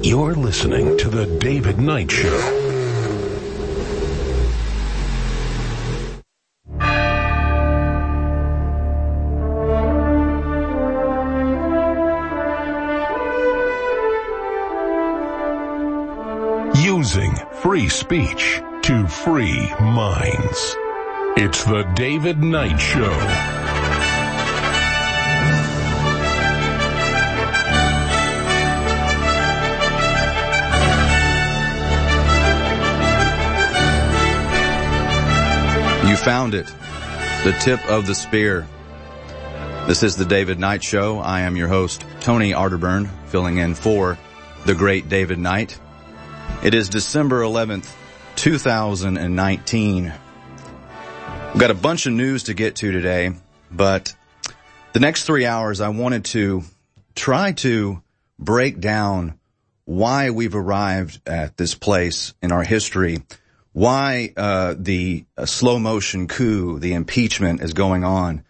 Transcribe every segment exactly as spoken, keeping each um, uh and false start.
You're listening to The David Knight Show. Using free speech to free minds. It's The David Knight Show. You found it. The tip of the spear. This is The David Knight Show. I am your host, Tony Arterburn, filling in for the great David Knight. It is December eleventh, two thousand nineteen. We've got a bunch of news to get to today, but the next three hours I wanted to try to break down why we've arrived at this place in our history, why uh, the uh, slow motion coup, the impeachment is going on,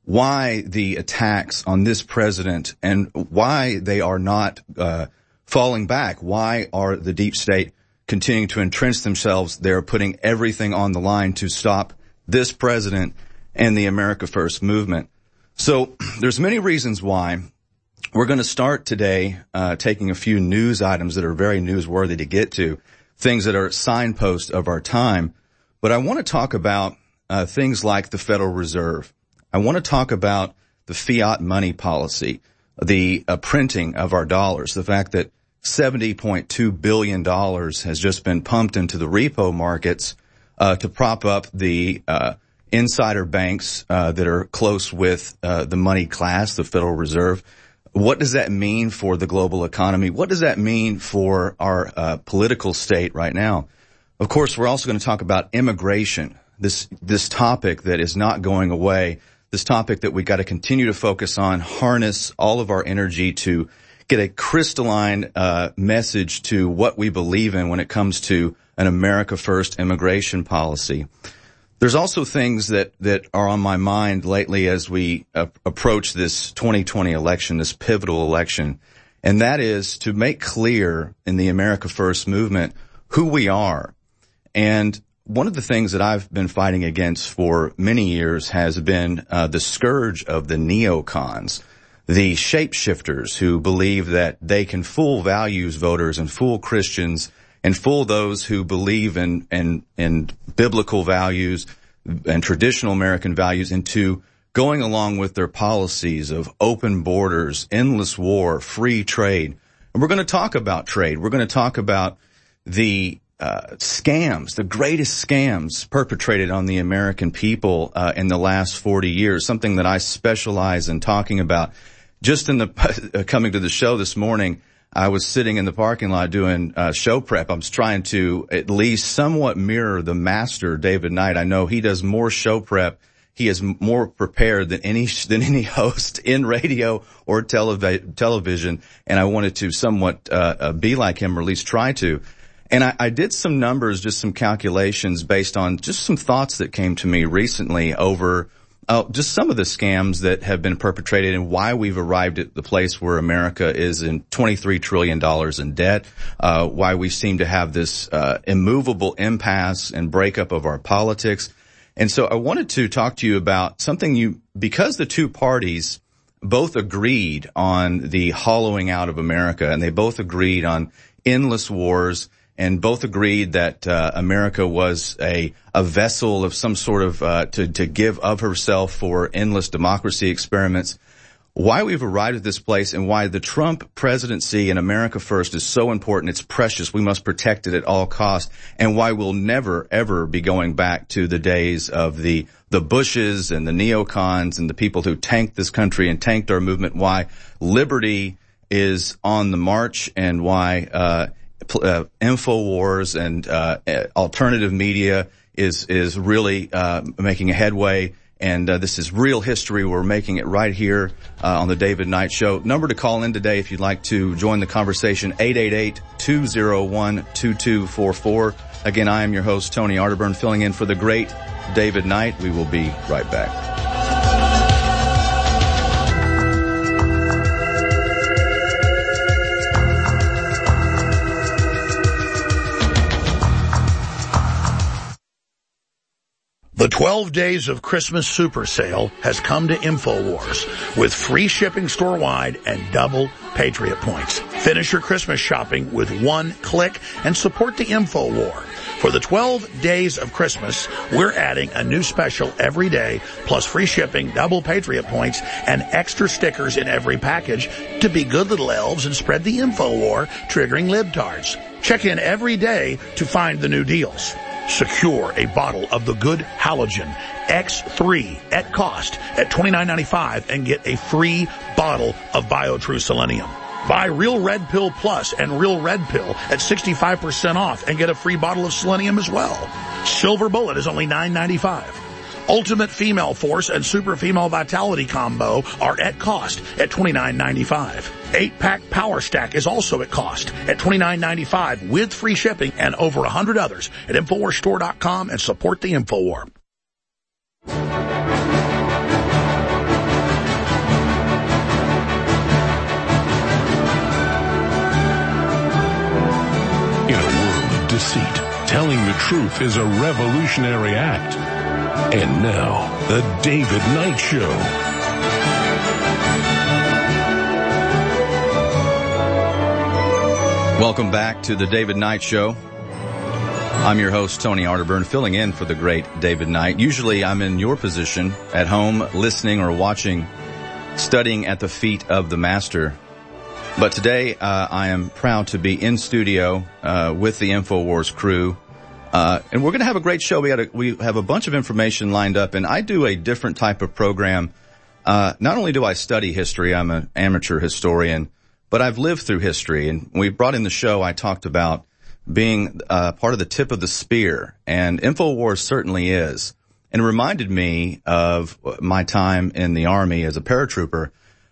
why the attacks on this president, and why they are not uh, falling back. Why are the deep state continuing to entrench themselves? They're putting everything on the line to stop this president and the America First movement. So there's many reasons why. We're going to start today uh, taking a few news items that are very newsworthy to get to, things that are signposts of our time. But I want to talk about uh, things like the Federal Reserve. I want to talk about the fiat money policy, the uh, printing of our dollars, the fact that seventy point two billion dollars has just been pumped into the repo markets uh, to prop up the uh, insider banks uh, that are close with uh, the money class, the Federal Reserve. What does that mean for the global economy? What does that mean for our uh, political state right now? Of course, we're also going to talk about immigration, this this topic that is not going away, this topic that we got to continue to focus on, harness all of our energy to get a crystalline uh message to what we believe in when it comes to an America First immigration policy. There's also things that that are on my mind lately as we uh, approach this twenty twenty election, this pivotal election, and that is to make clear in the America First movement who we are. And one of the things that I've been fighting against for many years has been uh, the scourge of the neocons, the shapeshifters who believe that they can fool values voters and fool Christians and fool those who believe in, in, in biblical values and traditional American values into going along with their policies of open borders, endless war, free trade. And we're going to talk about trade. We're going to talk about the uh, scams, the greatest scams perpetrated on the American people uh, in the last forty years, something that I specialize in talking about. Just in the uh, coming to the show this morning, I was sitting in the parking lot doing uh, show prep. I was trying to at least somewhat mirror the master, David Knight. I know he does more show prep. He is more prepared than any than any host in radio or telev- television, and I wanted to somewhat uh, uh, be like him, or at least try to. And I, I did some numbers, just some calculations based on just some thoughts that came to me recently over Uh, just some of the scams that have been perpetrated and why we've arrived at the place where America is in twenty-three trillion dollars in debt, uh, why we seem to have this uh, immovable impasse and breakup of our politics. And so I wanted to talk to you about something you, because the two parties both agreed on the hollowing out of America, and they both agreed on endless wars, and both agreed that uh, America was a a vessel of some sort of uh, to to give of herself for endless democracy experiments. Why we've arrived at this place and why the Trump presidency and America First is so important. It's precious. We must protect it at all costs. And why we'll never ever be going back to the days of the the Bushes and the neocons and the people who tanked this country and tanked our movement. Why liberty is on the march, and why uh Uh, InfoWars and uh, alternative media is is really uh, making a headway, and uh, this is real history. We're making it right here uh, on the David Knight Show. Number to call in today if you'd like to join the conversation, eight eight eight, two oh one, two two four four. Again, I am your host, Tony Arterburn, filling in for the great David Knight. We will be right back. The twelve Days of Christmas Super Sale has come to InfoWars with free shipping store-wide and double Patriot points. Finish your Christmas shopping with one click and support the InfoWar. For the twelve Days of Christmas, we're adding a new special every day, plus free shipping, double Patriot points, and extra stickers in every package to be good little elves and spread the InfoWar, triggering libtards. Check in every day to find the new deals. Secure a bottle of the good halogen X three at cost at twenty-nine ninety-five and get a free bottle of BioTrue Selenium. Buy Real Red Pill Plus and Real Red Pill at sixty-five percent off and get a free bottle of Selenium as well. Silver Bullet is only nine ninety-five. Ultimate Female Force and Super Female Vitality Combo are at cost at twenty-nine ninety-five. eight pack Power Stack is also at cost at twenty-nine ninety-five with free shipping and over one hundred others at InfoWars Store dot com and support the InfoWar. In a world of deceit, telling the truth is a revolutionary act. And now, The David Knight Show. Welcome back to The David Knight Show. I'm your host, Tony Arterburn, filling in for the great David Knight. Usually I'm in your position at home, listening or watching, studying at the feet of the Master. But today, uh, I am proud to be in studio, uh, with the InfoWars crew. Uh, and we're going to have a great show. We had a, we have a bunch of information lined up, and I do a different type of program. Uh, not only do I study history, I'm an amateur historian, but I've lived through history. And when we brought in the show, I talked about being, uh, part of the tip of the spear. And InfoWars certainly is. And it reminded me of my time in the Army as a paratrooper.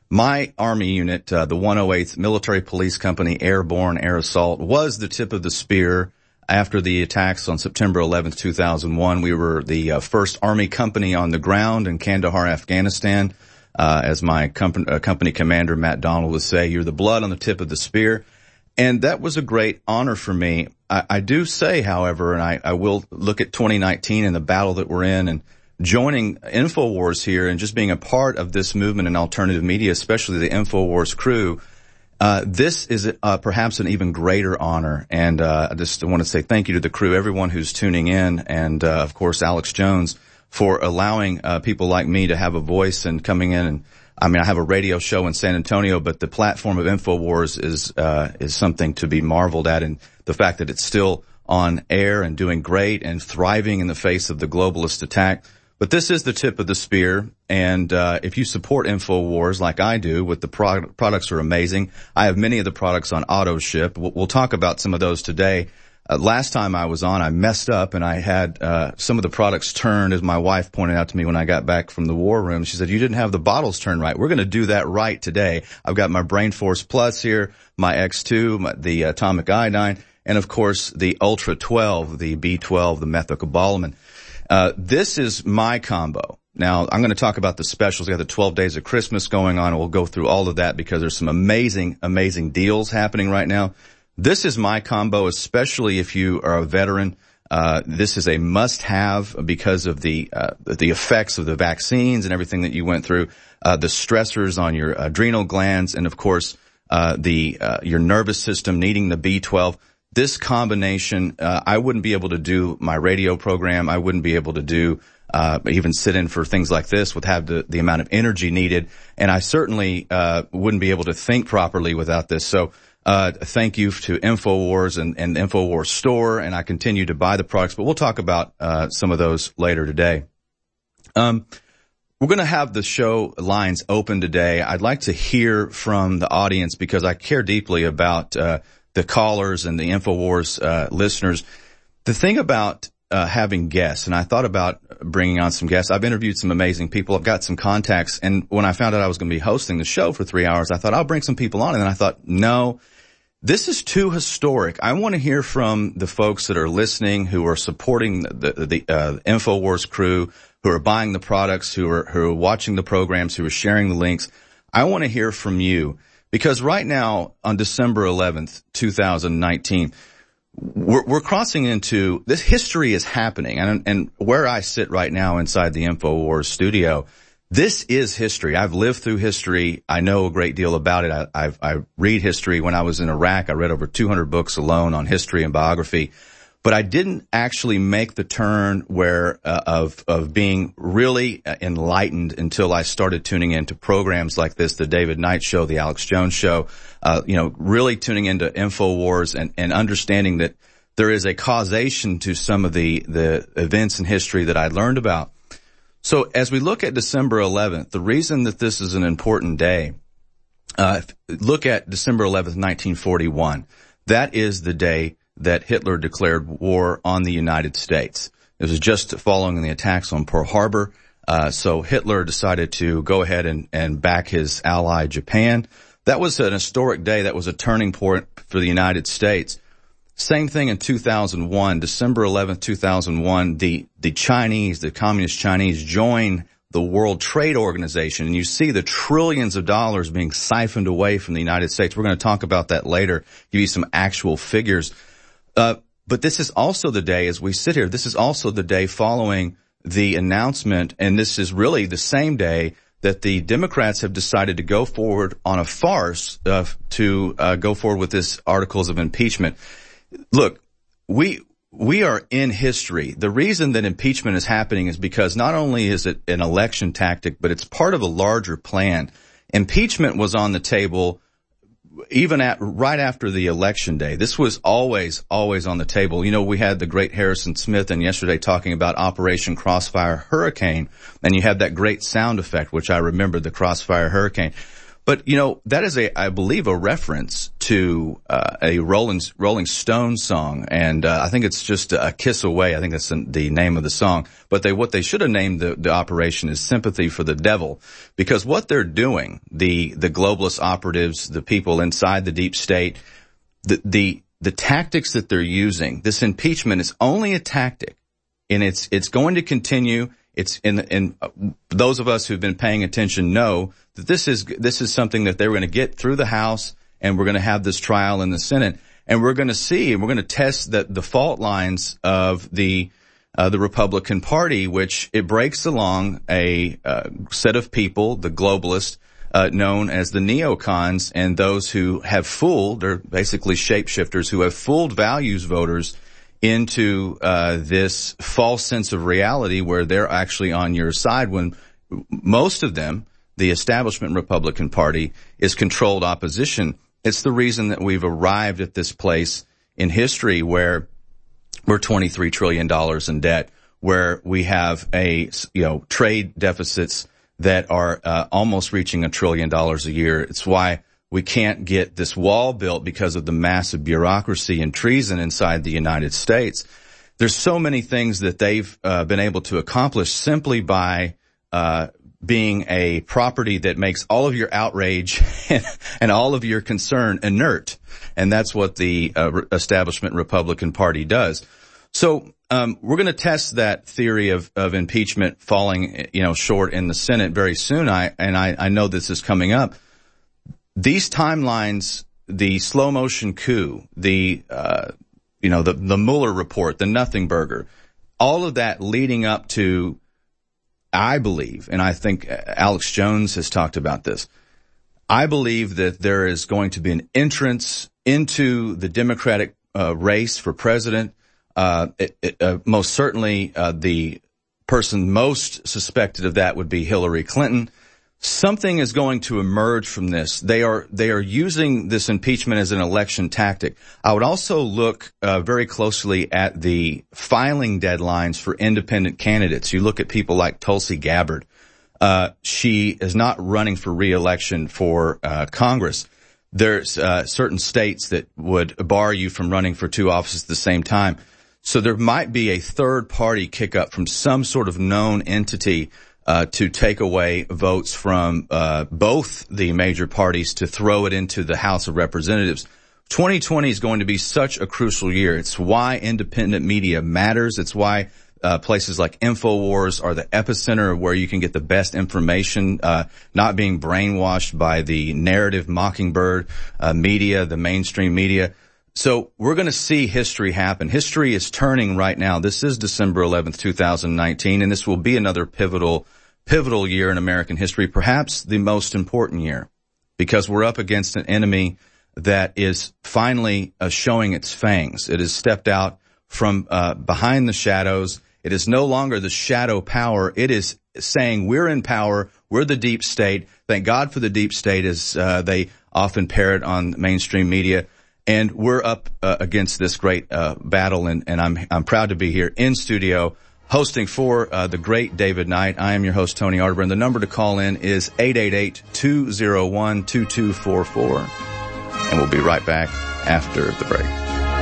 My Army unit, uh, the one oh eighth Military Police Company Airborne Air Assault, was the tip of the spear after the attacks on September eleventh, two thousand one. We were the uh, first Army company on the ground in Kandahar, Afghanistan. Uh, as my company, uh, company commander, Matt Donald, would say, you're the blood on the tip of the spear. And that was a great honor for me. I, I do say, however, and I, I will look at twenty nineteen and the battle that we're in, and joining InfoWars here and just being a part of this movement in alternative media, especially the InfoWars crew, uh, this is uh, perhaps an even greater honor. And uh, I just want to say thank you to the crew, everyone who's tuning in, and uh, of course Alex Jones for allowing uh, people like me to have a voice and coming in. And I mean, I have a radio show in San Antonio, but the platform of InfoWars is uh, is something to be marveled at, and the fact that it's still on air and doing great and thriving in the face of the globalist attack. But this is the tip of the spear, and uh if you support InfoWars like I do, with the pro- products are amazing. I have many of the products on auto ship. We'll, we'll talk about some of those today. Uh, last time I was on, I messed up, and I had uh some of the products turned, as my wife pointed out to me when I got back from the war room. She said, you didn't have the bottles turned right. We're going to do that right today. I've got my Brain Force Plus here, my X two, my, the atomic iodine, and of course the Ultra twelve, the B twelve, the methylcobalamin. Uh, this is my combo. Now, I'm going to talk about the specials. We have the twelve Days of Christmas going on, and we'll go through all of that because there's some amazing, amazing deals happening right now. This is my combo, especially if you are a veteran. Uh, this is a must-have because of the, uh, the effects of the vaccines and everything that you went through, uh, the stressors on your adrenal glands, and of course, uh, the, uh, your nervous system needing the B twelve. This combination, uh, I wouldn't be able to do my radio program. I wouldn't be able to do, uh, even sit in for things like this with have the, the amount of energy needed. And I certainly, uh, wouldn't be able to think properly without this. So, uh, thank you to InfoWars and, and the InfoWars store. And I continue to buy the products, but we'll talk about, uh, some of those later today. Um, we're going to have the show lines open today. I'd like to hear from the audience because I care deeply about, uh, the callers and the InfoWars uh, listeners. The thing about uh having guests, and I thought about bringing on some guests. I've interviewed some amazing people. I've got some contacts, and when I found out I was going to be hosting the show for three hours, I thought I'll bring some people on, and then I thought, no, this is too historic. I want to hear from the folks that are listening, who are supporting the the, the uh, InfoWars crew, who are buying the products, who are who are watching the programs, who are sharing the links. I want to hear from you. Because right now, on December eleventh, two thousand nineteen, we're, we're crossing into this. History is happening, and and where I sit right now inside the InfoWars studio, this is history. I've lived through history. I know a great deal about it. I I've, I read history. When I was in Iraq, I read over two hundred books alone on history and biography. But I didn't actually make the turn where uh, of of being really enlightened until I started tuning into programs like this, the David Knight Show, the Alex Jones Show. Uh, you know, really tuning into InfoWars and and understanding that there is a causation to some of the the events in history that I learned about. So as we look at December eleventh, the reason that this is an important day, uh, look at December eleventh, nineteen forty-one. That is the day that Hitler declared war on the United States. It was just following the attacks on Pearl Harbor. Uh, so Hitler decided to go ahead and, and back his ally Japan. That was an historic day. That was a turning point for the United States. Same thing in two thousand one, December eleventh, two thousand one, the, the Chinese, the communist Chinese joined the World Trade Organization, and you see the trillions of dollars being siphoned away from the United States. We're going to talk about that later, give you some actual figures. Uh, but this is also the day, as we sit here, this is also the day following the announcement, and this is really the same day that the Democrats have decided to go forward on a farce uh, to uh, go forward with this articles of impeachment. Look, we we are in history. The reason that impeachment is happening is because not only is it an election tactic, but it's part of a larger plan. Impeachment was on the table even at right after the election day. This was always, always on the table. You know, we had the great Harrison Smith and yesterday talking about Operation Crossfire Hurricane, and you had that great sound effect, which I remember, the Crossfire Hurricane. But, you know, that is a, I believe, a reference to uh, a Rolling, Rolling Stones song, and uh, I think it's just a kiss away. I think that's the, the name of the song. But they, what they should have named the, the operation is Sympathy for the Devil, because what they're doing, the, the globalist operatives, the people inside the deep state, the, the, the tactics that they're using, this impeachment is only a tactic, and it's, it's going to continue. It's in, in uh, those of us who've been paying attention know that this is, this is something that they're going to get through the House, and we're going to have this trial in the Senate, and we're going to see, and we're going to test that the fault lines of the, uh, the Republican Party, which it breaks along a, uh, set of people, the globalists, uh, known as the neocons, and those who have fooled, they're basically shapeshifters who have fooled values voters into uh this false sense of reality where they're actually on your side when most of them, the establishment Republican Party, is controlled opposition. It's the reason that we've arrived at this place in history where we're twenty-three trillion dollars in debt, where we have a, you know, trade deficits that are uh, almost reaching a trillion dollars a year. It's why we can't get this wall built because of the massive bureaucracy and treason inside the United States. There's so many things that they've uh, been able to accomplish simply by uh being a property that makes all of your outrage and, and all of your concern inert. And that's what the uh, establishment Republican Party does. So um we're going to test that theory of of impeachment falling, you know, short in the Senate very soon. I and I, I know this is coming up. These timelines, the slow motion coup, the, uh, you know, the, the Mueller report, the Nothing Burger, all of that leading up to, I believe, and I think Alex Jones has talked about this, I believe that there is going to be an entrance into the Democratic uh, race for president. Uh, it, it, uh, most certainly, uh, the person most suspected of that would be Hillary Clinton. Something is going to emerge from this. They are, they are using this impeachment as an election tactic. I would also look uh, very closely at the filing deadlines for independent candidates. You look at people like Tulsi Gabbard. Uh, she is not running for re-election for uh, Congress. There's uh, certain states that would bar you from running for two offices at the same time. So there might be a third party kick up from some sort of known entity Uh, to take away votes from uh both the major parties to throw it into the House of Representatives. twenty twenty is going to be such a crucial year. It's why independent media matters. It's why uh places like InfoWars are the epicenter of where you can get the best information, uh not being brainwashed by the narrative mockingbird uh media, the mainstream media. So we're going to see history happen. History is turning right now. This is December eleventh, two thousand nineteen, and this will be another pivotal, pivotal year in American history, perhaps the most important year, because we're up against an enemy that is finally uh, showing its fangs. It has stepped out from uh, behind the shadows. It is no longer the shadow power. It is saying we're in power. We're the deep state. Thank God for the deep state, as uh, they often parrot on mainstream media. And we're up uh, against this great uh, battle, and, and I'm I'm proud to be here in studio hosting for uh, the great David Knight. I am your host, Tony Arterburn. The number to call in is eight eight eight, two oh one, two two four four. And we'll be right back after the break.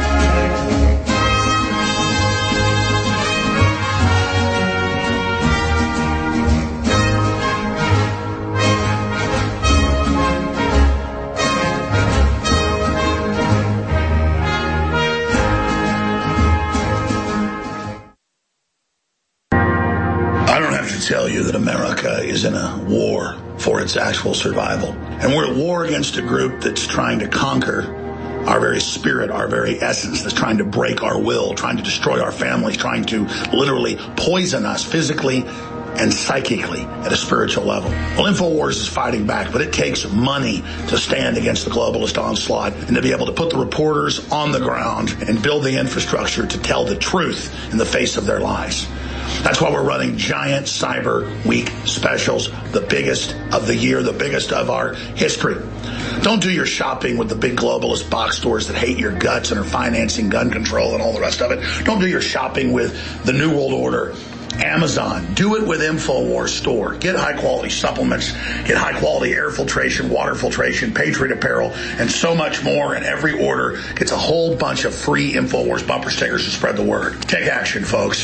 I don't have to tell you that America is in a war for its actual survival. And we're at war against a group that's trying to conquer our very spirit, our very essence, that's trying to break our will, trying to destroy our families, trying to literally poison us physically and psychically at a spiritual level. Well, InfoWars is fighting back, but it takes money to stand against the globalist onslaught and to be able to put the reporters on the ground and build the infrastructure to tell the truth in the face of their lies. That's why we're running giant Cyber Week specials, the biggest of the year, the biggest of our history. Don't do your shopping with the big globalist box stores that hate your guts and are financing gun control and all the rest of it. Don't do your shopping with the New World Order, Amazon. Do it with InfoWars Store. Get high-quality supplements, get high-quality air filtration, water filtration, Patriot apparel, and so much more. And every order gets a whole bunch of free InfoWars bumper stickers to spread the word. Take action, folks.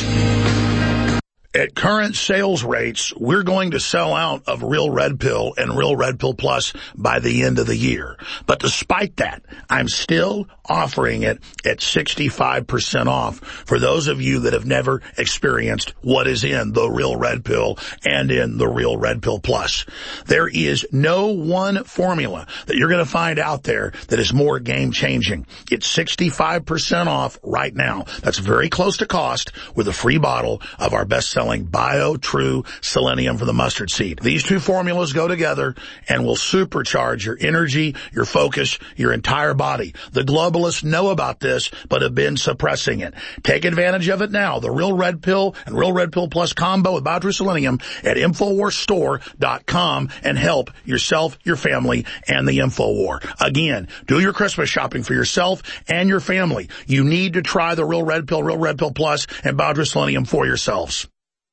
At current sales rates, we're going to sell out of Real Red Pill and Real Red Pill Plus by the end of the year. But despite that, I'm still offering it at sixty-five percent off for those of you that have never experienced what is in the Real Red Pill and in the Real Red Pill Plus. There is no one formula that you're going to find out there that is more game-changing. It's sixty-five percent off right now. That's very close to cost with a free bottle of our best-selling Bio True Selenium from the mustard seed. These two formulas go together and will supercharge your energy, your focus, your entire body. The globalists know about this, but have been suppressing it. Take advantage of it now. The Real Red Pill and Real Red Pill Plus combo with Bio True Selenium at InfoWars Store dot com and help yourself, your family, and the InfoWar. Again, do your Christmas shopping for yourself and your family. You need to try the Real Red Pill, Real Red Pill Plus, and Bio True Selenium for yourselves.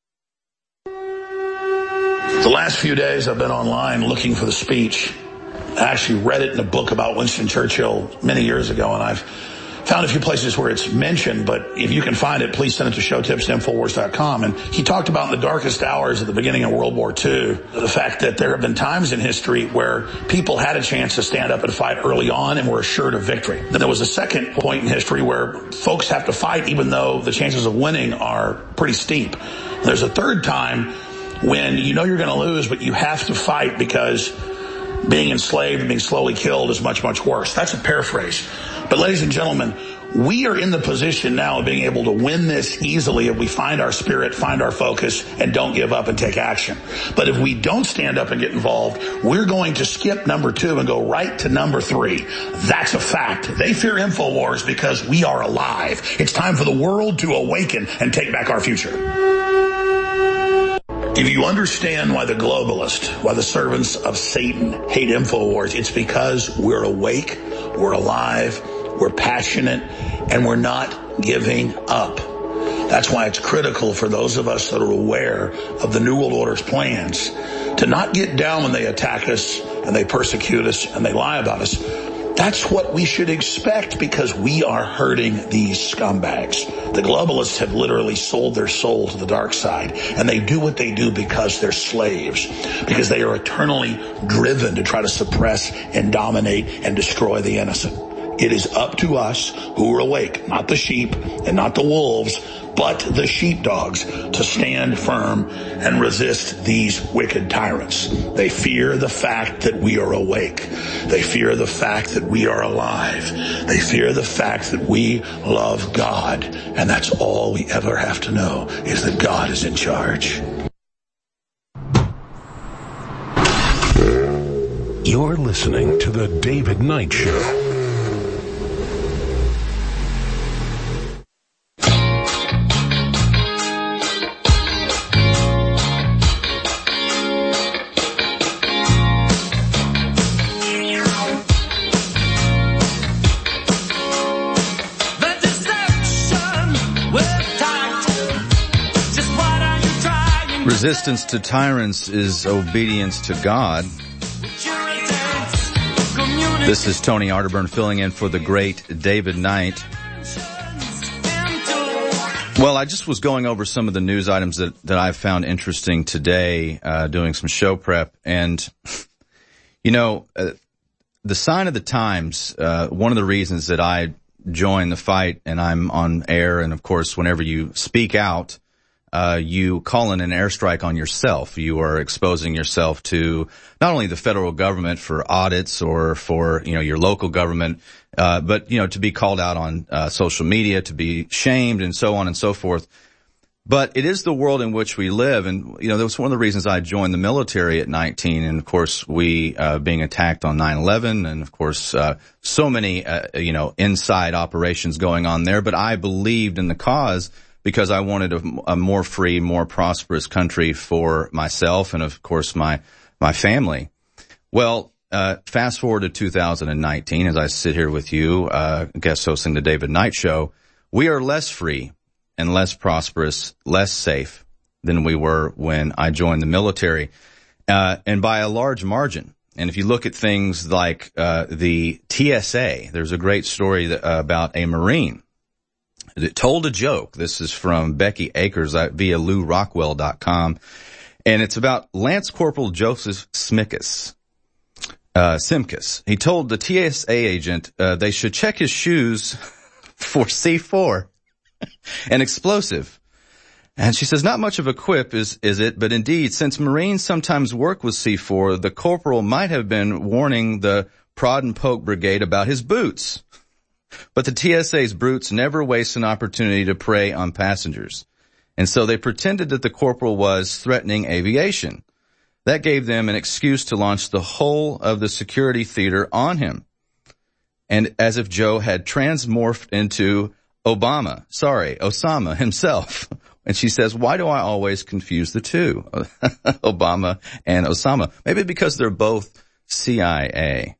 The last few days I've been online looking for the speech. I actually read it in a book about Winston Churchill many years ago, and I've found a few places where it's mentioned, but if you can find it, please send it to show tips at InfoWars dot com. And he talked about in the darkest hours at the beginning of World War Two, the fact that there have been times in history where people had a chance to stand up and fight early on and were assured of victory. Then there was a second point in history where folks have to fight even though the chances of winning are pretty steep. There's a third time when you know you're going to lose, but you have to fight because being enslaved and being slowly killed is much, much worse. That's a paraphrase. But ladies and gentlemen, we are in the position now of being able to win this easily if we find our spirit, find our focus, and don't give up and take action. But if we don't stand up and get involved, we're going to skip number two and go right to number three. That's a fact. They fear InfoWars because we are alive. It's time for the world to awaken and take back our future. If you understand why the globalists, why the servants of Satan hate InfoWars, it's because we're awake, we're alive, we're passionate, and we're not giving up. That's why it's critical for those of us that are aware of the New World Order's plans to not get down when they attack us and they persecute us and they lie about us. That's what we should expect because we are hurting these scumbags. The globalists have literally sold their soul to the dark side, and they do what they do because they're slaves, because they are eternally driven to try to suppress and dominate and destroy the innocent. It is up to us who are awake, not the sheep and not the wolves, but the sheepdogs to stand firm and resist these wicked tyrants. They fear the fact that we are awake. They fear the fact that we are alive. They fear the fact that we love God. And that's all we ever have to know, is that God is in charge. You're listening to The David Knight Show. Resistance to tyrants is obedience to God. This is Tony Arterburn filling in for the great David Knight. Well, I just was going over some of the news items that, that I found interesting today, uh, doing some show prep. And, you know, uh, the sign of the times, uh, one of the reasons that I joined the fight and I'm on air, and of course, whenever you speak out, Uh, you call in an airstrike on yourself. You are exposing yourself to not only the federal government for audits or for, you know, your local government, uh, but, you know, to be called out on, uh, social media, to be shamed and so on and so forth. But it is the world in which we live. And, you know, that was one of the reasons I joined the military at nineteen. And of course, we, uh, being attacked on nine eleven and of course, uh, so many, uh, you know, inside operations going on there. But I believed in the cause, because I wanted a, a more free, more prosperous country for myself and, of course, my my family. Well, uh fast forward to two thousand nineteen, as I sit here with you, uh guest hosting the David Knight Show, we are less free and less prosperous, less safe than we were when I joined the military, uh and by a large margin. And if you look at things like uh the T S A, there's a great story that, uh, about a Marine that told a joke. This is from Becky Akers uh, via Lou Rockwell dot com. And it's about Lance Corporal Joseph Simkus. Uh, Simkus. He told the T S A agent, uh, they should check his shoes for C four, an explosive. And she says, not much of a quip is, is it, but indeed, since Marines sometimes work with C four, the corporal might have been warning the prod and poke brigade about his boots. But the T S A's brutes never waste an opportunity to prey on passengers. And so they pretended that the corporal was threatening aviation. That gave them an excuse to launch the whole of the security theater on him. And as if Joe had transmorphed into Obama, sorry, Osama himself. And she says, why do I always confuse the two? Obama and Osama. Maybe because they're both C I A.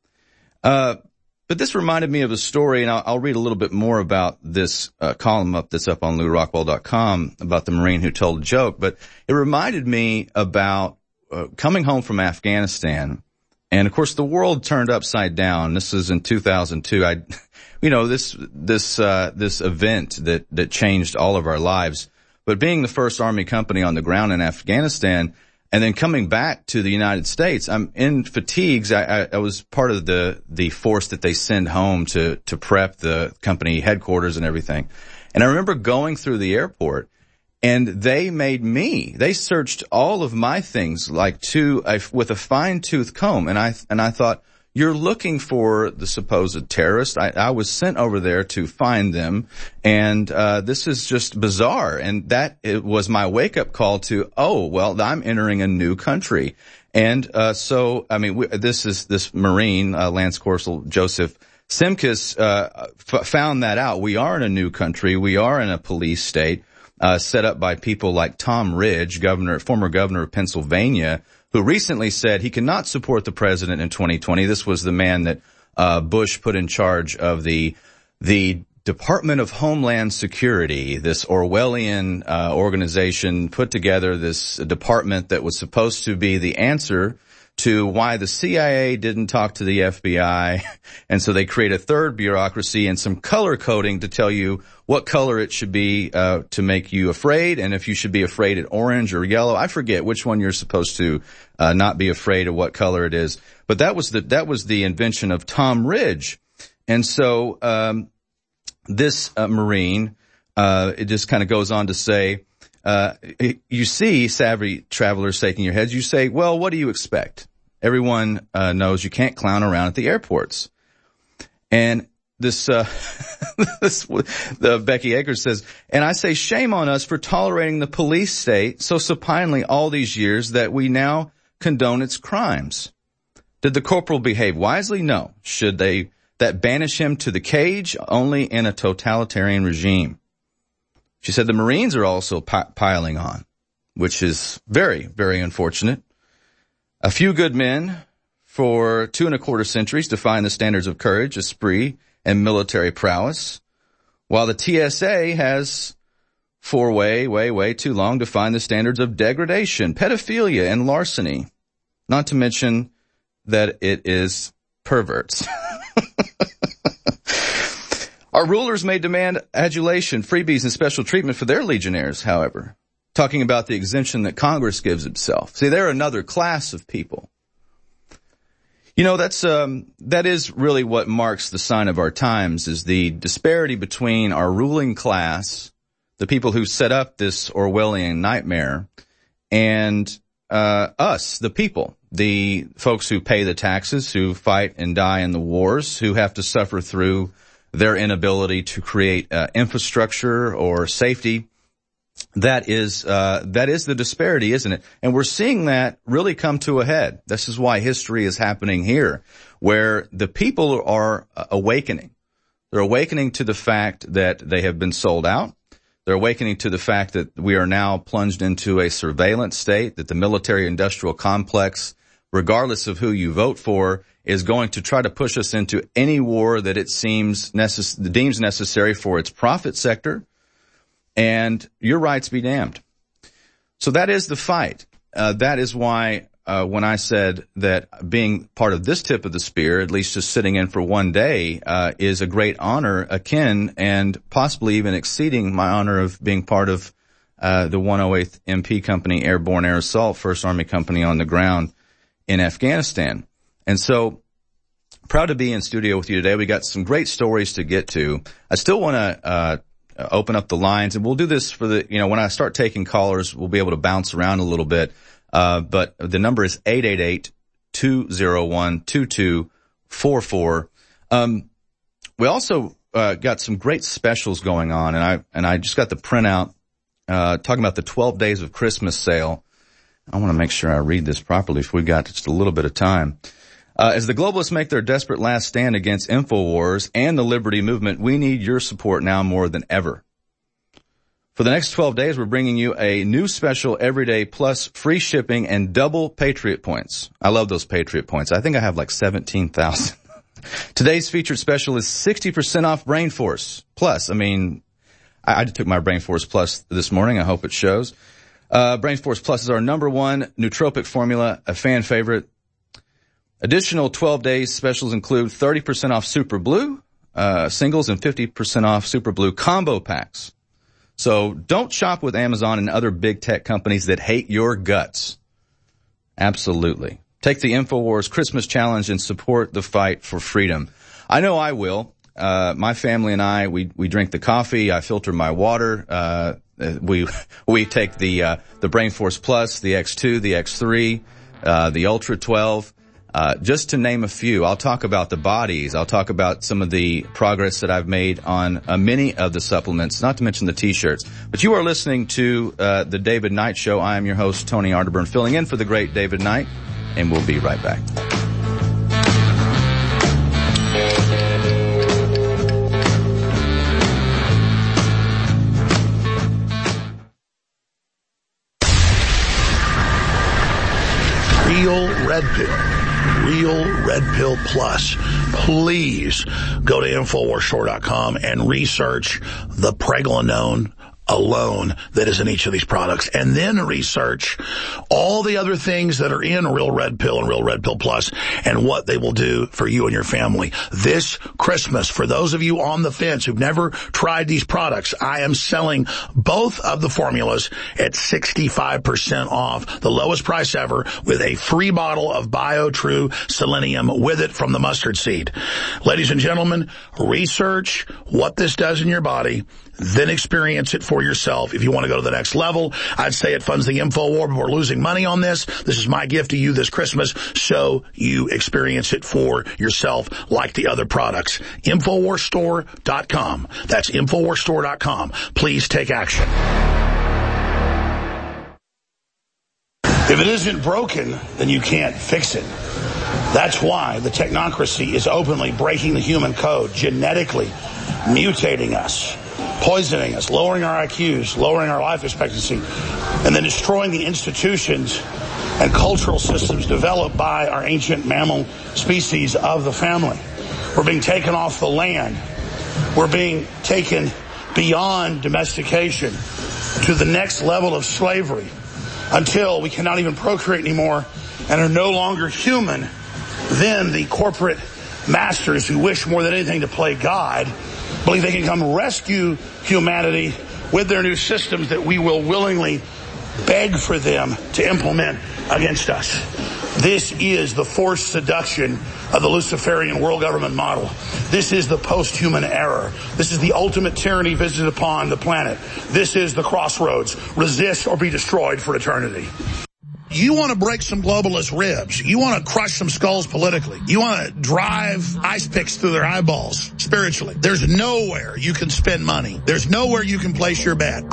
Uh, But this reminded me of a story, and I'll, I'll read a little bit more about this uh, column up that's up on Lou Rockwell dot com about the Marine who told a joke. But it reminded me about uh, coming home from Afghanistan, and of course the world turned upside down. This is in two thousand two. I, you know, this this uh, this event that that changed all of our lives. But being the first Army company on the ground in Afghanistan, and then coming back to the United States, I'm in fatigues. I, I, I was part of the, the force that they send home to, to prep the company headquarters and everything. And I remember going through the airport, and they made me, they searched all of my things like to, a, with a fine tooth comb. And I, and I thought, you're looking for the supposed terrorist. I, I was sent over there to find them, and uh this is just bizarre. And that it was my wake-up call to, oh, well, I'm entering a new country. And uh so, I mean, we, this is this Marine, uh, Lance Corporal Joseph Simkus, uh f- found that out. We are in a new country. We are in a police state, uh set up by people like Tom Ridge, governor, former governor of Pennsylvania, who recently said he cannot support the president in twenty twenty. This was the man that uh Bush put in charge of the the Department of Homeland Security, this Orwellian uh organization, put together this department that was supposed to be the answer to why the C I A didn't talk to the F B I. And so they create a third bureaucracy and some color coding to tell you what color it should be uh to make you afraid, and if you should be afraid at orange or yellow. I forget which one you're supposed to uh not be afraid of, what color it is. But that was the that was the invention of Tom Ridge. And so um this uh, Marine uh, it just kind of goes on to say, uh, you see savvy travelers shaking your heads. You say, well, what do you expect? Everyone uh, knows you can't clown around at the airports. And this, uh, this, the Becky Akers says, and I say shame on us for tolerating the police state so supinely all these years that we now condone its crimes. Did the corporal behave wisely? No. Should they that banish him to the cage? Only in a totalitarian regime. She said the Marines are also pi- piling on, which is very, very unfortunate. A few good men for two and a quarter centuries define the standards of courage, esprit, and military prowess, while the T S A has for way, way, way too long defined the standards of degradation, pedophilia, and larceny, not to mention that it is perverts. Our rulers may demand adulation, freebies, and special treatment for their legionnaires, however, talking about the exemption that Congress gives itself. See, they're another class of people. You know, that's, um, that is really what marks the sign of our times, is the disparity between our ruling class, the people who set up this Orwellian nightmare, and, uh, us, the people, the folks who pay the taxes, who fight and die in the wars, who have to suffer through their inability to create, uh, infrastructure or safety. That is, uh, that is the disparity, isn't it? And we're seeing that really come to a head. This is why history is happening here, where the people are awakening. They're awakening to the fact that they have been sold out. They're awakening to the fact that we are now plunged into a surveillance state, that the military industrial complex, regardless of who you vote for, is going to try to push us into any war that it seems necess- deems necessary for its profit sector. And your rights be damned. So that is the fight. Uh, that is why, uh, when I said that being part of this tip of the spear, at least just sitting in for one day, uh, is a great honor, akin and possibly even exceeding my honor of being part of, uh, the one oh eighth M P Company Airborne Air Assault, First Army Company on the ground in Afghanistan. And so, proud to be in studio with you today. We got some great stories to get to. I still want to, uh, Uh, open up the lines, and we'll do this for the, you know, when I start taking callers, we'll be able to bounce around a little bit. Uh, but the number is eight eight eight, two oh one, two two four four. Um, we also, uh, got some great specials going on, and I, and I just got the printout, uh, talking about the twelve days of Christmas sale. I want to make sure I read this properly if we've got just a little bit of time. Uh, as the globalists make their desperate last stand against InfoWars and the Liberty Movement, we need your support now more than ever. For the next twelve days, we're bringing you a new special everyday plus free shipping and double Patriot points. I love those Patriot points. I think I have like seventeen thousand. Today's featured special is sixty percent off Brain Force Plus. I mean, I, I took my Brain Force Plus this morning. I hope it shows. Uh, Brain Force Plus is our number one nootropic formula, a fan favorite. Additional twelve days specials include thirty percent off Super Blue uh, singles and fifty percent off Super Blue combo packs. So don't shop with Amazon and other big tech companies that hate your guts. Absolutely. Take the InfoWars Christmas Challenge and support the fight for freedom. I know I will. Uh, my family and I, we, we drink the coffee. I filter my water. Uh, we, we take the, uh, the Brain Force Plus, the X two, the X three, uh, the Ultra twelve. Uh, just to name a few. I'll talk about the bodies. I'll talk about some of the progress that I've made on uh, many of the supplements, not to mention the T-shirts. But you are listening to uh, the David Knight Show. I am your host, Tony Arterburn, filling in for the great David Knight, and we'll be right back. Real Red Pill. Real Red Pill Plus. Please go to Infowars Store dot com and research the pregnenolone alone that is in each of these products, and then research all the other things that are in Real Red Pill and Real Red Pill Plus and what they will do for you and your family. This Christmas, for those of you on the fence who've never tried these products, I am selling both of the formulas at sixty-five percent off, the lowest price ever, with a free bottle of BioTrue Selenium with it from the mustard seed. Ladies and gentlemen, research what this does in your body then experience it for yourself. If you want to go to the next level, I'd say it funds the InfoWar, but we're losing money on this. This is my gift to you this Christmas, so you experience it for yourself like the other products. Infowar Store dot com. That's Infowar Store dot com. Please take action. If it isn't broken, then you can't fix it. That's why the technocracy is openly breaking the human code, genetically mutating us, poisoning us, lowering our I Qs, lowering our life expectancy, and then destroying the institutions and cultural systems developed by our ancient mammal species of the family. We're being taken off the land. We're being taken beyond domestication to the next level of slavery until we cannot even procreate anymore and are no longer human. Then the corporate masters who wish more than anything to play God believe they can come rescue humanity with their new systems that we will willingly beg for them to implement against us. This is the forced seduction of the Luciferian world government model. This is the post-human error. This is the ultimate tyranny visited upon the planet. This is the crossroads. Resist or be destroyed for eternity. You want to break some globalist ribs. You want to crush some skulls politically. You want to drive ice picks through their eyeballs spiritually. There's nowhere you can spend money. There's nowhere you can place your bet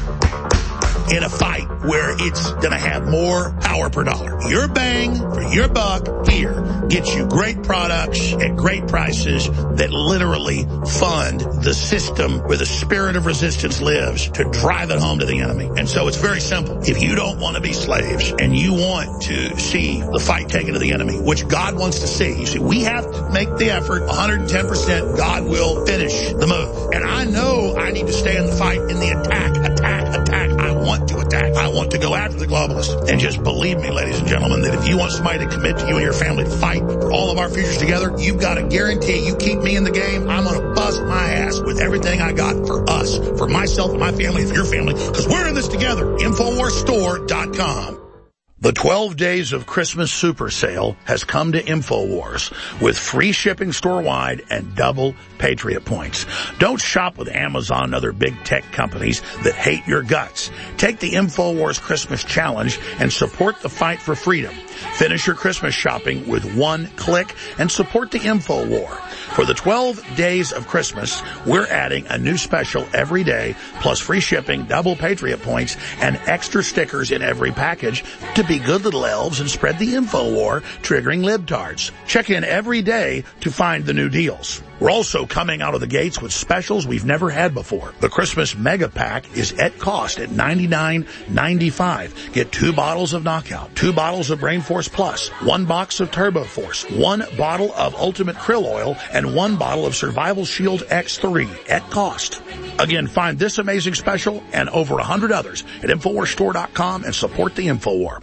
in a fight where it's going to have more power per dollar. Your bang for your buck here gets you great products at great prices that literally fund the system where the spirit of resistance lives to drive it home to the enemy. And so it's very simple. If you don't want to be slaves and you want to see the fight taken to the enemy, which God wants to see, you see, we have to make the effort one hundred ten percent. God will finish the move. And I know I need to stay in the fight, in the attack, attack, attack. I want to attack. I want to go after the globalists. And just believe me, ladies and gentlemen, that if you want somebody to commit to you and your family to fight for all of our futures together, you've got to guarantee you keep me in the game. I'm going to bust my ass with everything I got for us, for myself and my family, for your family, because we're in this together. Infowar Store dot com. The twelve Days of Christmas Super Sale has come to InfoWars with free shipping store-wide and double Patriot points. Don't shop with Amazon and other big tech companies that hate your guts. Take the InfoWars Christmas Challenge and support the fight for freedom. Finish your Christmas shopping with one click and support the InfoWar. For the twelve Days of Christmas, we're adding a new special every day, plus free shipping, double Patriot points, and extra stickers in every package to be good little elves and spread the InfoWar, triggering libtards. Check in every day to find the new deals. We're also coming out of the gates with specials we've never had before. The Christmas Mega Pack is at cost at ninety-nine ninety-five. Get two bottles of Knockout, two bottles of Brain Force Plus, one box of Turbo Force, one bottle of Ultimate Krill Oil, and one bottle of Survival Shield X three at cost. Again, find this amazing special and over one hundred others at Infowar Store dot com and support the InfoWar.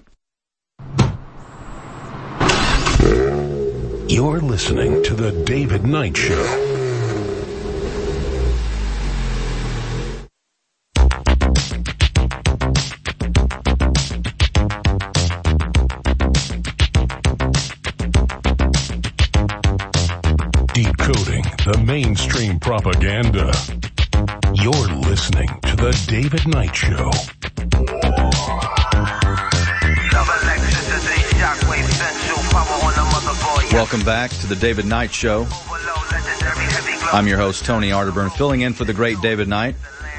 You're listening to The David Knight Show. Decoding the mainstream propaganda. You're listening to The David Knight Show. Welcome back to the David Knight Show. I'm your host, Tony Arterburn, filling in for the great David Knight.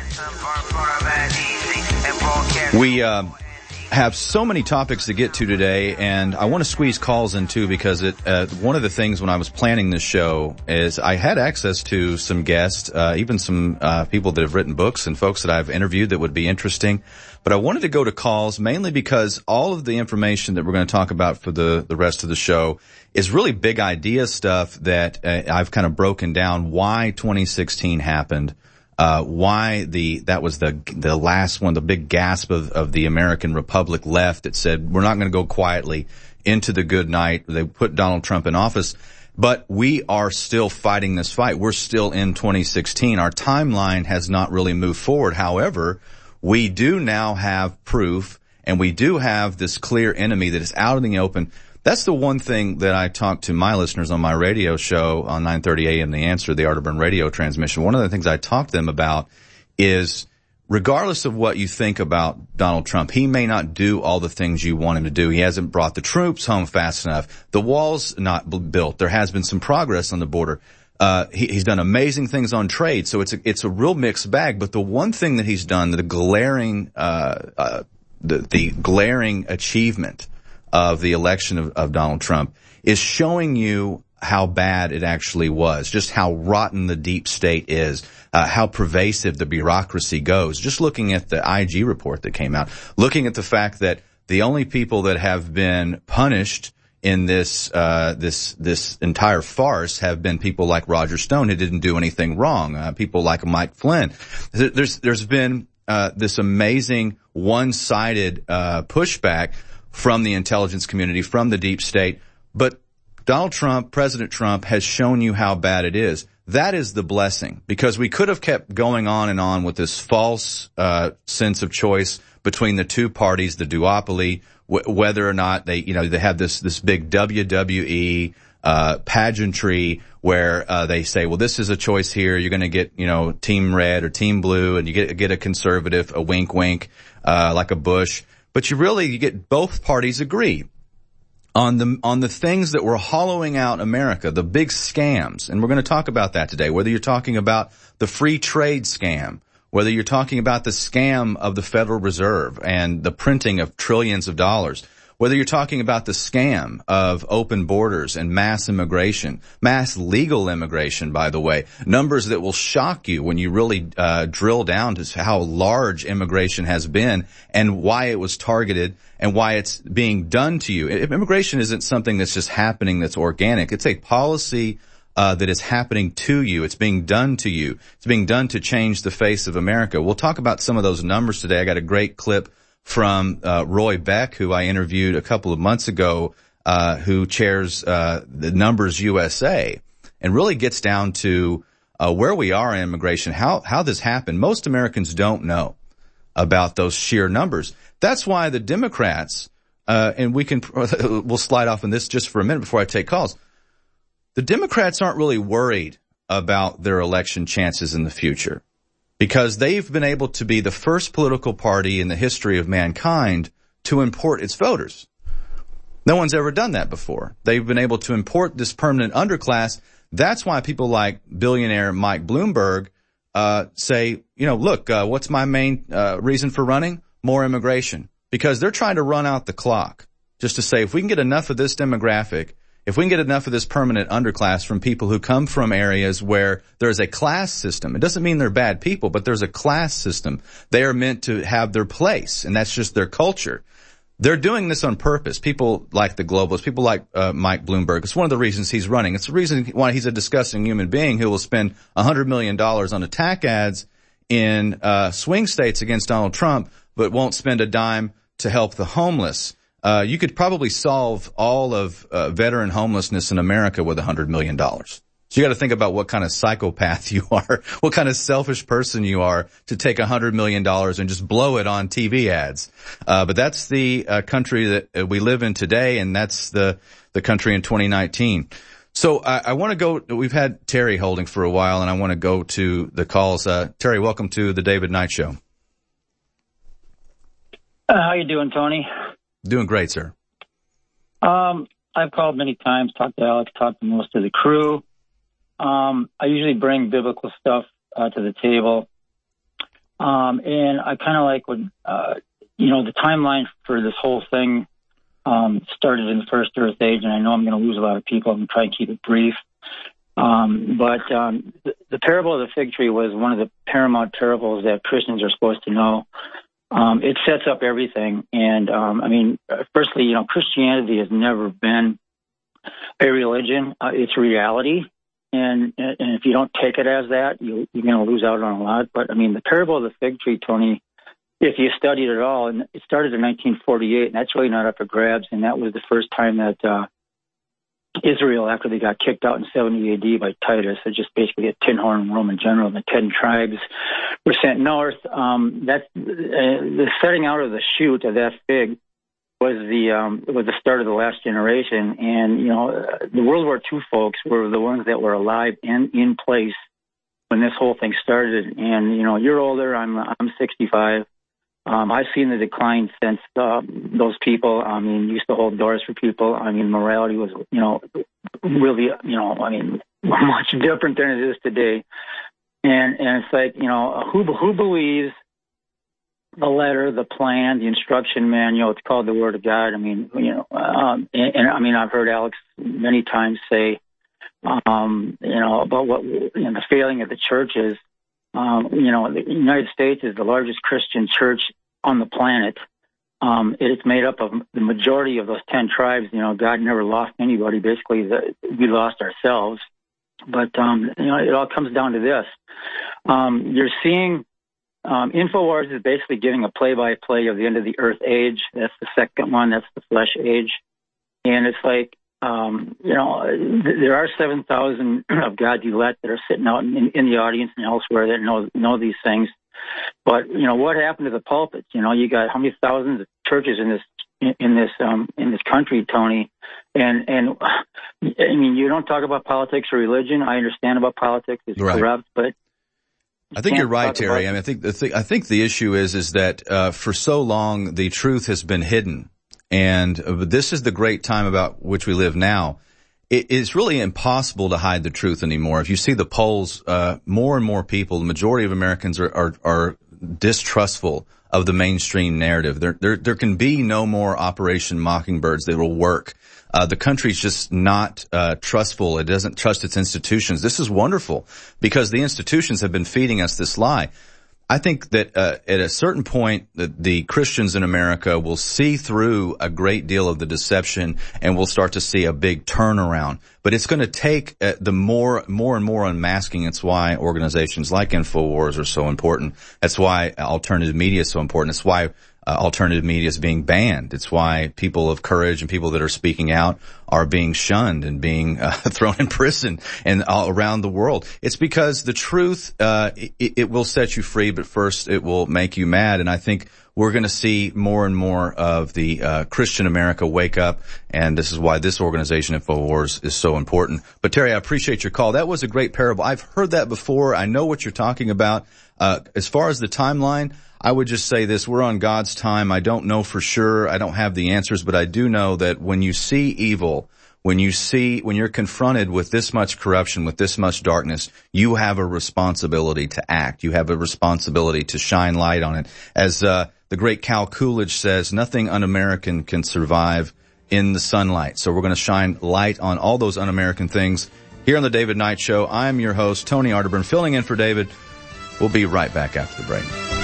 We uh, have so many topics to get to today, and I want to squeeze calls in too, because it uh, one of the things when I was planning this show is I had access to some guests, uh, even some uh, people that have written books and folks that I've interviewed that would be interesting. But I wanted to go to calls mainly because all of the information that we're going to talk about for the, the rest of the show is really big idea stuff that uh, I've kind of broken down why twenty sixteen happened, uh, why the, that was the, the last one, the big gasp of, of the American Republic left that said, we're not going to go quietly into the good night. They put Donald Trump in office. But we are still fighting this fight. We're still in twenty sixteen. Our timeline has not really moved forward. However, we do now have proof, and we do have this clear enemy that is out in the open. That's the one thing that I talk to my listeners on my radio show on nine thirty a.m. The Answer, the Arterburn radio transmission. One of the things I talk to them about is regardless of what you think about Donald Trump, he may not do all the things you want him to do. He hasn't brought the troops home fast enough. The wall's not b- built. There has been some progress on the border. Uh, he, he's done amazing things on trade. So it's a, it's a real mixed bag. But the one thing that he's done, the glaring, uh, uh, the, the glaring achievement of the election of, of Donald Trump is showing you how bad it actually was, just how rotten the deep state is, uh, how pervasive the bureaucracy goes. Just looking at the I G report that came out, looking at the fact that the only people that have been punished in this, uh, this, this entire farce have been people like Roger Stone, who didn't do anything wrong, uh, people like Mike Flynn. There's, there's been, uh, this amazing one-sided, uh, pushback from the intelligence community, from the deep state. But Donald Trump, President Trump, has shown you how bad it is. That is the blessing, because we could have kept going on and on with this false uh sense of choice between the two parties, the duopoly, w- whether or not they, you know, they have this this big W W E uh pageantry where uh they say, well, this is a choice here. You're going to get, you know, Team Red or Team Blue, and you get get a conservative, a wink wink, uh like a Bush. But you really you get both parties agree on the on the things that were hollowing out America, the big scams. And we're going to talk about that today, whether you're talking about the free trade scam, whether you're talking about the scam of the Federal Reserve and the printing of trillions of dollars, whether you're talking about the scam of open borders and mass immigration, mass legal immigration, by the way, numbers that will shock you when you really uh drill down to how large immigration has been and why it was targeted and why it's being done to you. Immigration isn't something that's just happening that's organic. It's a policy uh that is happening to you. It's being done to you. It's being done to change the face of America. We'll talk about some of those numbers today. I got a great clip from uh Roy Beck, who I interviewed a couple of months ago, uh who chairs uh the Numbers U S A, and really gets down to uh where we are in immigration, how how this happened. Most Americans don't know about those sheer numbers. That's why the Democrats, uh and we can we'll slide off on this just for a minute before I take calls. The Democrats aren't really worried about their election chances in the future, because they've been able to be the first political party in the history of mankind to import its voters. No one's ever done that before. They've been able to import this permanent underclass. That's why people like billionaire Mike Bloomberg uh say, you know, look, uh, what's my main uh reason for running? More immigration. Because they're trying to run out the clock, just to say, if we can get enough of this demographic, if we can get enough of this permanent underclass from people who come from areas where there's a class system, it doesn't mean they're bad people, but there's a class system. They are meant to have their place, and that's just their culture. They're doing this on purpose. People like the globalists, people like uh, Mike Bloomberg. It's one of the reasons he's running. It's the reason why he's a disgusting human being who will spend one hundred million dollars on attack ads in uh swing states against Donald Trump, but won't spend a dime to help the homeless. Uh, you could probably solve all of uh, veteran homelessness in America with one hundred million dollars. So you got to think about what kind of psychopath you are, what kind of selfish person you are to take one hundred million dollars and just blow it on T V ads. Uh, but that's the uh, country that we live in today, and that's the, the country in twenty nineteen. So I, I want to go, we've had Terry holding for a while, and I want to go to the calls. Uh, Terry, welcome to the David Knight Show. Uh, how you doing, Tony? Doing great, sir. Um, I've called many times, talked to Alex, talked to most of the crew. Um, I usually bring biblical stuff uh, to the table. Um, and I kind of like when, uh, you know, the timeline for this whole thing um, started in the first Earth Age, and I know I'm going to lose a lot of people. I'm going to try and keep it brief. Um, but um, the, the parable of the fig tree was one of the paramount parables that Christians are supposed to know. Um, it sets up everything. And, um, I mean, firstly, you know, Christianity has never been a religion. Uh, it's reality. And, and if you don't take it as that, you, you're going to lose out on a lot. But, I mean, the parable of the fig tree, Tony, if you studied it all, and it started in nineteen forty-eight, and that's really not up for grabs. And that was the first time that uh, Israel, after they got kicked out in seventy A D by Titus, so just basically a tin horn Roman general, the ten tribes were sent north. Um, that's uh, the setting out of the shoot of that fig was the um, was the start of the last generation. And you know, the World War Two folks were the ones that were alive and in place when this whole thing started. And, you know, you're older, I'm, I'm sixty-five. Um, I've seen the decline since uh, those people, I mean, used to hold doors for people. I mean, morality was, you know, really, you know, I mean, much different than it is today. And and it's like, you know, who who believes the letter, the plan, the instruction manual? It's called the Word of God. I mean, you know, um, and, and I mean, I've heard Alex many times say, um, you know, about what, you know, the failing of the churches. Um, you know, the United States is the largest Christian church on the planet. Um, it's made up of the majority of those ten tribes. You know, God never lost anybody. Basically, the, we lost ourselves. But, um, you know, it all comes down to this. Um, you're seeing um, InfoWars is basically giving a play-by-play of the end of the Earth age. That's the second one. That's the flesh age. And it's like, Um, you know, there are seven thousand of God's elect that are sitting out in, in the audience and elsewhere that know know these things. But, you know, what happened to the pulpits? You know, you got how many thousands of churches in this in this um, in this country, Tony? And and I mean, you don't talk about politics or religion. I understand about politics; it's right. corrupt, but. I think you're right, Terry. I mean, I think the th- I think the issue is is that uh, for so long the truth has been hidden. And this is the great time about which we live now. It is really impossible to hide the truth anymore. If you see the polls, uh, more and more people, the majority of Americans are, are, are distrustful of the mainstream narrative. There, there, there can be no more Operation Mockingbirds that will work. Uh, the country's just not, uh, trustful. It doesn't trust its institutions. This is wonderful because the institutions have been feeding us this lie. I think that uh, at a certain point that the Christians in America will see through a great deal of the deception and we'll start to see a big turnaround. But it's going to take uh, the more more and more unmasking. It's why organizations like InfoWars are so important. That's why alternative media is so important. It's why uh, alternative media is being banned. It's why people of courage and people that are speaking out are being shunned and being uh, thrown in prison and all around the world. It's because the truth, uh, it, it will set you free, but first it will make you mad. And I think we're going to see more and more of the uh, Christian America wake up, and this is why this organization, InfoWars, is so important. But Terry, I appreciate your call. That was a great parable. I've heard that before. I know what you're talking about. Uh, as far as the timeline, I would just say this. We're on God's time. I don't know for sure. I don't have the answers, but I do know that when you see evil, when you see, when you're confronted with this much corruption, with this much darkness, you have a responsibility to act. You have a responsibility to shine light on it. As uh, the great Cal Coolidge says, nothing un-American can survive in the sunlight. So we're going to shine light on all those un-American things here on the David Knight Show. I'm your host, Tony Arterburn, filling in for David. We'll be right back after the break.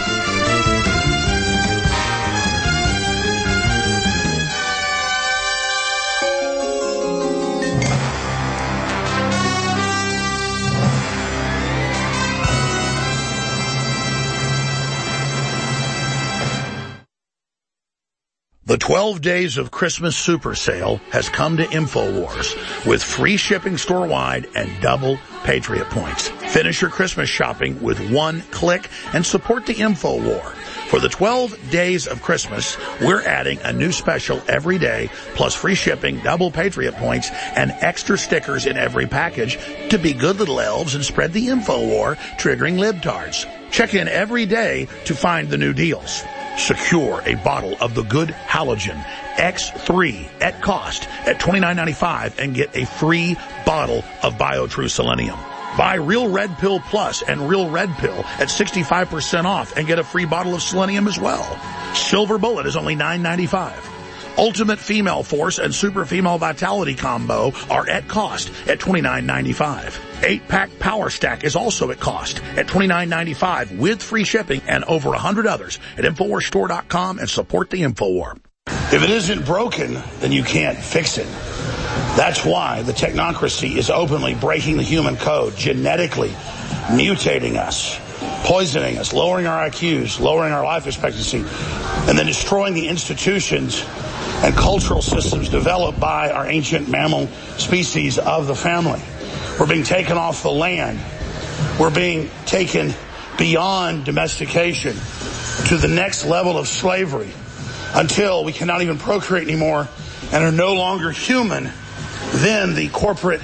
The twelve Days of Christmas Super Sale has come to InfoWars with free shipping store-wide and double Patriot points. Finish your Christmas shopping with one click and support the InfoWar. For the twelve Days of Christmas, we're adding a new special every day, plus free shipping, double Patriot points, and extra stickers in every package to be good little elves and spread the InfoWar, triggering libtards. Check in every day to find the new deals. Secure a bottle of the good halogen X three at cost at twenty-nine ninety-five and get a free bottle of BioTrue Selenium. Buy Real Red Pill Plus and Real Red Pill at sixty-five percent off and get a free bottle of selenium as well. Silver Bullet is only nine ninety-five. Ultimate Female Force and Super Female Vitality Combo are at cost at twenty-nine ninety-five. eight-pack Power Stack is also at cost at twenty-nine ninety-five with free shipping and over one hundred others at Infowars Store dot com and support the InfoWar. If it isn't broken, then you can't fix it. That's why the technocracy is openly breaking the human code, genetically mutating us, poisoning us, lowering our I Qs, lowering our life expectancy, and then destroying the institutions and cultural systems developed by our ancient mammal species of the family. We're being taken off the land. We're being taken beyond domestication to the next level of slavery until we cannot even procreate anymore and are no longer human. Then the corporate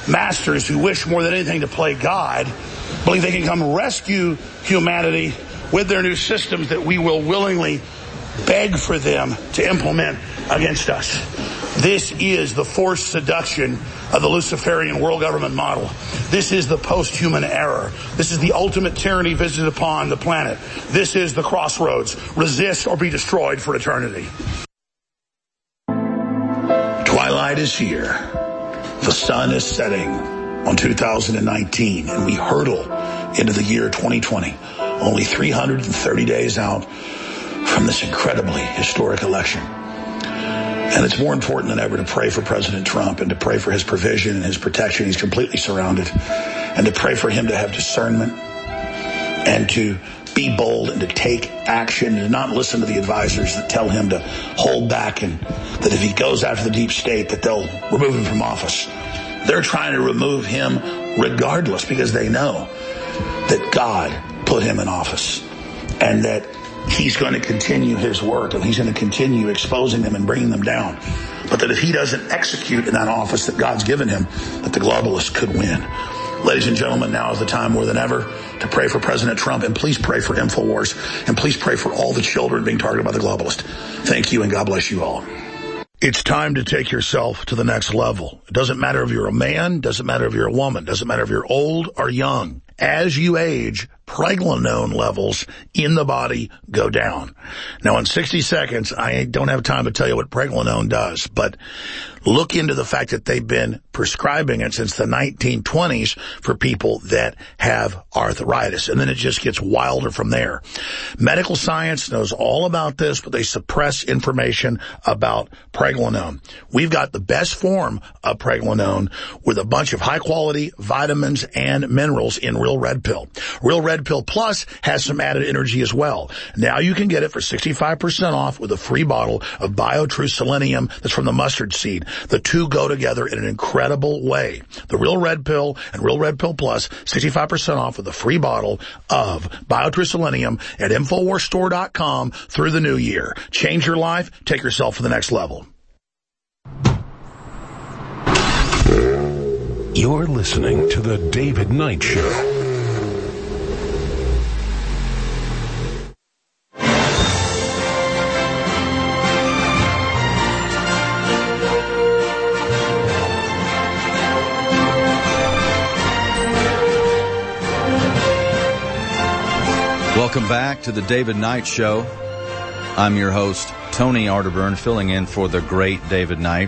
masters who wish more than anything to play God believe they can come rescue humanity with their new systems that we will willingly beg for them to implement against us. This is the forced seduction of the Luciferian world government model. This is the post-human error. This is the ultimate tyranny visited upon the planet. This is the crossroads. Resist or be destroyed for eternity. Twilight is here. The sun is setting on two thousand nineteen, and we hurtle into the year twenty twenty, only three hundred thirty days out from this incredibly historic election. And it's more important than ever to pray for President Trump and to pray for his provision and his protection. He's completely surrounded. And to pray for him to have discernment and to be bold and to take action and not listen to the advisors that tell him to hold back and that if he goes after the deep state that they'll remove him from office. They're trying to remove him regardless because they know that God put him in office and that he's going to continue his work and he's going to continue exposing them and bringing them down. But that if he doesn't execute in that office that God's given him, that the globalists could win. Ladies and gentlemen, now is the time more than ever to pray for President Trump, and please pray for InfoWars, and please pray for all the children being targeted by the globalists. Thank you, and God bless you all. It's time to take yourself to the next level. It doesn't matter if you're a man, doesn't matter if you're a woman, doesn't matter if you're old or young. As you age, pregnenolone levels in the body go down. Now, in sixty seconds, I don't have time to tell you what pregnenolone does, but look into the fact that they've been prescribing it since the nineteen twenties for people that have arthritis, and then it just gets wilder from there. Medical science knows all about this, but they suppress information about pregnenolone. We've got the best form of pregnenolone with a bunch of high-quality vitamins and minerals in Real Red Pill. Real Red Pill Plus has some added energy as well. Now you can get it for sixty-five percent off with a free bottle of BioTrue Selenium that's from the mustard seed. The two go together in an incredible way. The Real Red Pill and Real Red Pill Plus, sixty-five percent off with a free bottle of BioTrue Selenium at InfoWars Store dot com through the new year. Change your life. Take yourself to the next level. You're listening to The David Knight Show. Welcome back to The David Knight Show. I'm your host, Tony Arterburn, filling in for the great David Knight.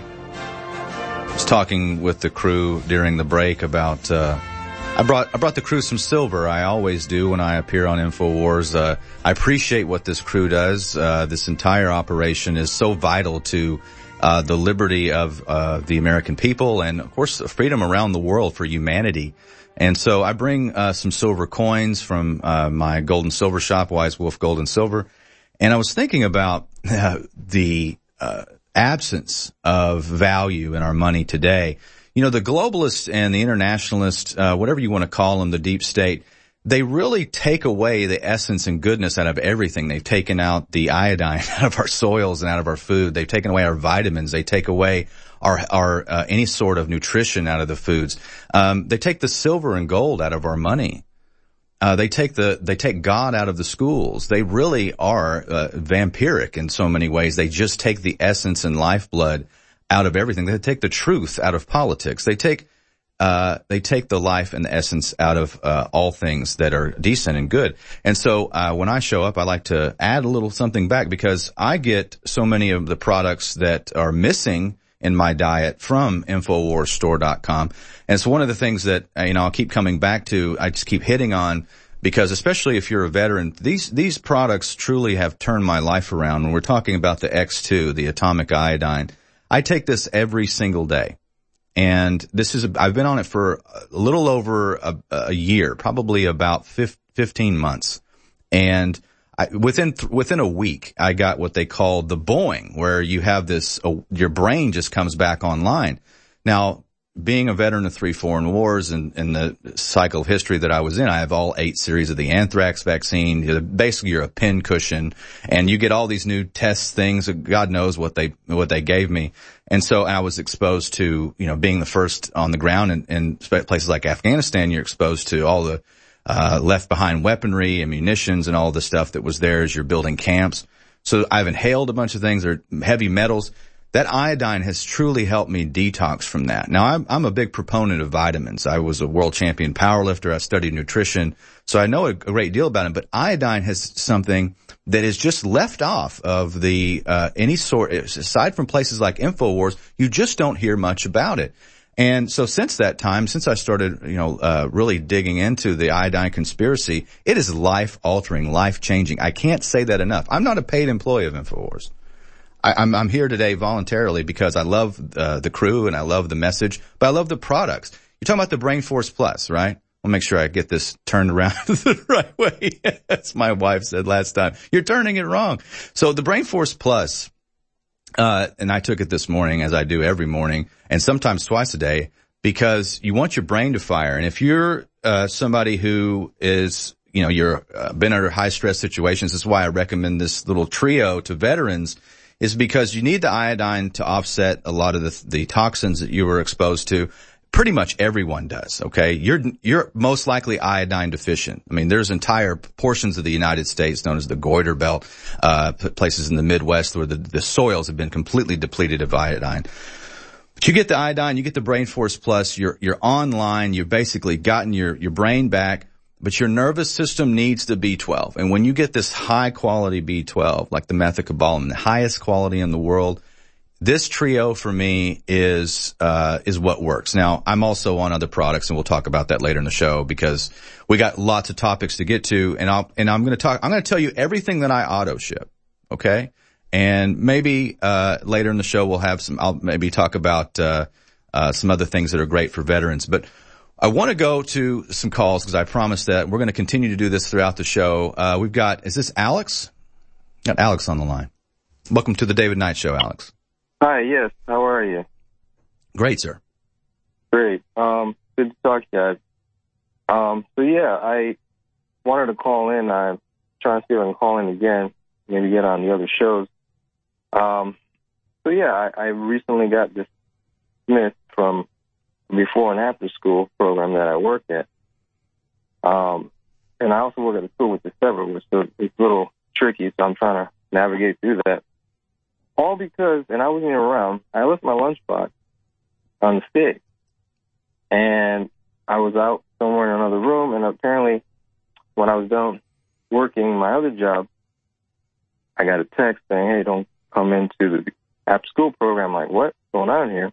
I was talking with the crew during the break about, uh, I brought, I brought the crew some silver. I always do when I appear on InfoWars. Uh, I appreciate what this crew does. Uh, this entire operation is so vital to, uh, the liberty of, uh, the American people and, of course, freedom around the world for humanity. And so I bring, uh, some silver coins from, uh, my gold and silver shop, Wise Wolf Gold and Silver. And I was thinking about, uh, the, uh, absence of value in our money today. You know, the globalists and the internationalists, uh, whatever you want to call them, the deep state, they really take away the essence and goodness out of everything. They've taken out the iodine out of our soils and out of our food. They've taken away our vitamins. They take away our, our, uh, any sort of nutrition out of the foods. Um, they take the silver and gold out of our money. Uh, they take the, they take God out of the schools. They really are, uh, vampiric in so many ways. They just take the essence and lifeblood out of everything. They take the truth out of politics. They take, uh, they take the life and the essence out of, uh, all things that are decent and good. And so, uh, when I show up, I like to add a little something back because I get so many of the products that are missing in my diet from InfoWars Store dot com. And it's one of the things that, you know, I'll keep coming back to. I just keep hitting on because especially if you're a veteran, these, these products truly have turned my life around. When we're talking about the X two, the atomic iodine, I take this every single day. And this is, I've been on it for a little over a, a year, probably about fifteen months. And I, within within a week, I got what they call the Boeing, where you have this, uh, your brain just comes back online. Now, being a veteran of three foreign wars and, and the cycle of history that I was in, I have all eight series of the anthrax vaccine. Basically, you're a pincushion, and you get all these new test things. God knows what they what they gave me. And so I was exposed to, you know, being the first on the ground in, in places like Afghanistan. You're exposed to all the uh left behind weaponry and munitions and all the stuff that was there as you're building camps. So I've inhaled a bunch of things. They're heavy metals. That iodine has truly helped me detox from that. Now, I'm, I'm a big proponent of vitamins. I was a world champion powerlifter. I studied nutrition, so I know a, a great deal about it. But iodine has something that is just left off of the uh any sort, aside from places like InfoWars, you just don't hear much about it. And so since that time, since I started, you know, uh really digging into the iodine conspiracy, it is life-altering, life-changing. I can't say that enough. I'm not a paid employee of InfoWars. I, I'm, I'm here today voluntarily because I love uh, the crew and I love the message, but I love the products. You're talking about the Brain Force Plus, right? I'll make sure I get this turned around the right way. As my wife said last time, you're turning it wrong. So the Brain Force Plus, uh, and I took it this morning, as I do every morning, and sometimes twice a day, because you want your brain to fire. And if you're uh, somebody who is, you know, you're uh, been under high stress situations, this is why I recommend this little trio to veterans, is because you need the iodine to offset a lot of the, the toxins that you were exposed to. Pretty much everyone does, okay? You're, you're most likely iodine deficient. I mean, there's entire portions of the United States known as the Goiter Belt, uh, places in the Midwest where the, the soils have been completely depleted of iodine. But you get the iodine, you get the Brain Force Plus, you're, you're online, you've basically gotten your, your brain back. But your nervous system needs the B twelve. And when you get this high quality B twelve, like the methylcobalamin, the highest quality in the world, this trio for me is, uh, is what works. Now, I'm also on other products, and we'll talk about that later in the show because we got lots of topics to get to. And I'll, and I'm going to talk, I'm going to tell you everything that I auto ship. Okay. And maybe, uh, later in the show we'll have some, I'll maybe talk about, uh, uh, some other things that are great for veterans. But I want to go to some calls because I promised that we're going to continue to do this throughout the show. Uh, we've got, is this Alex? Got Alex on the line. Welcome to the David Knight Show, Alex. Hi, yes. How are you? Great, sir. Great. Um, good to talk to you guys. Um, so yeah, I wanted to call in. I'm trying to see if I can call in again, maybe get on the other shows. Um, so yeah, I, I recently got dismissed from before and after school program that I work at. Um, and I also work at a school with the several, which so it's a little tricky, so I'm trying to navigate through that. All because, and I wasn't even around, I left my lunchbox on the stick. And I was out somewhere in another room, and apparently when I was done working my other job, I got a text saying, hey, don't come into the after school program. I'm like, what's going on here?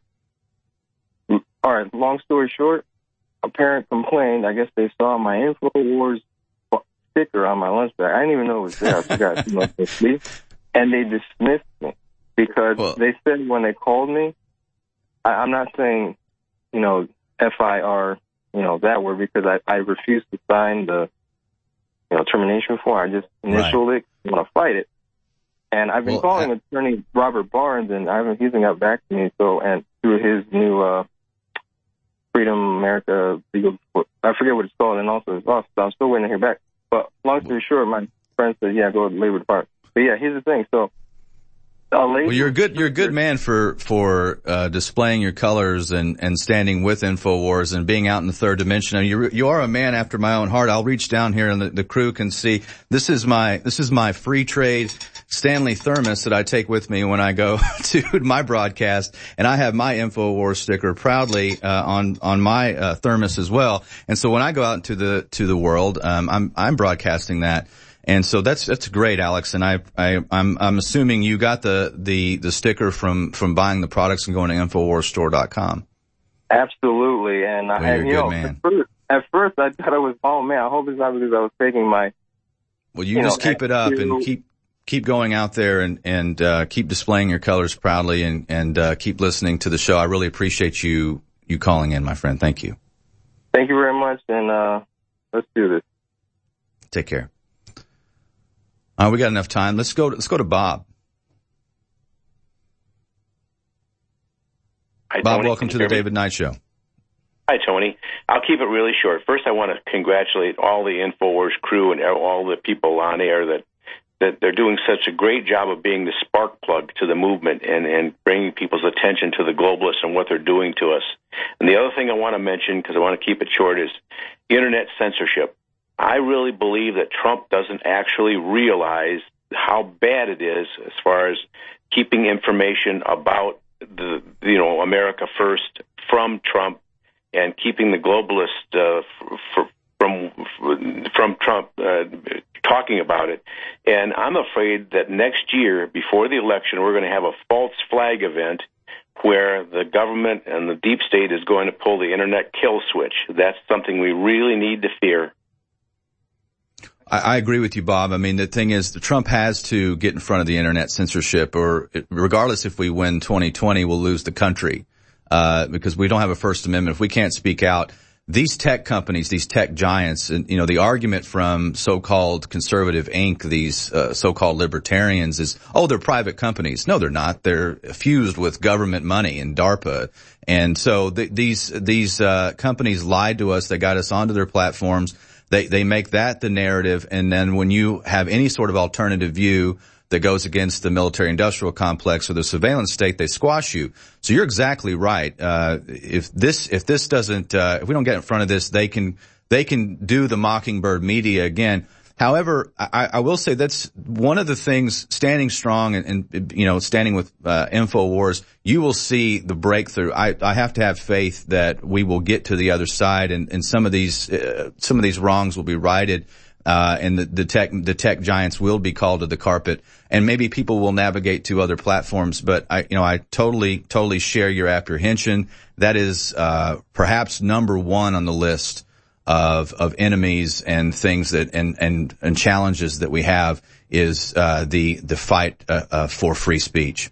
All right, long story short, a parent complained. I guess they saw my InfoWars sticker on my lunch bag. I didn't even know it was there. I forgot. You know, and they dismissed me because well, they said when they called me, I, I'm not saying, you know, F I R, you know, that word, because I, I refused to sign the, you know, termination form. I just initialed right. it. I want to fight it. And I've been well, calling I, attorney Robert Barnes, and I haven't, he hasn't got back to me. So, and through his new, uh, Freedom America Legal, I forget what it's called, and also his boss, so I'm still waiting to hear back. But long story short, my friend said, yeah, go to the Labor Department. But yeah, here's the thing. So, a lady, well, you're a good, you're a good man for, for, uh, displaying your colors and, and standing with InfoWars and being out in the third dimension. I mean, you, you are a man after my own heart. I'll reach down here and the, the crew can see this is my, this is my free trade Stanley thermos that I take with me when I go to my broadcast, and I have my InfoWars sticker proudly, uh, on, on my, uh, thermos as well. And so when I go out into the, to the world, um, I'm, I'm broadcasting that. And so that's, that's great, Alex. And I, I, I'm, I'm assuming you got the, the, the sticker from, from buying the products and going to InfoWars store dot com. Absolutely. And well, I, you're a you good know, man. At first, at first I thought I was, oh man, I hope it's not because I was taking my, well, you, you just know, keep it up and keep, keep going out there and, and, uh, keep displaying your colors proudly and, and, uh, keep listening to the show. I really appreciate you, you calling in, my friend. Thank you. Thank you very much. And, uh, let's do this. Take care. Uh, we got enough time. Let's go, to, let's go to Bob. Hi, Bob, Tony. welcome to the David Knight Show. Hi, Tony. I'll keep it really short. First, I want to congratulate all the InfoWars crew and all the people on air that, that they're doing such a great job of being the spark plug to the movement and, and bringing people's attention to the globalists and what they're doing to us. And the other thing I want to mention, because I want to keep it short, is internet censorship. I really believe that Trump doesn't actually realize how bad it is as far as keeping information about the, you know, America first from Trump and keeping the globalists uh, f- from from Trump uh, talking about it. And I'm afraid that next year, before the election, we're going to have a false flag event where the government and the deep state is going to pull the internet kill switch. That's something we really need to fear. I, I agree with you, Bob. I mean, the thing is, Trump has to get in front of the internet censorship, or regardless if we win twenty twenty, we'll lose the country. Uh, because we don't have a First Amendment. If we can't speak out, these tech companies, these tech giants, and, you know, the argument from so-called conservative Incorporated, these uh, so-called libertarians is, oh, they're private companies. No, they're not. They're fused with government money and DARPA. And so th- these, these, uh, companies lied to us. They got us onto their platforms. They, they make that the narrative. And then when you have any sort of alternative view that goes against the military-industrial complex or the surveillance state, they squash you. So you're exactly right. Uh, if this, if this doesn't, uh, if we don't get in front of this, they can, they can do the Mockingbird media again. However, I, I will say that's one of the things, standing strong and, and you know, standing with, uh, InfoWars, you will see the breakthrough. I, I have to have faith that we will get to the other side, and, and some of these, uh, some of these wrongs will be righted. Uh, and the, the tech, the tech giants will be called to the carpet, and maybe people will navigate to other platforms. But I, you know, I totally, totally share your apprehension. That is, uh, perhaps number one on the list of, of enemies and things that, and, and, and challenges that we have is, uh, the, the fight, uh, uh, for free speech.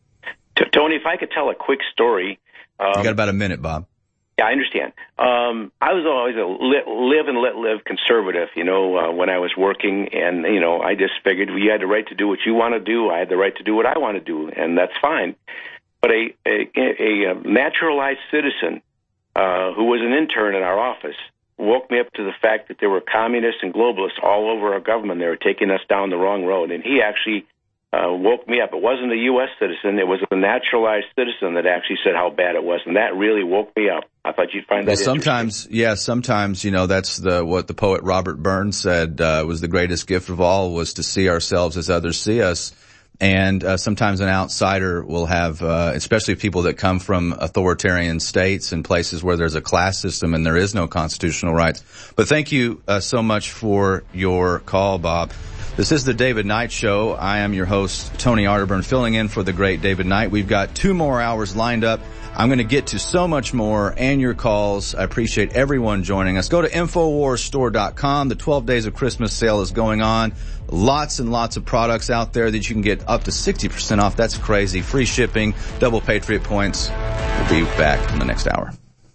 Tony, if I could tell a quick story. Um, you got about a minute, Bob. Yeah, I understand. Um, I was always a li- live and let live conservative, you know, uh, when I was working. And, you know, I just figured you had the right to do what you want to do. I had the right to do what I want to do, and that's fine. But a, a, a naturalized citizen uh, who was an intern in our office woke me up to the fact that there were communists and globalists all over our government. They were taking us down the wrong road. And he actually Uh, woke me up. It wasn't a U S citizen. It was a naturalized citizen that actually said how bad it was, and that really woke me up. I thought you'd find that well, sometimes, yeah, sometimes, you know, that's the what the poet Robert Burns said uh, was the greatest gift of all, was to see ourselves as others see us. And uh, sometimes an outsider will have, uh, especially people that come from authoritarian states and places where there's a class system and there is no constitutional rights. But thank you uh, so much for your call, Bob. This is the David Knight Show. I am your host, Tony Arterburn, filling in for the great David Knight. We've got two more hours lined up. I'm going to get to so much more and your calls. I appreciate everyone joining us. Go to Infowars Store dot com. The twelve Days of Christmas sale is going on. Lots and lots of products out there that you can get up to sixty percent off. That's crazy. Free shipping, double Patriot points. We'll be back in the next hour.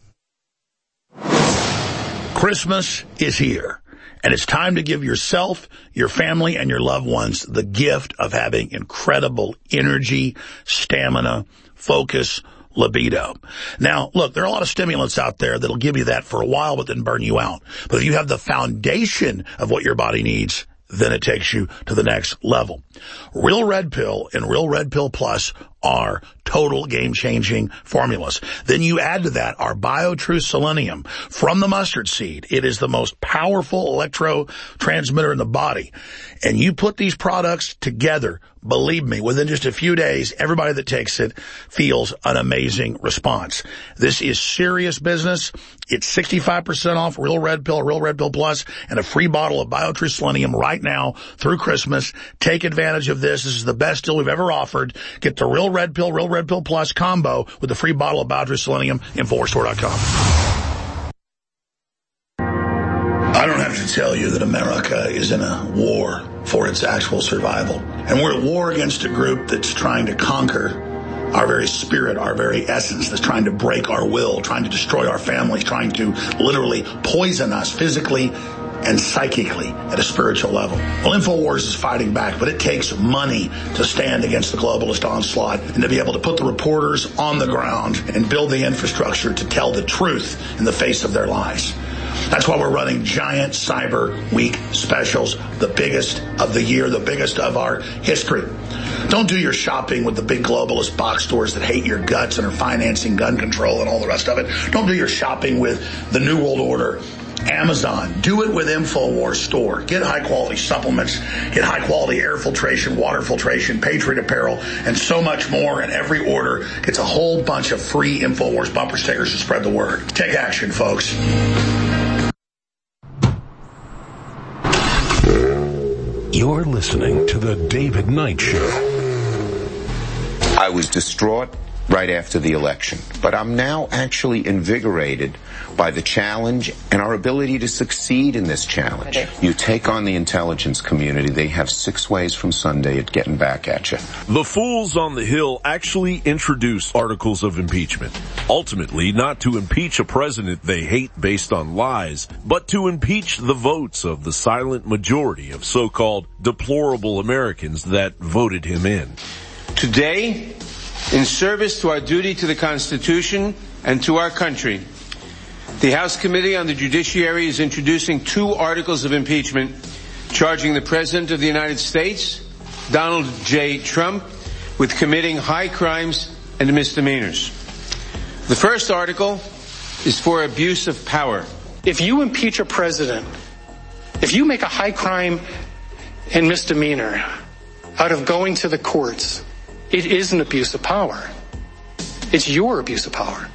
Christmas is here. And it's time to give yourself, your family, and your loved ones the gift of having incredible energy, stamina, focus, libido. Now, look, there are a lot of stimulants out there that'll give you that for a while but then burn you out. But if you have the foundation of what your body needs, then it takes you to the next level. Real Red Pill and Real Red Pill Plus are total game-changing formulas. Then you add to that our BioTrue Selenium from the mustard seed. It is the most powerful electrotransmitter in the body. And you put these products together, believe me, within just a few days, everybody that takes it feels an amazing response. This is serious business. It's sixty-five percent off Real Red Pill, Real Red Pill Plus, and a free bottle of BioTrue Selenium right now through Christmas. Take advantage of this. This is the best deal we've ever offered. Get the Real Red Pill, Real Red Pill Plus combo with the free bottle of BioTrue Selenium, Infowars Store dot com. I don't have to tell you that America is in a war for its actual survival. And we're at war against a group that's trying to conquer our very spirit, our very essence, that's trying to break our will, trying to destroy our families, trying to literally poison us physically and psychically at a spiritual level. Well, InfoWars is fighting back, but it takes money to stand against the globalist onslaught and to be able to put the reporters on the ground and build the infrastructure to tell the truth in the face of their lies. That's why we're running giant Cyber Week specials, the biggest of the year, the biggest of our history. Don't do your shopping with the big globalist box stores that hate your guts and are financing gun control and all the rest of it. Don't do your shopping with the New World Order, Amazon. Do it with InfoWars Store. Get high-quality supplements, get high-quality air filtration, water filtration, Patriot apparel, and so much more. And every order gets a whole bunch of free InfoWars bumper stickers to spread the word. Take action, folks. You're listening to The David Knight Show. I was distraught right after the election, but I'm now actually invigorated by the challenge and our ability to succeed in this challenge. You take on the intelligence community, they have six ways from Sunday at getting back at you. The fools on the Hill actually introduced articles of impeachment. Ultimately, not to impeach a president they hate based on lies, but to impeach the votes of the silent majority of so-called deplorable Americans that voted him in. Today, in service to our duty to the Constitution and to our country, the House Committee on the Judiciary is introducing two articles of impeachment charging the President of the United States, Donald J. Trump, with committing high crimes and misdemeanors. The first article is for abuse of power. If you impeach a president, if you make a high crime and misdemeanor out of going to the courts, it is an abuse of power. It's your abuse of power.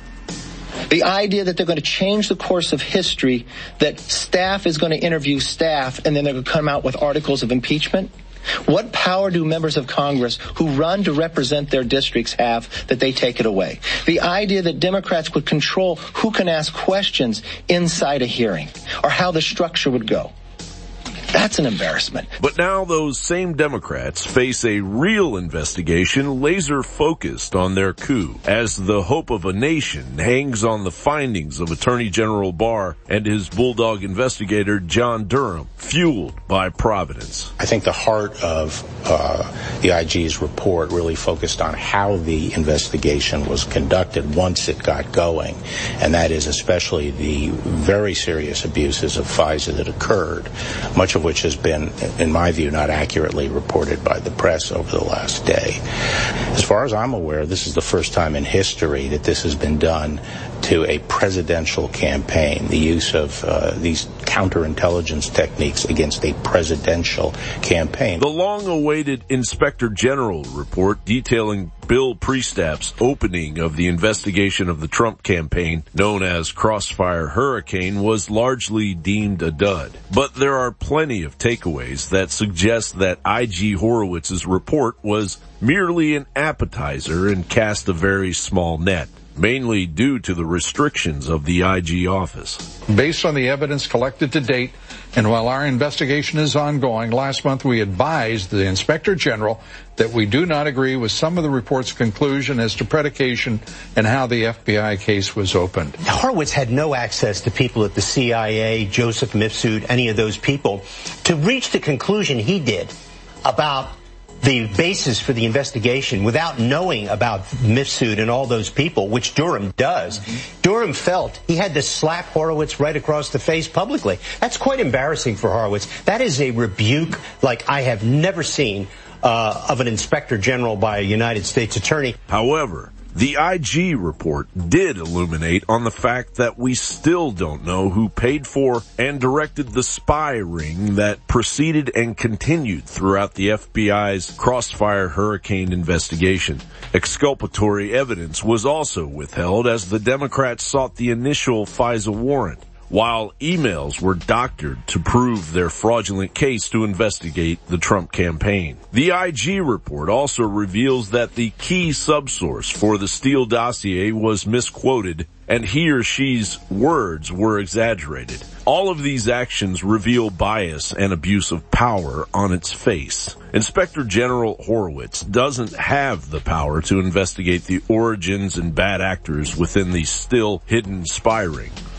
The idea that they're going to change the course of history, that staff is going to interview staff and then they're going to come out with articles of impeachment. What power do members of Congress who run to represent their districts have that they take it away? The idea that Democrats would control who can ask questions inside a hearing or how the structure would go. That's an embarrassment. But now those same Democrats face a real investigation laser focused on their coup, as the hope of a nation hangs on the findings of Attorney General Barr and his bulldog investigator John Durham, fueled by Providence. I think the heart of uh, the I G's report really focused on how the investigation was conducted once it got going, and that is especially the very serious abuses of FISA that occurred, much of which has been, in my view, not accurately reported by the press over the last day. As far as I'm aware, this is the first time in history that this has been done to a presidential campaign, the use of uh, these counterintelligence techniques against a presidential campaign. The long-awaited Inspector General report detailing Bill Priestap's opening of the investigation of the Trump campaign, known as Crossfire Hurricane, was largely deemed a dud. But there are plenty of takeaways that suggest that I G Horowitz's report was merely an appetizer and cast a very small net, mainly due to the restrictions of the I G office. Based on the evidence collected to date, and while our investigation is ongoing, last month we advised the Inspector General that we do not agree with some of the report's conclusion as to predication and how the F B I case was opened. Horowitz had no access to people at the C I A, Joseph Mifsud, any of those people, to reach the conclusion he did about the basis for the investigation without knowing about Mifsud and all those people, which Durham does. Mm-hmm. Durham felt he had to slap Horowitz right across the face publicly. That's quite embarrassing for Horowitz. That is a rebuke like I have never seen uh, of an inspector general by a United States attorney. However, the I G report did illuminate on the fact that we still don't know who paid for and directed the spy ring that proceeded and continued throughout the F B I's Crossfire Hurricane investigation. Exculpatory evidence was also withheld as the Democrats sought the initial FISA warrant, while emails were doctored to prove their fraudulent case to investigate the Trump campaign. The I G report also reveals that the key subsource for the Steele dossier was misquoted and he or she's words were exaggerated. All of these actions reveal bias and abuse of power on its face. Inspector General Horowitz doesn't have the power to investigate the origins and bad actors within the still hidden spy ring.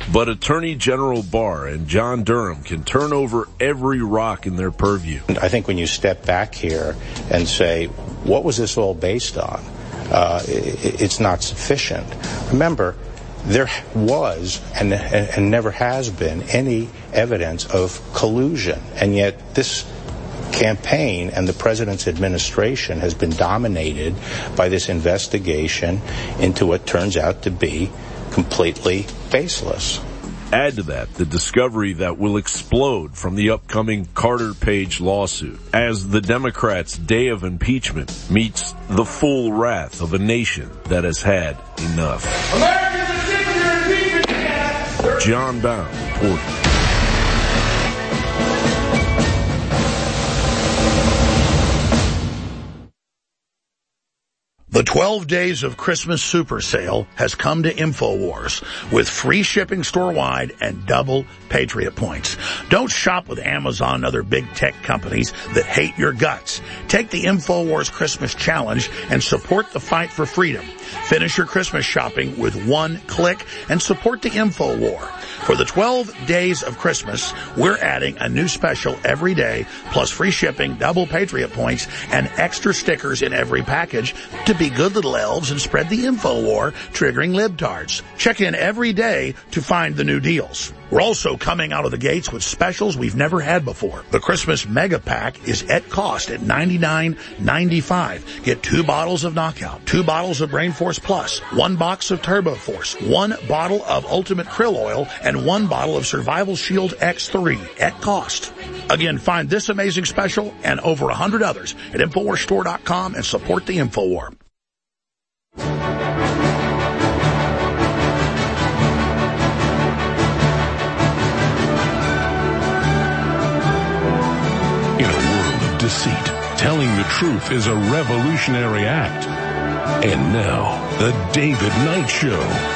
But Attorney General Barr and John Durham can turn over every rock in their purview. I think when you step back here and say, what was this all based on? Uh, it, it's not sufficient. Remember, there was and, and never has been any evidence of collusion, and yet this campaign and the president's administration has been dominated by this investigation into what turns out to be completely baseless. Add to that the discovery that will explode from the upcoming Carter Page lawsuit as the Democrats' day of impeachment meets the full wrath of a nation that has had enough. Americans are sick of your impeachment. John Bound reporting. The twelve Days of Christmas Super Sale has come to InfoWars with free shipping store-wide and double Patriot points. Don't shop with Amazon and other big tech companies that hate your guts. Take the InfoWars Christmas Challenge and support the fight for freedom. Finish your Christmas shopping with one click and support the InfoWar. For the twelve Days of Christmas, we're adding a new special every day, plus free shipping, double Patriot points, and extra stickers in every package to be good little elves and spread the InfoWar, triggering libtards. Check in every day to find the new deals. We're also coming out of the gates with specials we've never had before. The Christmas Mega Pack is at cost at ninety-nine ninety-five. Get two bottles of Knockout, two bottles of Brain Force Plus, one box of Turbo Force, one bottle of Ultimate Krill Oil, and one bottle of Survival Shield X three at cost. Again, find this amazing special and over a hundred others at InfoWars Store dot com and support the InfoWar. In a world of deceit, telling the truth is a revolutionary act. And now, the David Knight Show.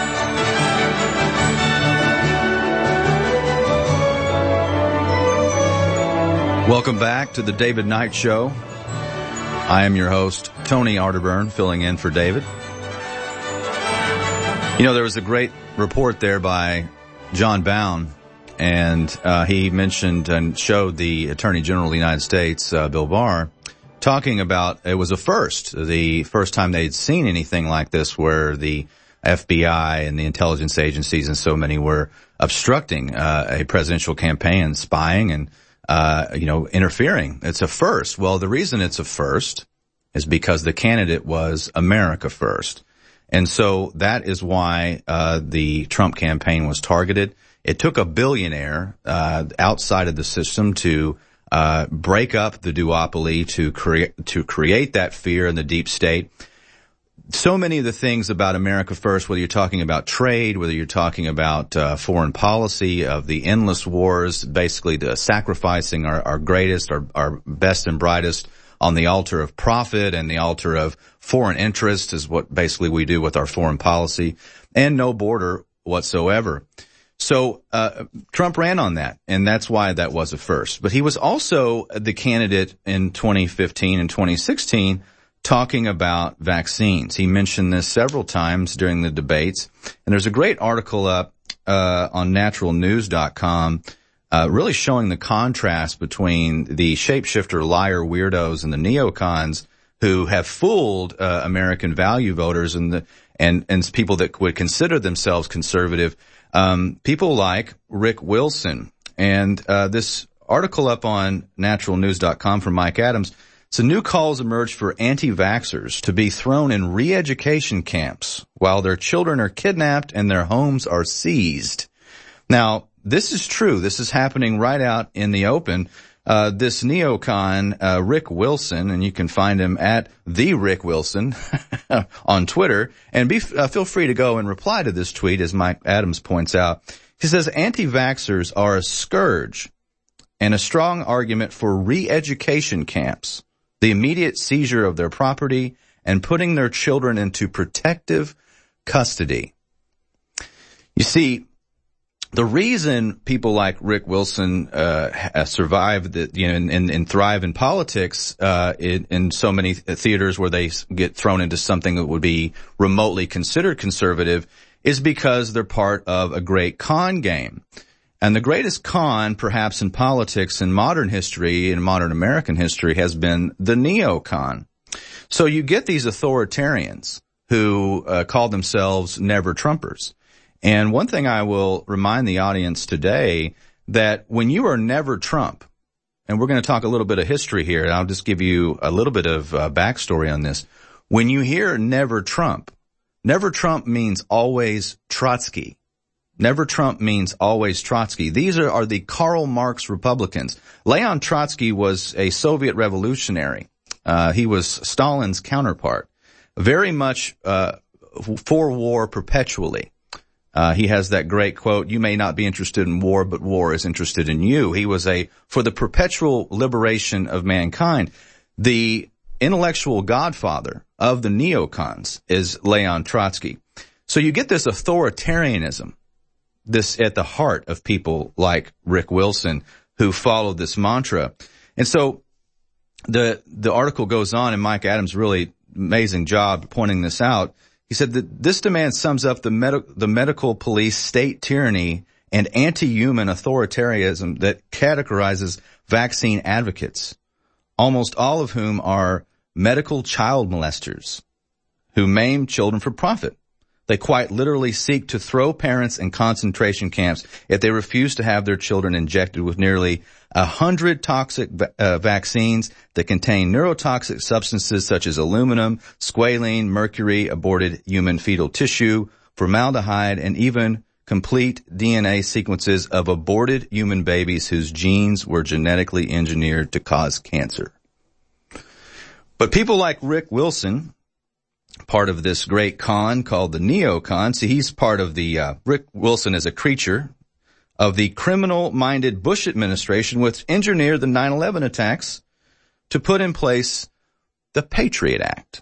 Welcome back to the David Knight Show. I am your host, Tony Arterburn, filling in for David. You know, there was a great report there by John Bound, and uh, he mentioned and showed the Attorney General of the United States, uh, Bill Barr, talking about it was a first, the first time they'd seen anything like this where the F B I and the intelligence agencies and so many were obstructing uh, a presidential campaign, spying and Uh, you know, interfering. It's a first. Well, the reason it's a first is because the candidate was America first. And so that is why, uh, the Trump campaign was targeted. It took a billionaire, uh, outside of the system to, uh, break up the duopoly, to create, to create that fear in the deep state. So many of the things about America first, whether you're talking about trade, whether you're talking about uh, foreign policy, of the endless wars, basically the sacrificing our, our greatest, our, our best and brightest on the altar of profit and the altar of foreign interest is what basically we do with our foreign policy, and no border whatsoever. So uh Trump ran on that, and that's why that was a first. But he was also the candidate in twenty fifteen and twenty sixteen talking about vaccines. He mentioned this several times during the debates, and there's a great article up uh on natural news dot com uh really showing the contrast between the shapeshifter liar weirdos and the neocons who have fooled uh, American value voters and the and and people that would consider themselves conservative, um people like Rick Wilson. And uh this article up on natural news dot com from Mike Adams. So new calls emerged for anti-vaxxers to be thrown in re-education camps while their children are kidnapped and their homes are seized. Now, this is true. This is happening right out in the open. Uh, this neocon, uh, Rick Wilson, and you can find him at the Rick Wilson on Twitter, and be, uh, feel free to go and reply to this tweet, as Mike Adams points out. He says, anti-vaxxers are a scourge and a strong argument for re-education camps, the immediate seizure of their property, and putting their children into protective custody. You see, the reason people like Rick Wilson uh survive, the, you know, and, and, and thrive in politics uh in, in so many theaters where they get thrown into something that would be remotely considered conservative is because they're part of a great con game. And the greatest con, perhaps in politics in modern history, in modern American history, has been the neocon. So you get these authoritarians who uh, call themselves never Trumpers. And one thing I will remind the audience today, that when you are never Trump, and we're going to talk a little bit of history here, and I'll just give you a little bit of uh, backstory on this. When you hear never Trump, never Trump means always Trotsky. Never Trump means always Trotsky. These are, are the Karl Marx Republicans. Leon Trotsky was a Soviet revolutionary. Uh, he was Stalin's counterpart. Very much uh, for war perpetually. Uh, he has that great quote, "You may not be interested in war, but war is interested in you." He was a, for the perpetual liberation of mankind. The intellectual godfather of the neocons is Leon Trotsky. So you get this authoritarianism, this at the heart of people like Rick Wilson, who followed this mantra. And so the the article goes on, and Mike Adams really amazing job pointing this out. He said that this demand sums up the med- the medical police state tyranny and anti-human authoritarianism that categorizes vaccine advocates, almost all of whom are medical child molesters who maim children for profit. They quite literally seek to throw parents in concentration camps if they refuse to have their children injected with nearly a hundred toxic uh, vaccines that contain neurotoxic substances such as aluminum, squalene, mercury, aborted human fetal tissue, formaldehyde, and even complete D N A sequences of aborted human babies whose genes were genetically engineered to cause cancer. But people like Rick Wilson, part of this great con called the neocon. See, he's part of the, uh, Rick Wilson is a creature of the criminal-minded Bush administration, which engineered the nine eleven attacks to put in place the Patriot Act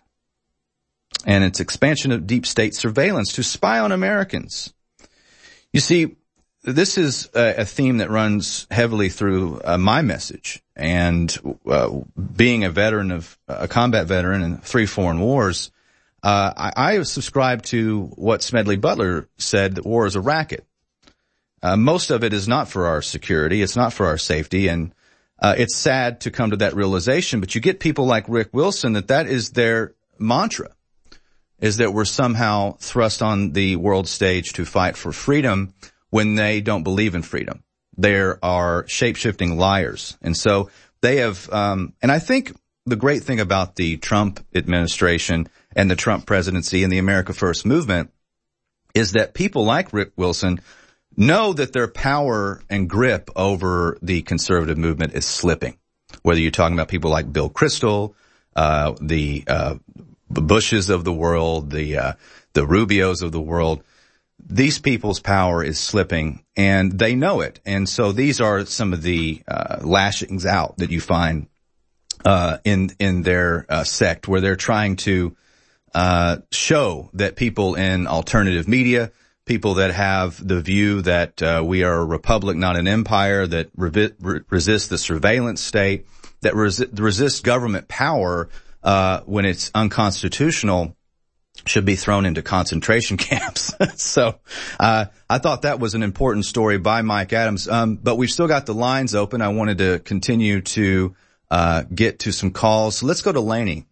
and its expansion of deep state surveillance to spy on Americans. You see, this is a, a theme that runs heavily through uh, my message. And uh, being a veteran of, a combat veteran in three foreign wars, Uh, I, I subscribe to what Smedley Butler said, that war is a racket. Uh, most of it is not for our security. It's not for our safety. And uh, it's sad to come to that realization. But you get people like Rick Wilson that that is their mantra, is that we're somehow thrust on the world stage to fight for freedom when they don't believe in freedom. There are shape-shifting liars. And so they have, um, and I think the great thing about the Trump administration and the Trump presidency and the America First movement is that people like Rick Wilson know that their power and grip over the conservative movement is slipping. Whether you're talking about people like Bill Kristol, uh, the, uh, Bushes of the world, the, uh, the Rubios of the world, these people's power is slipping and they know it. And so these are some of the, uh, lashings out that you find, uh, in, in their, uh, sect, where they're trying to, uh, show that people in alternative media, people that have the view that, uh, we are a republic, not an empire, that re- re- resist the surveillance state, that resi- resist government power, uh, when it's unconstitutional, should be thrown into concentration camps. So, uh, I thought that was an important story by Mike Adams. Um, but we've still got the lines open. I wanted to continue to, uh, get to some calls. So let's go to Laney.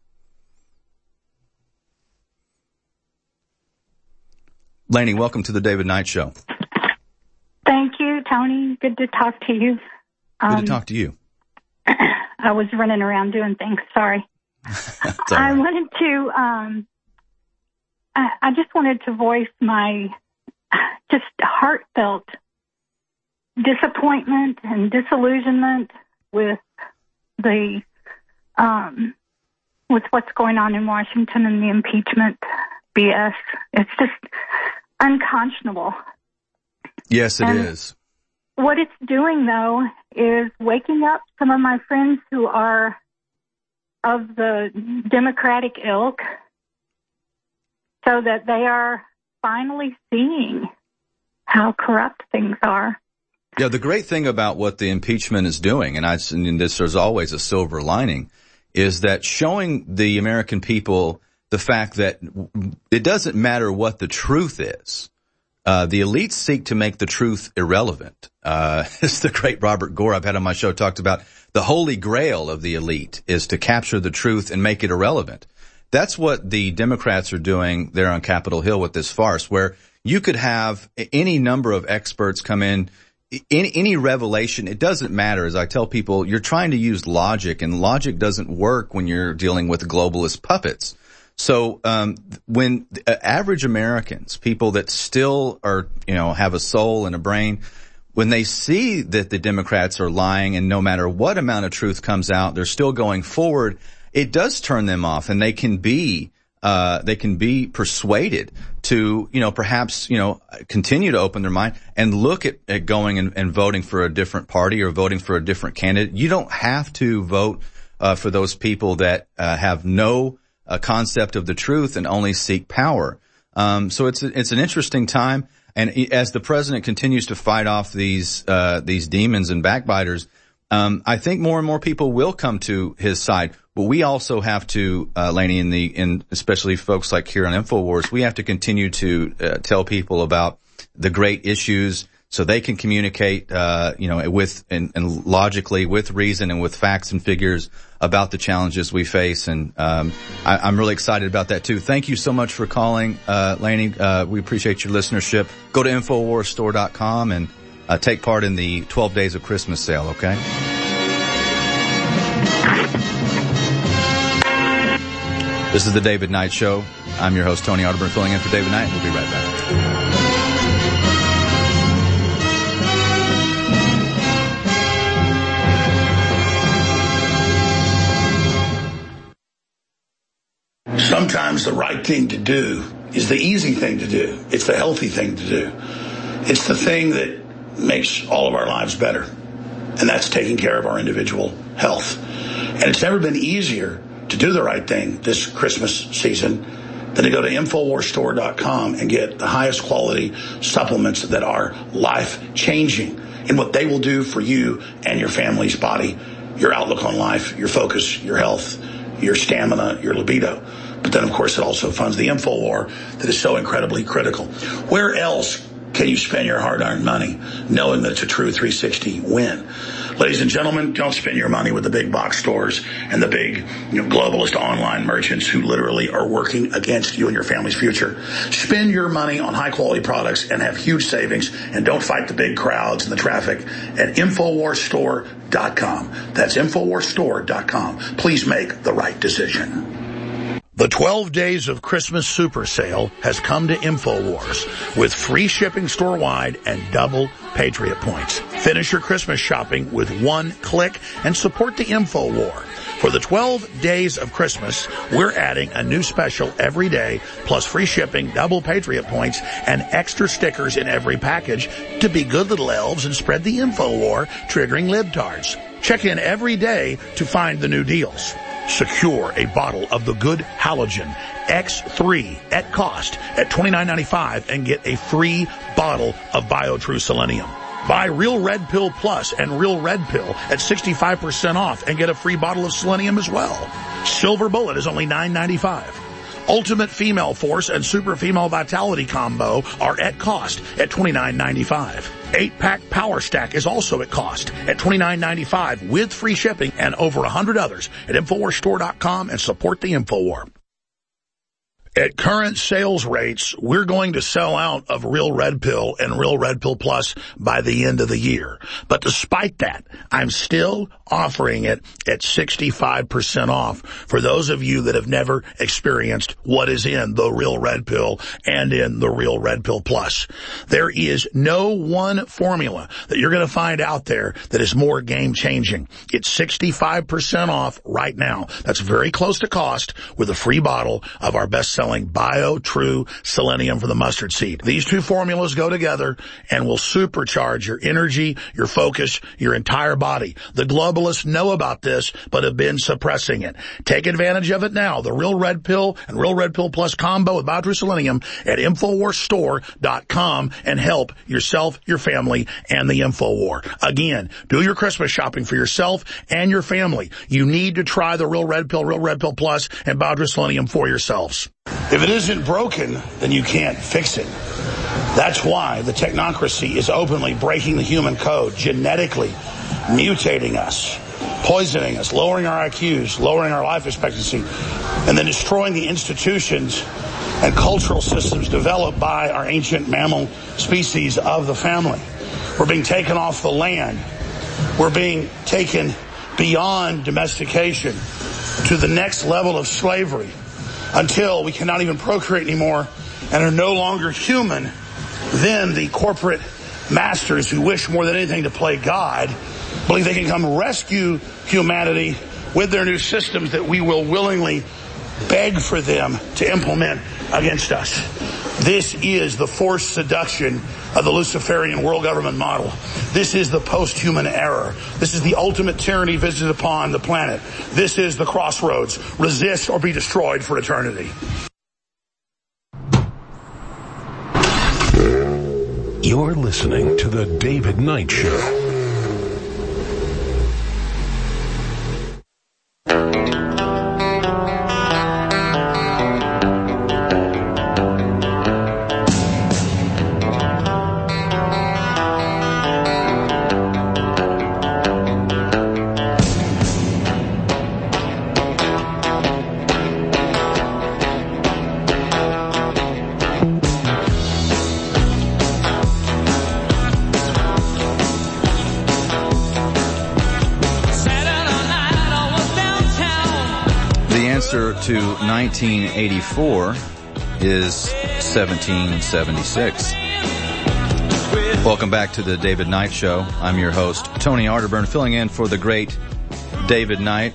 Laney, welcome to the David Knight Show. Thank you, Tony. Good to talk to you. Good um, to talk to you. I was running around doing things. Sorry. I wanted to, um, I, I just wanted to voice my just heartfelt disappointment and disillusionment with the, um, with what's going on in Washington and the impeachment B S. It's just unconscionable. Yes, it and is. What it's doing, though, is waking up some of my friends who are of the Democratic ilk so that they are finally seeing how corrupt things are. Yeah, the great thing about what the impeachment is doing, and I, and this, there's always a silver lining, is that showing the American people the fact that it doesn't matter what the truth is. Uh, the elites seek to make the truth irrelevant. Uh, as the great Robert Gore I've had on my show talked about, the holy grail of the elite is to capture the truth and make it irrelevant. That's what the Democrats are doing there on Capitol Hill with this farce, where you could have any number of experts come in, any, any revelation. It doesn't matter. As I tell people, you're trying to use logic, and logic doesn't work when you're dealing with globalist puppets. So um when uh, average Americans, people that still are, you know, have a soul and a brain, when they see that the Democrats are lying and no matter what amount of truth comes out, they're still going forward, it does turn them off, and they can be uh they can be persuaded to, you know, perhaps, you know, continue to open their mind and look at, at going and, and voting for a different party or voting for a different candidate. You don't have to vote uh for those people that uh have no a concept of the truth and only seek power. Um, so it's it's an interesting time, and as the president continues to fight off these uh, these demons and backbiters, um, I think more and more people will come to his side. But we also have to, uh, Laney, in the in especially folks like here on InfoWars, we have to continue to uh, tell people about the great issues, so they can communicate, uh, you know, with and, and logically, with reason, and with facts and figures about the challenges we face. And um, I, I'm really excited about that too. Thank you so much for calling, uh, Laney. Uh, we appreciate your listenership. Go to Infowars Store dot com and uh, take part in the twelve Days of Christmas sale. Okay. This is the David Knight Show. I'm your host, Tony Arterburn, filling in for David Knight. We'll be right back. Sometimes the right thing to do is the easy thing to do. It's the healthy thing to do. It's the thing that makes all of our lives better. And that's taking care of our individual health. And it's never been easier to do the right thing this Christmas season than to go to Infowars Store dot com and get the highest quality supplements that are life-changing in what they will do for you and your family's body, your outlook on life, your focus, your health, your stamina, your libido. But then, of course, it also funds the InfoWar that is so incredibly critical. Where else can you spend your hard-earned money knowing that it's a true three sixty win? Ladies and gentlemen, don't spend your money with the big box stores and the big, you know, globalist online merchants who literally are working against you and your family's future. Spend your money on high-quality products and have huge savings, and don't fight the big crowds and the traffic at Infowars Store dot com. That's Infowars Store dot com. Please make the right decision. The twelve Days of Christmas Super Sale has come to InfoWars with free shipping store-wide and double Patriot points. Finish your Christmas shopping with one click and support the InfoWar. For the twelve Days of Christmas, we're adding a new special every day, plus free shipping, double Patriot points, and extra stickers in every package to be good little elves and spread the InfoWar, triggering libtards. Check in every day to find the new deals. Secure a bottle of the good halogen X three at cost at twenty-nine ninety-five and get a free bottle of BioTrue Selenium. Buy Real Red Pill Plus and Real Red Pill at sixty-five percent off and get a free bottle of selenium as well. Silver Bullet is only nine ninety-five. Ultimate Female Force and Super Female Vitality Combo are at cost at twenty-nine ninety-five. eight-pack Power Stack is also at cost at twenty-nine ninety-five with free shipping and over one hundred others at Infowars Store dot com, and support the InfoWar. At current sales rates, we're going to sell out of Real Red Pill and Real Red Pill Plus by the end of the year. But despite that, I'm still offering it at sixty-five percent off for those of you that have never experienced what is in the Real Red Pill and in the Real Red Pill Plus. There is no one formula that you're going to find out there that is more game-changing. It's sixty-five percent off right now. That's very close to cost with a free bottle of our best-selling selling BioTrue Selenium for the mustard seed. These two formulas go together and will supercharge your energy, your focus, your entire body. The globalists know about this, but have been suppressing it. Take advantage of it now. The Real Red Pill and Real Red Pill Plus combo with BioTrue Selenium at Infowars Store dot com and help yourself, your family, and the InfoWar. Again, do your Christmas shopping for yourself and your family. You need to try the Real Red Pill, Real Red Pill Plus, and BioTrue Selenium for yourselves. If it isn't broken, then you can't fix it. That's why the technocracy is openly breaking the human code, genetically mutating us, poisoning us, lowering our I Qs, lowering our life expectancy, and then destroying the institutions and cultural systems developed by our ancient mammal species of the family. We're being taken off the land. We're being taken beyond domestication to the next level of slavery until we cannot even procreate anymore and are no longer human. Then the corporate masters who wish more than anything to play God believe they can come rescue humanity with their new systems that we will willingly beg for them to implement against us. This is the forced seduction of the Luciferian world government model. This is the post-human error. This is the ultimate tyranny visited upon the planet. This is the crossroads. Resist or be destroyed for eternity. You're listening to The David Knight Show. To nineteen eighty-four is seventeen seventy-six. Welcome back to the David Knight Show. I'm your host, Tony Arterburn, filling in for the great David Knight.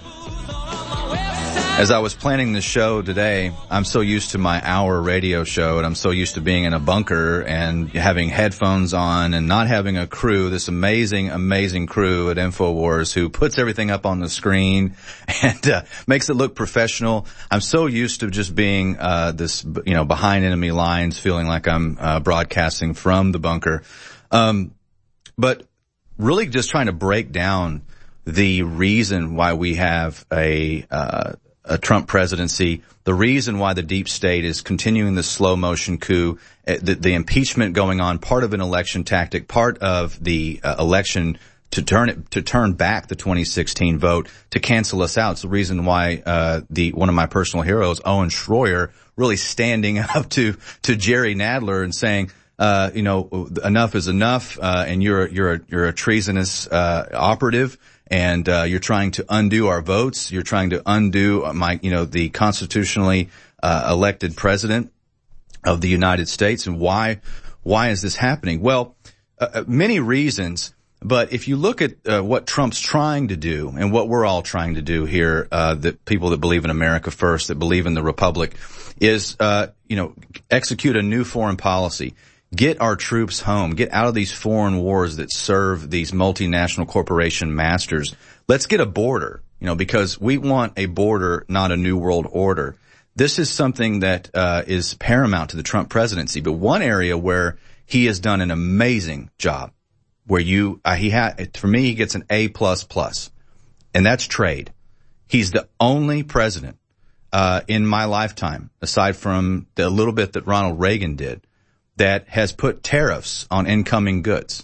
As I was planning the show today, I'm so used to my hour radio show, and I'm so used to being in a bunker and having headphones on and not having a crew, this amazing, amazing crew at InfoWars who puts everything up on the screen and uh, makes it look professional. I'm so used to just being uh this, you know, behind enemy lines, feeling like I'm uh, broadcasting from the bunker. Um but really just trying to break down the reason why we have a uh a Trump presidency, the reason why the deep state is continuing the slow motion coup, the, the impeachment going on, part of an election tactic, part of the uh, election to turn it, to turn back the twenty sixteen vote, to cancel us out. It's the reason why, uh, the, one of my personal heroes, Owen Schroyer, really standing up to, to Jerry Nadler and saying, uh, you know, enough is enough, uh, and you're, you're a, you're a treasonous, uh, operative. And, uh, you're trying to undo our votes. You're trying to undo my, you know, the constitutionally, uh, elected president of the United States. And why, why is this happening? Well, uh, many reasons. But if you look at, uh, what Trump's trying to do and what we're all trying to do here, uh, the people that believe in America first, that believe in the Republic, is, uh, you know, execute a new foreign policy. Get our troops home. Get out of these foreign wars that serve these multinational corporation masters. Let's get a border, you know, because we want a border, not a new world order. This is something that uh is paramount to the Trump presidency. But one area where he has done an amazing job, where you, uh, he had, for me, he gets an A plus plus, and that's trade. He's the only president uh in my lifetime, aside from the little bit that Ronald Reagan did, that has put tariffs on incoming goods.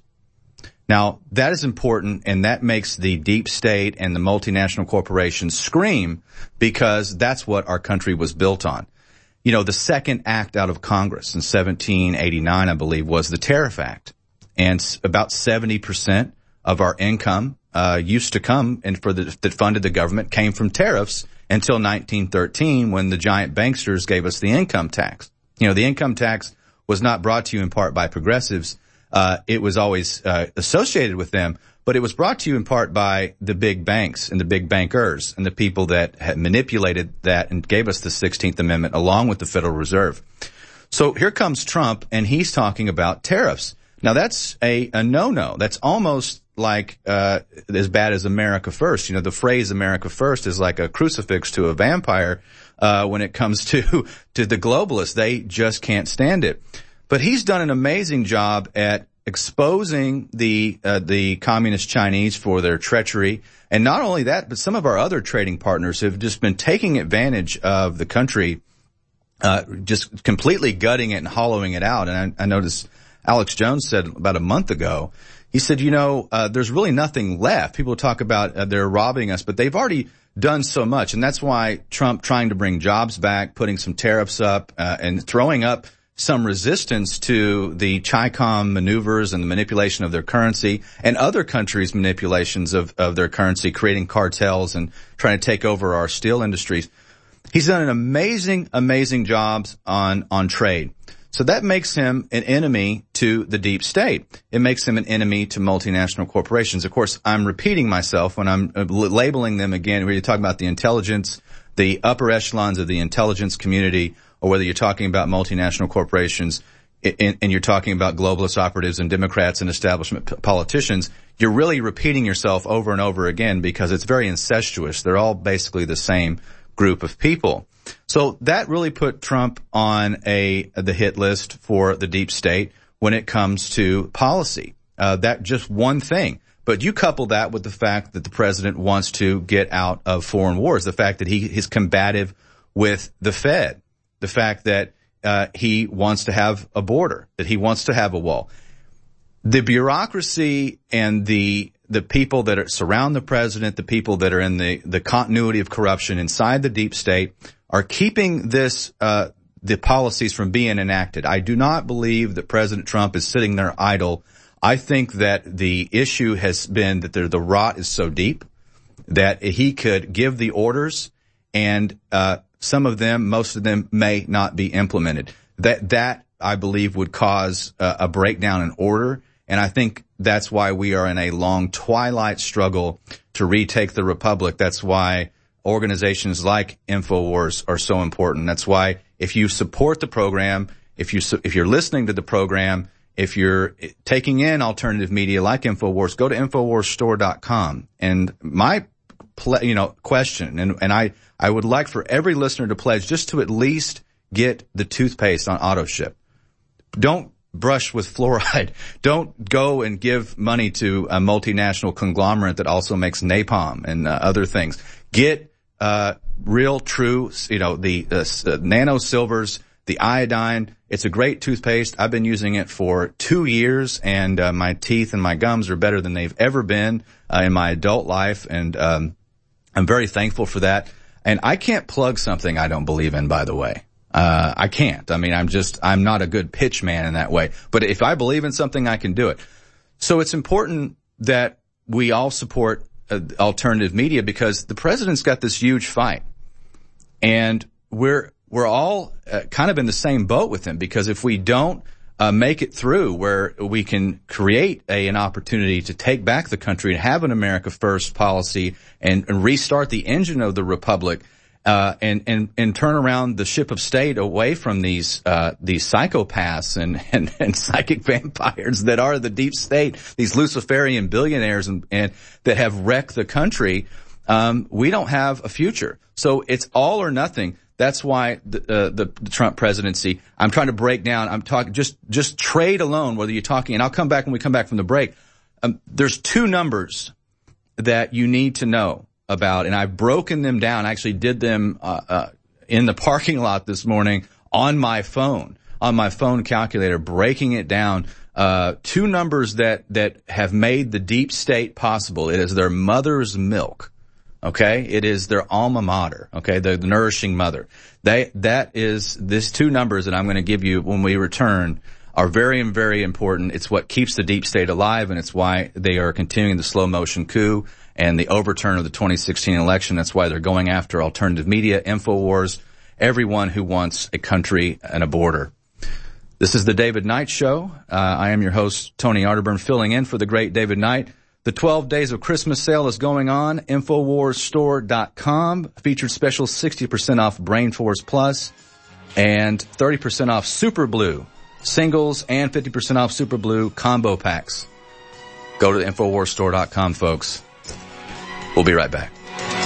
Now, that is important, and that makes the deep state and the multinational corporations scream, because that's what our country was built on. You know, the second act out of Congress in seventeen eighty-nine, I believe, was the Tariff Act. And about seventy percent of our income uh used to come, and for the, that funded the government, came from tariffs until nineteen thirteen, when the giant banksters gave us the income tax. You know, the income tax was not brought to you in part by progressives. Uh, it was always, uh, associated with them, But it was brought to you in part by the big banks and the big bankers and the people that had manipulated that and gave us the sixteenth Amendment along with the Federal Reserve. So here comes Trump, and he's talking about tariffs. Now, that's a, a no-no. That's almost like uh as bad as America First. You know, the phrase America First is like a crucifix to a vampire uh when it comes to to the globalists. They just can't stand it. But he's done an amazing job at exposing the uh, the communist Chinese for their treachery. And not only that, but some of our other trading partners have just been taking advantage of the country, uh just completely gutting it and hollowing it out. And I, I noticed Alex Jones said about a month ago, he said, you know, uh, there's really nothing left. People talk about uh, they're robbing us, but they've already done so much. And that's why Trump trying to bring jobs back, putting some tariffs up, uh, and throwing up some resistance to the Chi-Com maneuvers and the manipulation of their currency and other countries' manipulations of, of their currency, creating cartels and trying to take over our steel industries. He's done an amazing, amazing job on, on trade. So that makes him an enemy to the deep state. It makes him an enemy to multinational corporations. Of course, I'm repeating myself when I'm labeling them again. Whether you're talking about the intelligence, the upper echelons of the intelligence community, or whether you're talking about multinational corporations and, and you're talking about globalist operatives and Democrats and establishment p- politicians, you're really repeating yourself over and over again because it's very incestuous. They're all basically the same group of people. So that really put Trump on a the hit list for the deep state when it comes to policy. Uh, that just one thing. But you couple that with the fact that the president wants to get out of foreign wars, the fact that he is combative with the Fed, the fact that uh, he wants to have a border, that he wants to have a wall. The bureaucracy and the the people that are, surround the president, the people that are in the, the continuity of corruption inside the deep state are keeping this, uh, the policies from being enacted. I do not believe that President Trump is sitting there idle. I think that the issue has been that the, the rot is so deep that he could give the orders and, uh, some of them, most of them may not be implemented. That, that I believe would cause uh, a breakdown in order. And I think that's why we are in a long twilight struggle to retake the republic. That's why organizations like InfoWars are so important. That's why if you support the program, if you if you're listening to the program, if you're taking in alternative media like InfoWars, go to infowars store dot com. And my you know question, and and I I would like for every listener to pledge just to at least get the toothpaste on auto ship. Don't brush with fluoride. Don't go and give money to a multinational conglomerate that also makes napalm and uh, other things. Get uh real, true, you know, the uh, uh, nano silvers, the iodine. It's a great toothpaste. I've been using it for two years, and uh, my teeth and my gums are better than they've ever been uh, in my adult life, and um I'm very thankful for that. And I can't plug something I don't believe in, by the way. Uh, I can't. I mean, I'm just, I'm not a good pitch man in that way. But if I believe in something, I can do it. So it's important that we all support uh, alternative media because the president's got this huge fight. And we're, we're all uh, kind of in the same boat with him because if we don't uh, make it through where we can create a, an opportunity to take back the country and have an America First policy and, and restart the engine of the republic, Uh, and, and, and turn around the ship of state away from these, uh, these psychopaths and, and, and psychic vampires that are the deep state, these Luciferian billionaires and, and that have wrecked the country, um, we don't have a future. So it's all or nothing. That's why the, uh, the, the Trump presidency, I'm trying to break down, I'm talking, just, just trade alone, whether you're talking, and I'll come back when we come back from the break. Um, there's two numbers that you need to know about, and I've broken them down. I actually did them uh, uh in the parking lot this morning on my phone, on my phone calculator, breaking it down. Uh two numbers that that have made the deep state possible. It is their mother's milk, okay? It is their alma mater, okay? The, the nourishing mother. They that is this two numbers that I'm going to give you when we return are very and very important. It's what keeps the deep state alive, and it's why they are continuing the slow motion coup and the overturn of the twenty sixteen election. That's why they're going after alternative media, InfoWars, everyone who wants a country and a border. This is the David Knight Show. Uh, I am your host, Tony Arterburn, filling in for the great David Knight. The twelve Days of Christmas sale is going on. Infowars Store dot com. Featured special sixty percent off Brain Force Plus and thirty percent off Super Blue singles and fifty percent off Super Blue combo packs. Go to Infowars Store dot com, folks. We'll be right back.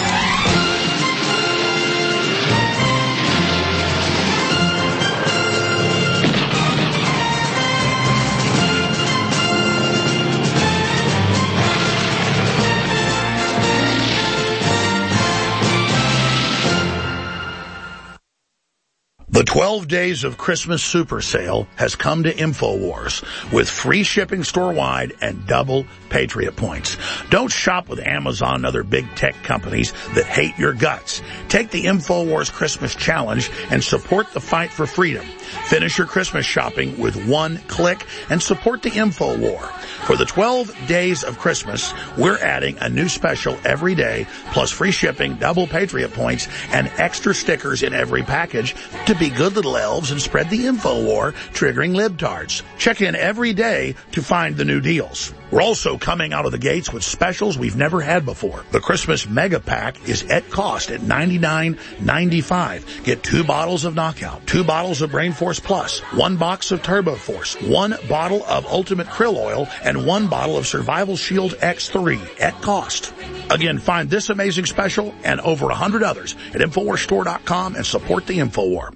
The twelve Days of Christmas Super Sale has come to InfoWars with free shipping store-wide and double Patriot points. Don't shop with Amazon and other big tech companies that hate your guts. Take the InfoWars Christmas Challenge and support the fight for freedom. Finish your Christmas shopping with one click and support the InfoWar. For the twelve Days of Christmas, we're adding a new special every day, plus free shipping, double Patriot points, and extra stickers in every package to be good little elves and spread the info war, triggering libtards. Check in every day to find the new deals. We're also coming out of the gates with specials we've never had before. The Christmas Mega Pack is at cost at ninety-nine ninety-five. Get two bottles of Knockout, two bottles of Brain Force Plus, one box of Turbo Force, one bottle of Ultimate Krill Oil, and one bottle of Survival Shield X three at cost. Again, find this amazing special and over a hundred others at Infowars Store dot com and support the InfoWar.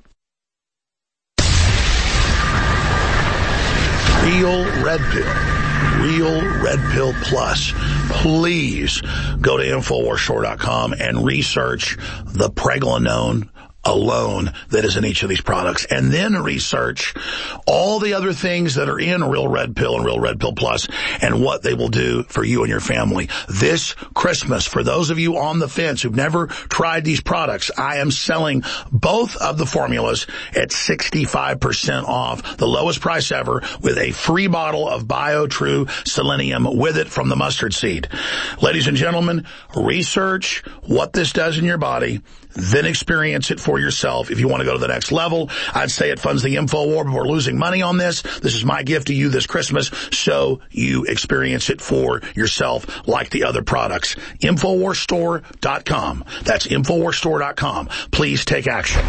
Real Red Pill. Real Red Pill Plus. Please go to Infowars Store dot com and research the pregnenolone alone that is in each of these products, and then research all the other things that are in Real Red Pill and Real Red Pill Plus and what they will do for you and your family. This Christmas, for those of you on the fence who've never tried these products, I am selling both of the formulas at sixty-five percent off, the lowest price ever, with a free bottle of BioTrue Selenium with it from the mustard seed. Ladies and gentlemen, research what this does in your body, then experience it for yourself. If you want to go to the next level, I'd say it funds the InfoWar, but we're losing money on this. This is my gift to you this Christmas, so you experience it for yourself like the other products. Infowars Store dot com. That's Infowars Store dot com. Please take action.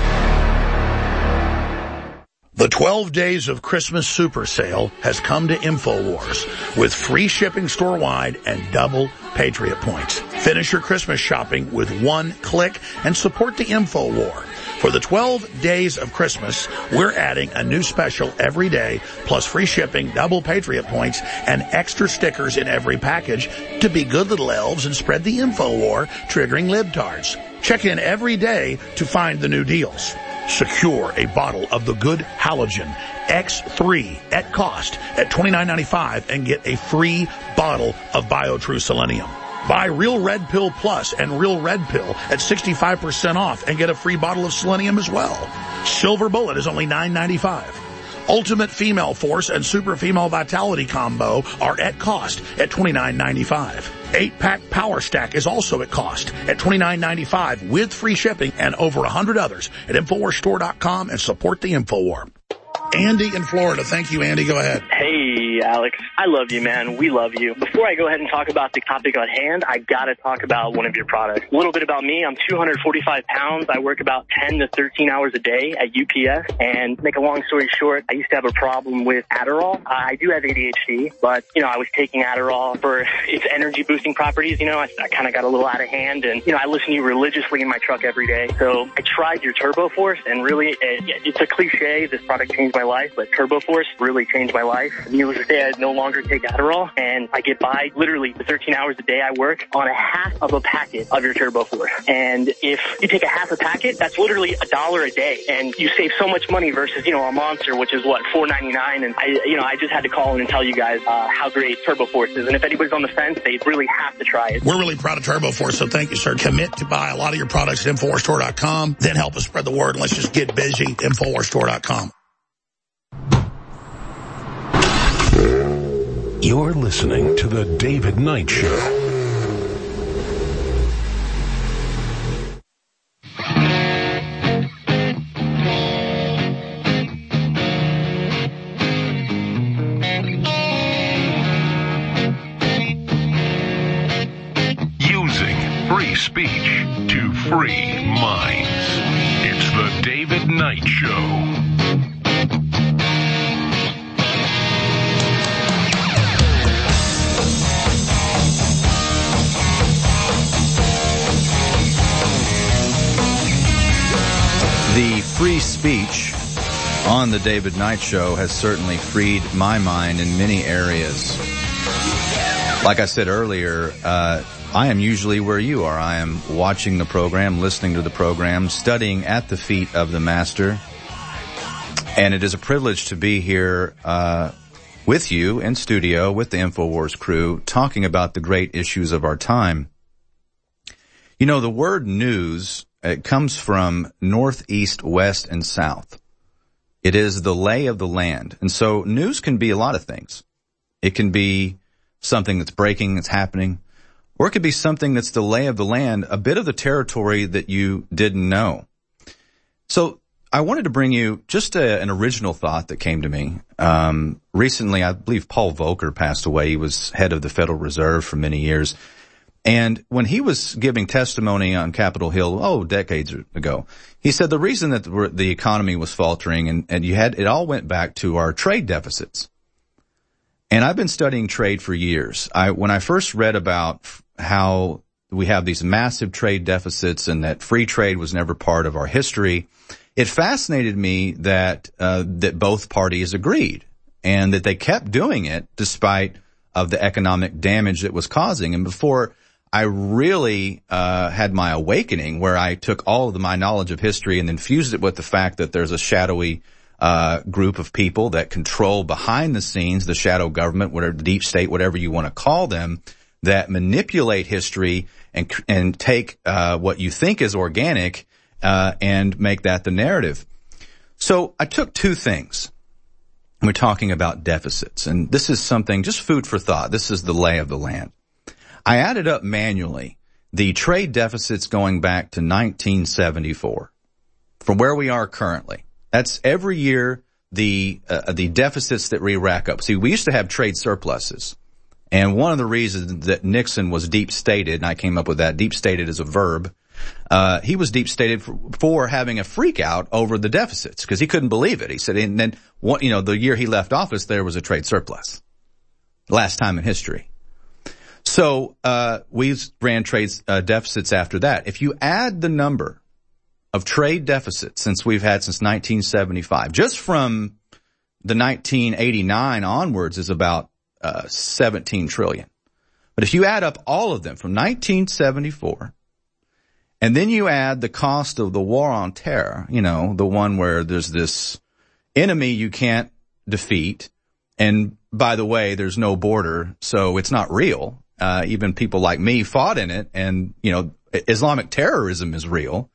The twelve Days of Christmas Super Sale has come to InfoWars with free shipping store-wide and double Patriot points. Finish your Christmas shopping with one click and support the InfoWar. For the twelve Days of Christmas, we're adding a new special every day, plus free shipping, double Patriot points, and extra stickers in every package to be good little elves and spread the InfoWar, triggering libtards. Check in every day to find the new deals. Secure a bottle of the good halogen X three at cost at twenty-nine ninety-five and get a free bottle of BioTrue Selenium. Buy Real Red Pill Plus and Real Red Pill at sixty-five percent off and get a free bottle of Selenium as well. Silver Bullet is only nine ninety-five. Ultimate Female Force and Super Female Vitality Combo are at cost at twenty-nine ninety-five. eight-pack Power Stack is also at cost at twenty-nine ninety-five with free shipping and over one hundred others at Infowars Store dot com and support the InfoWar. Andy in Florida. Thank you, Andy. Go ahead. Hey, Alex. I love you, man. We love you. Before I go ahead and talk about the topic at hand, I got to talk about one of your products. A little bit about me. I'm two hundred forty-five pounds. I work about ten to thirteen hours a day at U P S. And make a long story short, I used to have a problem with Adderall. I do have A D H D, but, you know, I was taking Adderall for its energy boosting properties. You know, I, I kind of got a little out of hand. And, you know, I listen to you religiously in my truck every day. So I tried your Turbo Force, and really, it, it's a cliche. This product changed my life, but Turbo Force really changed my life. Needless to say, I no longer take Adderall, and I get by literally the thirteen hours a day I work on a half of a packet of your Turbo Force. And if you take a half a packet, that's literally a dollar a day, and you save so much money versus, you know, a Monster, which is what, four ninety-nine. And I, you know, I just had to call in and tell you guys uh, how great Turbo Force is. And if anybody's on the fence, they really have to try it. We're really proud of Turbo Force, so thank you, sir. Commit to buy a lot of your products at Infowars Store dot com. Then help us spread the word. Let's just get busy. Infowars Store dot com. You're listening to The David Knight Show. free speech to free minds. It's the David Knight Show. The free speech on the David Knight Show has certainly freed my mind in many areas. Like I said earlier, uh, I am usually where you are. I am watching the program, listening to the program, studying at the feet of the Master. And it is a privilege to be here uh, with you in studio with the InfoWars crew, talking about the great issues of our time. You know, the word news, it comes from north, east, west, and south. It is the lay of the land. And so news can be a lot of things. It can be something that's breaking, that's happening, or it could be something that's the lay of the land, a bit of the territory that you didn't know. So I wanted to bring you just a, an original thought that came to me. Um, recently, I believe Paul Volcker passed away. He was head of the Federal Reserve for many years. And when he was giving testimony on Capitol Hill, oh, decades ago, he said the reason that the, the economy was faltering and, and you had, it all went back to our trade deficits. And I've been studying trade for years. I, when I first read about how we have these massive trade deficits and that free trade was never part of our history, it fascinated me that, uh, that both parties agreed and that they kept doing it despite of the economic damage that was causing. And before I really uh had my awakening, where I took all of the, my knowledge of history and then fused it with the fact that there's a shadowy uh group of people that control behind the scenes, the shadow government, whatever, the deep state, whatever you want to call them, that manipulate history and and take uh what you think is organic uh and make that the narrative. So I took two things. We're talking about deficits, and this is something, just food for thought. This is the lay of the land. I added up manually the trade deficits going back to nineteen seventy-four from where we are currently. That's every year the uh, the deficits that we rack up. See, we used to have trade surpluses. And one of the reasons that Nixon was deep-stated, and I came up with that, deep-stated as a verb, uh, he was deep-stated for, for having a freak out over the deficits because he couldn't believe it. He said, and then, one, you know, the year he left office, there was a trade surplus. Last time in history. So, uh, we ran trade uh, deficits after that. If you add the number of trade deficits since we've had since nineteen seventy-five, just from the nineteen eighty-nine onwards is about, uh, seventeen trillion. But if you add up all of them from nineteen seventy-four, and then you add the cost of the war on terror, you know, the one where there's this enemy you can't defeat, and by the way, there's no border, so it's not real. Uh, even people like me fought in it, and, you know, Islamic terrorism is real,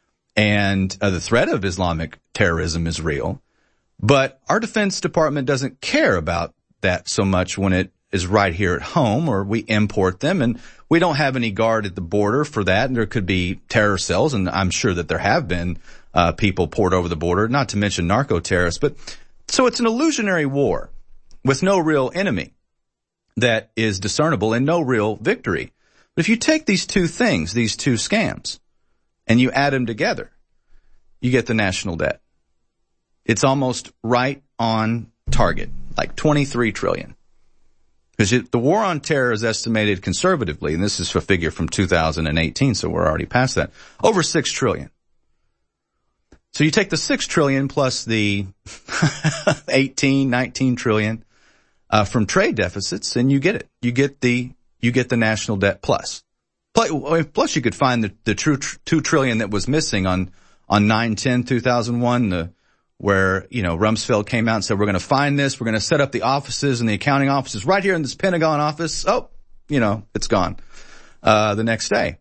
and uh, the threat of Islamic terrorism is real. But our Defense Department doesn't care about that so much when it is right here at home, or we import them, and we don't have any guard at the border for that, and there could be terror cells, and I'm sure that there have been uh, people poured over the border, not to mention narco-terrorists. But so it's an illusionary war with no real enemy that is discernible and no real victory. But if you take these two things, these two scams, and you add them together, you get the national debt. It's almost right on target, like twenty-three trillion. Because the war on terror is estimated conservatively, and this is a figure from two thousand eighteen, so we're already past that, over six trillion. So you take the six trillion plus the eighteen, nineteen trillion Uh, from trade deficits, and you get it. You get the, you get the national debt plus. Plus, plus you could find the, the true tr- two trillion that was missing on, on nine ten two thousand one, the, where, you know, Rumsfeld came out and said, we're going to find this, we're going to set up the offices and the accounting offices right here in this Pentagon office. Oh, you know, it's gone, uh, the next day.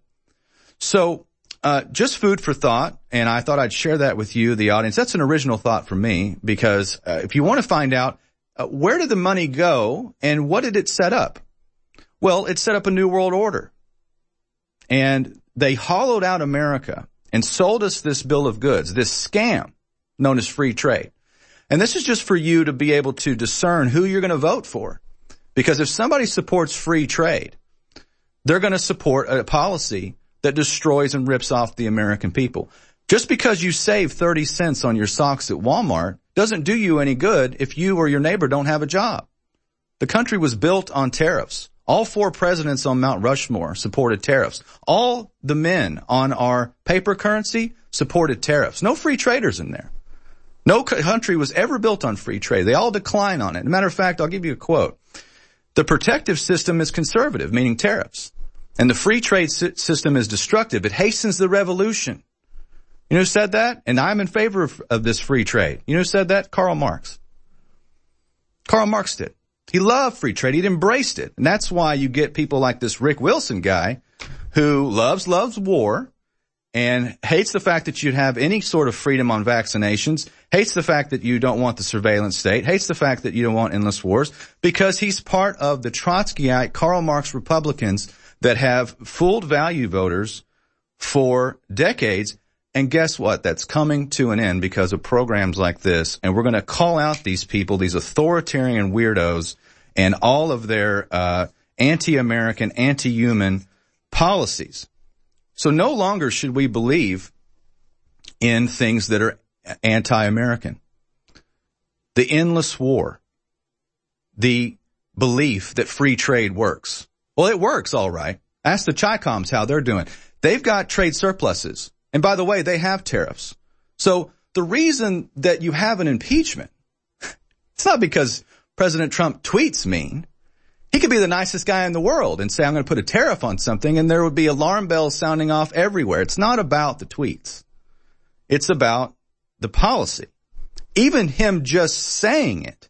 So, uh, just food for thought, and I thought I'd share that with you, the audience. That's an original thought from me, because, uh, if you want to find out, Uh, where did the money go, and what did it set up? Well, it set up a new world order. And they hollowed out America and sold us this bill of goods, this scam known as free trade. And this is just for you to be able to discern who you're going to vote for. Because if somebody supports free trade, they're going to support a policy that destroys and rips off the American people. Just because you save thirty cents on your socks at Walmart doesn't do you any good if you or your neighbor don't have a job. The country was built on tariffs. All four presidents on Mount Rushmore supported tariffs. All the men on our paper currency supported tariffs. No free traders in there. No country was ever built on free trade. They all decline on it. As a matter of fact, I'll give you a quote. The protective system is conservative, meaning tariffs. And the free trade system is destructive. It hastens the revolution. You know who said that? And I'm in favor of, of this free trade. You know who said that? Karl Marx. Karl Marx did. He loved free trade. He'd embraced it. And that's why you get people like this Rick Wilson guy who loves, loves war and hates the fact that you'd have any sort of freedom on vaccinations, hates the fact that you don't want the surveillance state, hates the fact that you don't want endless wars, because he's part of the Trotskyite Karl Marx Republicans that have fooled value voters for decades. And guess what? That's coming to an end because of programs like this. And we're going to call out these people, these authoritarian weirdos, and all of their uh anti-American, anti-human policies. So no longer should we believe in things that are anti-American. The endless war, the belief that free trade works. Well, it works all right. Ask the Chi-Coms how they're doing. They've got trade surpluses. And by the way, they have tariffs. So the reason that you have an impeachment, it's not because President Trump tweets mean. He could be the nicest guy in the world and say, I'm going to put a tariff on something, and there would be alarm bells sounding off everywhere. It's not about the tweets. It's about the policy. Even him just saying it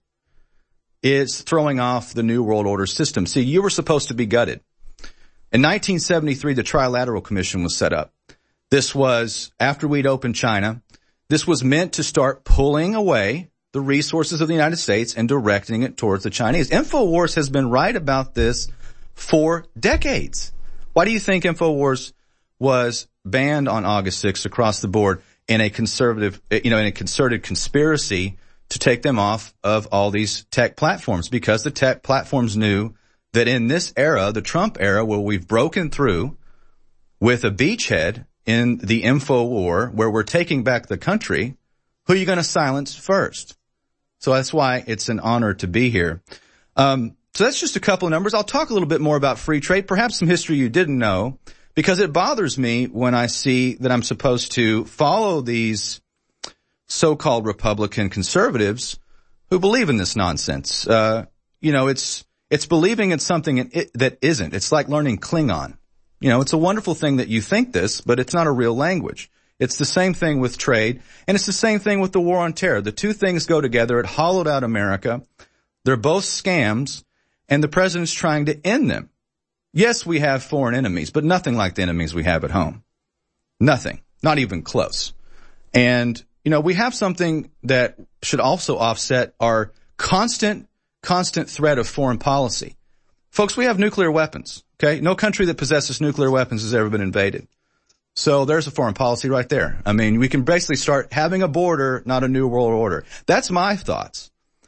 is throwing off the New World Order system. See, you were supposed to be gutted. In nineteen seventy-three, the Trilateral Commission was set up. This was after we'd opened China. This was meant to start pulling away the resources of the United States and directing it towards the Chinese. InfoWars has been right about this for decades. Why do you think InfoWars was banned on August sixth across the board in a conservative, you know, in a concerted conspiracy to take them off of all these tech platforms? Because the tech platforms knew that in this era, the Trump era, where we've broken through with a beachhead in the info war, where we're taking back the country, who are you going to silence first? So that's why it's an honor to be here. Um, so that's just a couple of numbers. I'll talk a little bit more about free trade, perhaps some history you didn't know, because it bothers me when I see that I'm supposed to follow these so-called Republican conservatives who believe in this nonsense. Uh, you know, it's, it's believing in something it, that isn't. It's like learning Klingon. You know, it's a wonderful thing that you think this, but it's not a real language. It's the same thing with trade, and it's the same thing with the war on terror. The two things go together. It hollowed out America. They're both scams, and the president's trying to end them. Yes, we have foreign enemies, but nothing like the enemies we have at home. Nothing. Not even close. And, you know, we have something that should also offset our constant, constant threat of foreign policy. Folks, we have nuclear weapons, okay? No country that possesses nuclear weapons has ever been invaded. So there's a foreign policy right there. I mean, we can basically start having a border, not a new world order. That's my thoughts.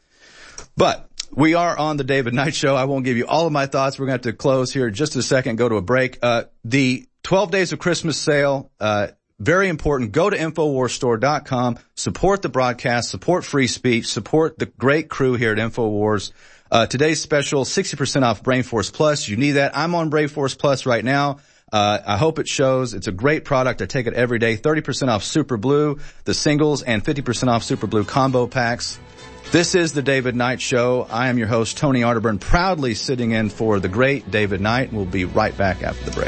But we are on the David Knight Show. I won't give you all of my thoughts. We're going to have to close here in just a second, go to a break. Uh, the twelve Days of Christmas sale, uh, very important. Go to Infowars Store dot com. Support the broadcast. Support free speech. Support the great crew here at Infowars. Uh, today's special, sixty percent off BrainForce Plus. You need that. I'm on BrainForce Plus right now. Uh, I hope it shows. It's a great product. I take it every day. thirty percent off Super Blue, the singles, and fifty percent off Super Blue combo packs. This is the David Knight Show. I am your host, Tony Arterburn, proudly sitting in for the great David Knight. We'll be right back after the break.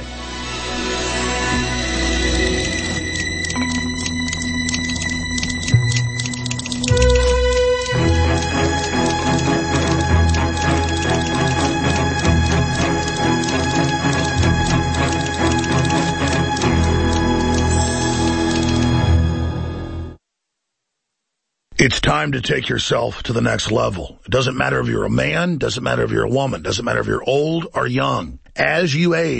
It's time to take yourself to the next level. It doesn't matter if you're a man, doesn't matter if you're a woman, doesn't matter if you're old or young. As you age,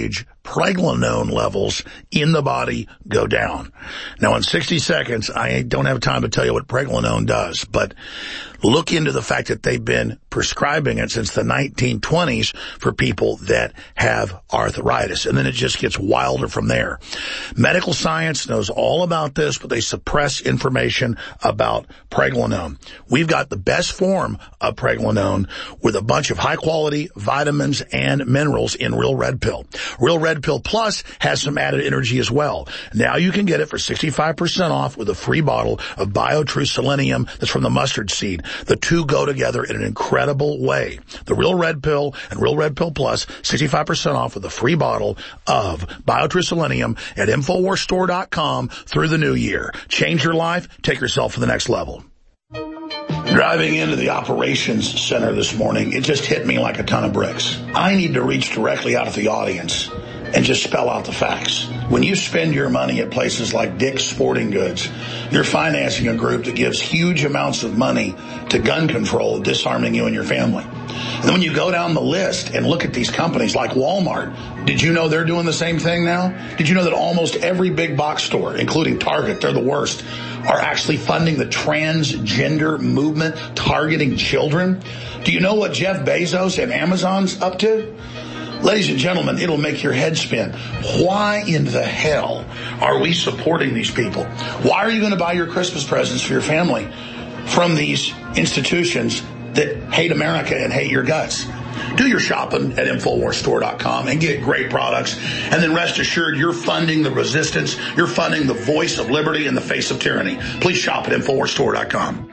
pregnenolone levels in the body go down. Now, in sixty seconds, I don't have time to tell you what pregnenolone does, but look into the fact that they've been prescribing it since the nineteen twenties for people that have arthritis. And then it just gets wilder from there. Medical science knows all about this, but they suppress information about pregnenolone. We've got the best form of pregnenolone with a bunch of high-quality vitamins and minerals in Real Red Pill. Real Red Pill Plus has some added energy as well. Now you can get it for sixty-five percent off with a free bottle of BioTrue Selenium that's from the mustard seed. The two go together in an incredible way. The Real Red Pill and Real Red Pill Plus, sixty-five percent off with a free bottle of BioTrue Selenium at Infowars Store dot com through the new year. Change your life. Take yourself to the next level. Driving into the operations center this morning, it just hit me like a ton of bricks. I need to reach directly out at the audience and just spell out the facts. When you spend your money at places like Dick's Sporting Goods, you're financing a group that gives huge amounts of money to gun control, disarming you and your family. And then when you go down the list and look at these companies like Walmart, did you know they're doing the same thing now? Did you know that almost every big box store, including Target, they're the worst, are actually funding the transgender movement targeting children? Do you know what Jeff Bezos and Amazon's up to? Ladies and gentlemen, it'll make your head spin. Why in the hell are we supporting these people? Why are you going to buy your Christmas presents for your family from these institutions that hate America and hate your guts? Do your shopping at Infowars Store dot com and get great products. And then rest assured, you're funding the resistance. You're funding the voice of liberty in the face of tyranny. Please shop at Infowars Store dot com.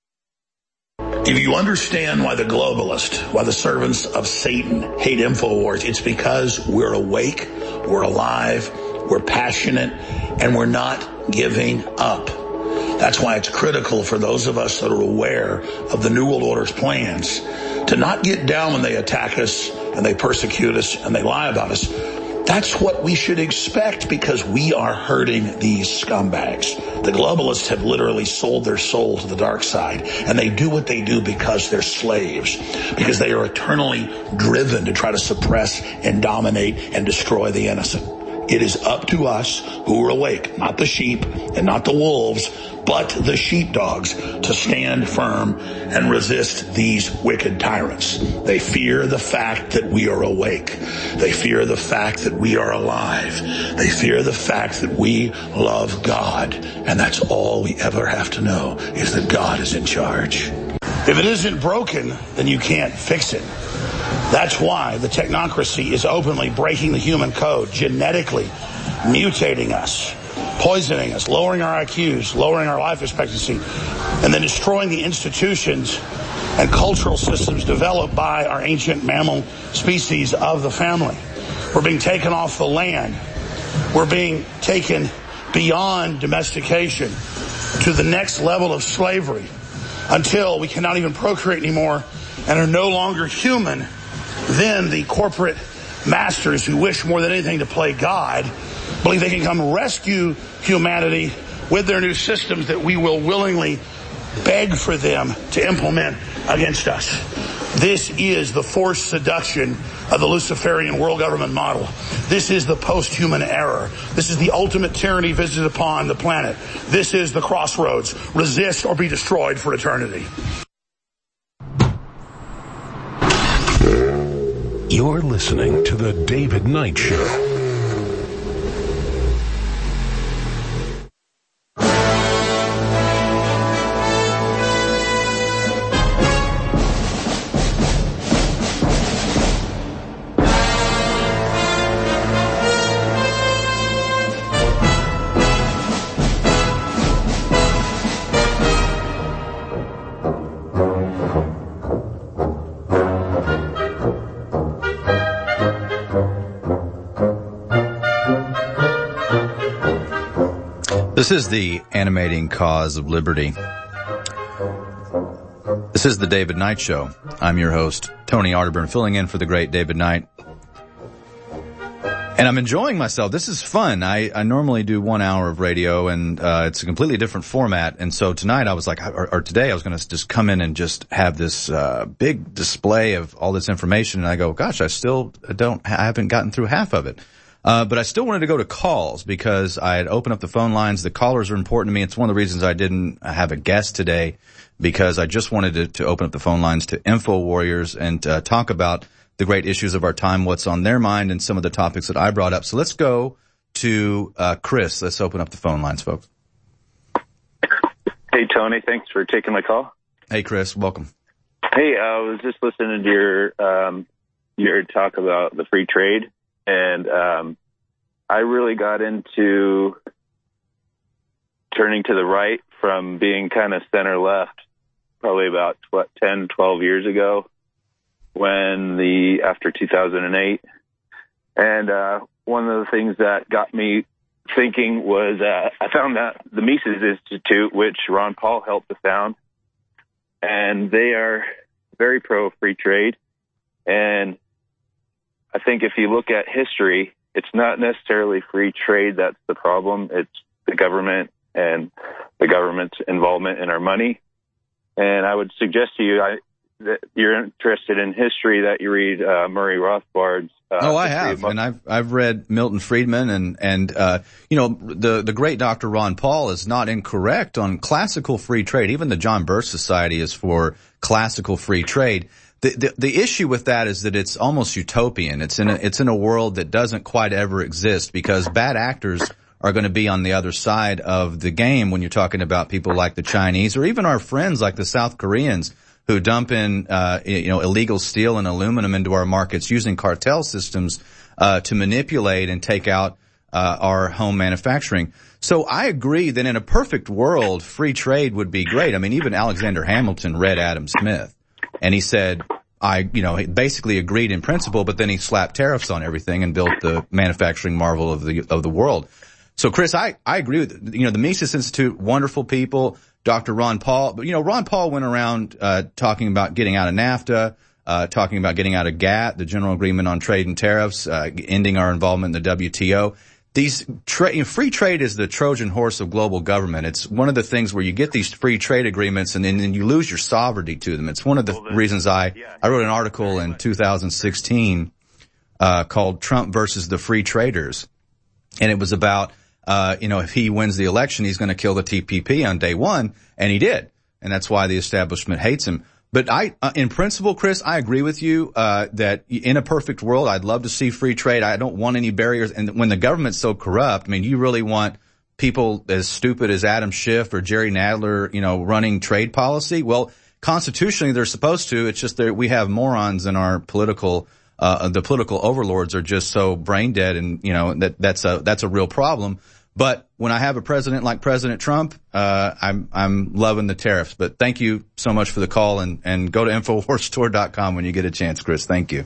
If you understand why the globalists, why the servants of Satan hate InfoWars, it's because we're awake, we're alive, we're passionate, and we're not giving up. That's why it's critical for those of us that are aware of the New World Order's plans to not get down when they attack us and they persecute us and they lie about us. That's what we should expect because we are hurting these scumbags. The globalists have literally sold their soul to the dark side, and they do what they do because they're slaves, because they are eternally driven to try to suppress and dominate and destroy the innocent. It is up to us who are awake, not the sheep and not the wolves, but the sheepdogs, to stand firm and resist these wicked tyrants. They fear the fact that we are awake. They fear the fact that we are alive. They fear the fact that we love God. And that's all we ever have to know, is that God is in charge. If it isn't broken, then you can't fix it. That's why the technocracy is openly breaking the human code, genetically mutating us, poisoning us, lowering our I Qs, lowering our life expectancy, and then destroying the institutions and cultural systems developed by our ancient mammal species of the family. We're being taken off the land. We're being taken beyond domestication to the next level of slavery until we cannot even procreate anymore and are no longer human. Then the corporate masters who wish more than anything to play God believe they can come rescue humanity with their new systems that we will willingly beg for them to implement against us. This is the forced seduction of the Luciferian world government model. This is the post-human error. This is the ultimate tyranny visited upon the planet. This is the crossroads. Resist or be destroyed for eternity. You're listening to The David Knight Show. This is the animating cause of liberty. This is the David Knight Show. I'm your host, Tony Arterburn, filling in for the great David Knight. And I'm enjoying myself. This is fun. I, I normally do one hour of radio, and uh, it's a completely different format. And so tonight I was like, or, or today I was going to just come in and just have this uh, big display of all this information. And I go, gosh, I still don't, I haven't gotten through half of it. Uh, but I still wanted to go to calls because I had opened up the phone lines. The callers are important to me. It's one of the reasons I didn't have a guest today, because I just wanted to, to open up the phone lines to Info Warriors and uh, talk about the great issues of our time, what's on their mind, and some of the topics that I brought up. So let's go to uh, Chris. Let's open up the phone lines, folks. Hey, Tony. Thanks for taking my call. Hey, Chris. Welcome. Hey, I was just listening to your um, your talk about the free trade. And um, I really got into turning to the right from being kind of center-left probably about what, ten, twelve years ago when the after two thousand eight. And uh, one of the things that got me thinking was uh, I found that the Mises Institute, which Ron Paul helped to found, and they are very pro-free trade. And I think if you look at history, it's not necessarily free trade that's the problem. It's the government and the government's involvement in our money. And I would suggest to you I, that you're interested in history, that you read uh, Murray Rothbard's. Uh, oh, I have, and I've I've read Milton Friedman, and and uh, you know the the great Doctor Ron Paul is not incorrect on classical free trade. Even the John Birch Society is for classical free trade. The, the the issue with that is that it's almost utopian. It's in a, it's in a world that doesn't quite ever exist, because bad actors are going to be on the other side of the game when you're talking about people like the Chinese, or even our friends like the South Koreans, who dump in uh you know illegal steel and aluminum into our markets using cartel systems uh to manipulate and take out uh our home manufacturing. So I agree that in a perfect world, free trade would be great. I mean, even Alexander Hamilton read Adam Smith, and he said, I, you know, he basically agreed in principle, but then he slapped tariffs on everything and built the manufacturing marvel of the, of the world. So, Chris, I, I agree with, you know, the Mises Institute, wonderful people, Doctor Ron Paul, but, you know, Ron Paul went around, uh, talking about getting out of NAFTA, uh, talking about getting out of G A T T, the General Agreement on Trade and Tariffs, uh, ending our involvement in the W T O. These tra- you know, free trade is the Trojan horse of global government. It's one of the things where you get these free trade agreements and then and you lose your sovereignty to them. It's one of the well, reasons I, yeah, I wrote an article in two thousand sixteen, uh, called Trump versus the Free Traders. And it was about, uh, you know, if he wins the election, he's going to kill the T P P on day one. And he did. And that's why the establishment hates him. But I, uh, in principle, Chris, I agree with you, uh, that in a perfect world, I'd love to see free trade. I don't want any barriers. And when the government's so corrupt, I mean, you really want people as stupid as Adam Schiff or Jerry Nadler, you know, running trade policy? Well, constitutionally, they're supposed to. It's just that we have morons in our political, uh, the political overlords are just so brain dead, and, you know, that, that's a, that's a real problem. But when I have a president like President Trump, uh, I'm, I'm loving the tariffs. But thank you so much for the call, and, and go to Infowars Store dot com when you get a chance, Chris. Thank you.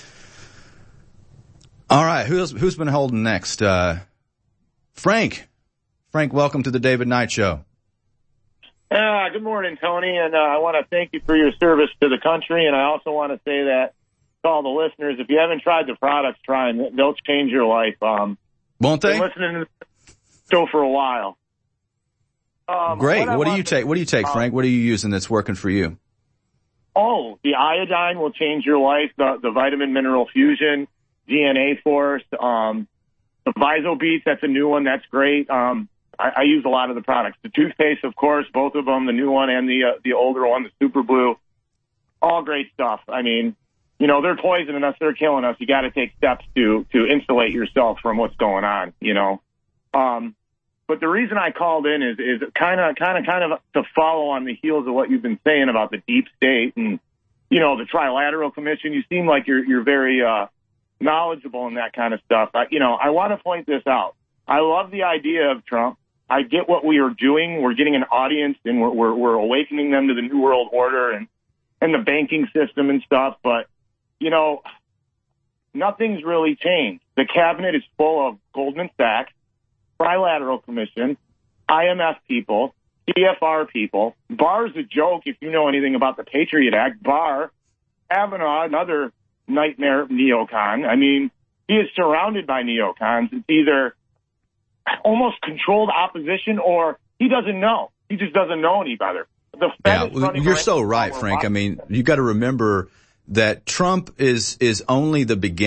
All right. Who's, who's been holding next? Uh, Frank. Frank, welcome to the David Knight Show. Uh, good morning, Tony. And, uh, I want to thank you for your service to the country. And I also want to say that to all the listeners, if you haven't tried the products, try them. They'll change your life. Um, Won't they? Been listening to show for a while. Um, Great. What, what do you to, take? What do you take, um, Frank? What are you using that's working for you? Oh, the iodine will change your life. The, the vitamin mineral fusion, D N A Force, um, the VisoBeats. That's a new one. That's great. Um, I, I use a lot of the products. The toothpaste, of course, both of them, the new one and the uh, the older one, the Super Blue. All great stuff. I mean, you know, they're poisoning us. They're killing us. You got to take steps to to insulate yourself from what's going on. You know. Um, but the reason I called in is, is kind of, kind of, kind of to follow on the heels of what you've been saying about the deep state and, you know, the Trilateral Commission. You seem like you're, you're very, uh, knowledgeable in that kind of stuff. I, you know, I want to point this out. I love the idea of Trump. I get what we are doing. We're getting an audience, and we're, we're, we're awakening them to the New World Order and, and the banking system and stuff. But, you know, nothing's really changed. The cabinet is full of Goldman Sachs, Trilateral Commission, I M F people, C F R people. Barr's a joke if you know anything about the Patriot Act. Barr, Kavanaugh, another nightmare neocon. I mean, he is surrounded by neocons. It's either almost controlled opposition or he doesn't know. He just doesn't know any better. The Fed yeah, is you're so right, Frank. I mean, you got to remember that Trump is is only the beginning.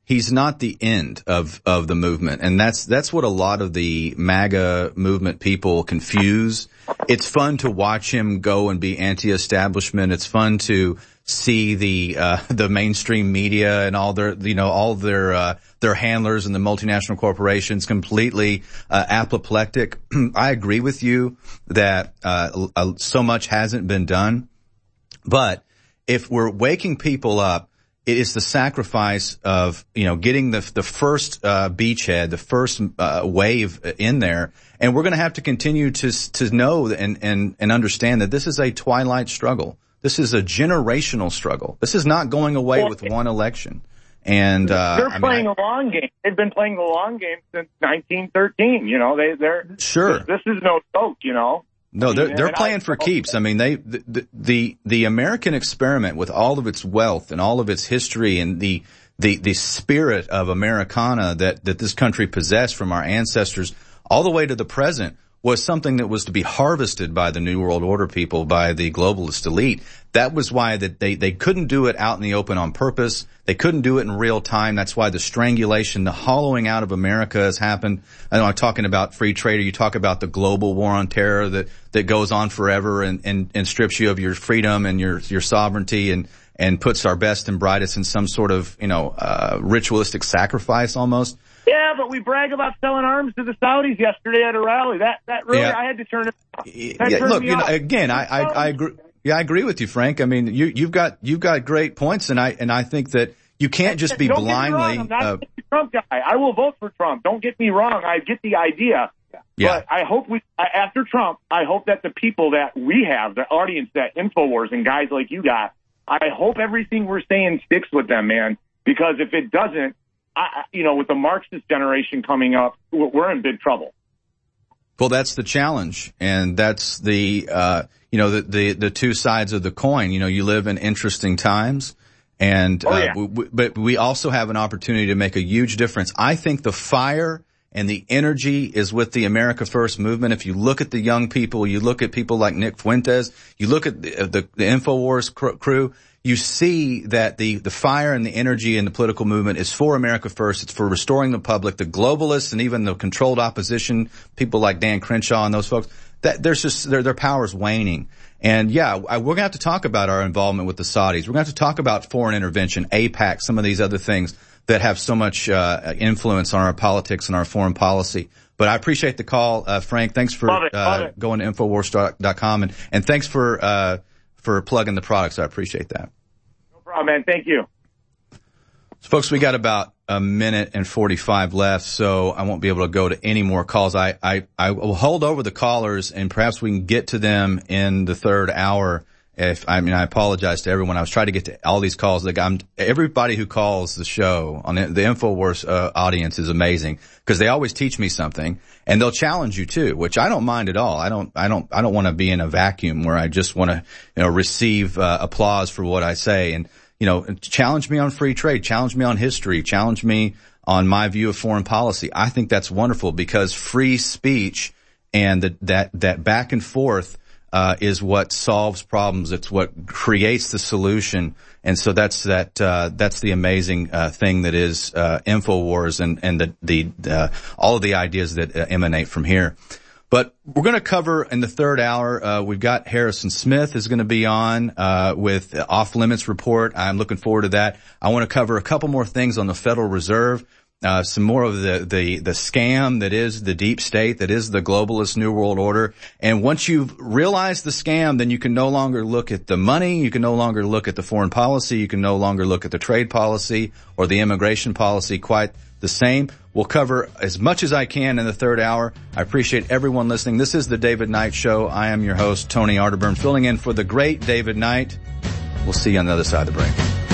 he's not the end of, of the movement. And that's, that's what a lot of the MAGA movement people confuse. It's fun to watch him go and be anti-establishment. It's fun to see the, uh, the mainstream media and all their, you know, all their, uh, their handlers and the multinational corporations completely, uh, apoplectic. I agree with you that, uh, uh, so much hasn't been done. But if we're waking people up, it is the sacrifice of, you know, getting the the first uh beachhead, the first uh wave in there, and we're going to have to continue to to know and and and understand that this is a twilight struggle. This is a generational struggle. This is not going away well, with one election. And uh they're I playing mean, I, a long game. They've been playing the long game since nineteen thirteen. You know, they they're sure. This, this is no joke. You know. No, they're, they're and playing I, for keeps. I mean, they, the, the, the American experiment with all of its wealth and all of its history and the, the, the spirit of Americana that, that this country possessed from our ancestors all the way to the present was something that was to be harvested by the New World Order people, by the globalist elite. That was why that they, they couldn't do it out in the open on purpose. They couldn't do it in real time. That's why the strangulation, the hollowing out of America has happened. I know I'm talking about free trade, or you talk about the global war on terror that, that goes on forever and, and, and strips you of your freedom and your, your sovereignty and, and puts our best and brightest in some sort of, you know, uh, ritualistic sacrifice almost. Yeah, but we brag about selling arms to the Saudis yesterday at a rally. That, that really, yeah. I had to turn it off. Yeah, look, you know, again, I, I, I agree. Yeah, I agree with you, Frank. I mean, you, you've got, you've got great points, and I, and I think that you can't just be Don't blindly. Get me wrong. I'm not uh, a Trump guy. I will vote for Trump. Don't get me wrong. I get the idea. Yeah. But I hope we, after Trump, I hope that the people that we have, the audience, that InfoWars and guys like you got, I hope everything we're saying sticks with them, man. Because if it doesn't, I, you know, with the Marxist generation coming up, we're in big trouble. Well, that's the challenge, and that's the, uh, you know, the, the, the two sides of the coin. You know, you live in interesting times, and, oh, yeah. uh, w- but we also have an opportunity to make a huge difference. I think the fire and the energy is with the America First movement. If you look at the young people, you look at people like Nick Fuentes, you look at the, the, the InfoWars cr- crew, you see that the, the fire and the energy in the political movement is for America First. It's for restoring the public, the globalists and even the controlled opposition, people like Dan Crenshaw and those folks, that there's just, their, their power's waning. And yeah, we're going to have to talk about our involvement with the Saudis. We're going to have to talk about foreign intervention, AIPAC, some of these other things that have so much, uh, influence on our politics and our foreign policy. But I appreciate the call, uh, Frank. Thanks for, love it, love uh, it. going to Infowars dot com and, and thanks for, uh, for plugging the products. I appreciate that. No problem, man. Thank you. So, folks, we got about a minute and forty-five left, so I won't be able to go to any more calls. I, I, I will hold over the callers, and perhaps we can get to them in the third hour. If I mean, I apologize to everyone. I was trying to get to all these calls. Like, I'm, everybody who calls the show on the, the InfoWars uh, audience is amazing because they always teach me something, and they'll challenge you too, which I don't mind at all. I don't, I don't, I don't want to be in a vacuum where I just want to, you know, receive uh, applause for what I say. And you know, challenge me on free trade, challenge me on history, challenge me on my view of foreign policy. I think that's wonderful because free speech and the, that that back and forth. Uh, is what solves problems. It's what creates the solution. And so that's that, uh, that's the amazing, uh, thing that is, uh, InfoWars and, and the, the, uh, all of the ideas that uh, emanate from here. But we're going to cover in the third hour, uh, we've got Harrison Smith is going to be on, uh, with Off Limits Report. I'm looking forward to that. I want to cover a couple more things on the Federal Reserve. Uh, some more of the, the, the scam that is the deep state, that is the globalist New World Order. And once you've realized the scam, then you can no longer look at the money. You can no longer look at the foreign policy. You can no longer look at the trade policy or the immigration policy quite the same. We'll cover as much as I can in the third hour. I appreciate everyone listening. This is the David Knight Show. I am your host, Tony Arterburn, filling in for the great David Knight. We'll see you on the other side of the break.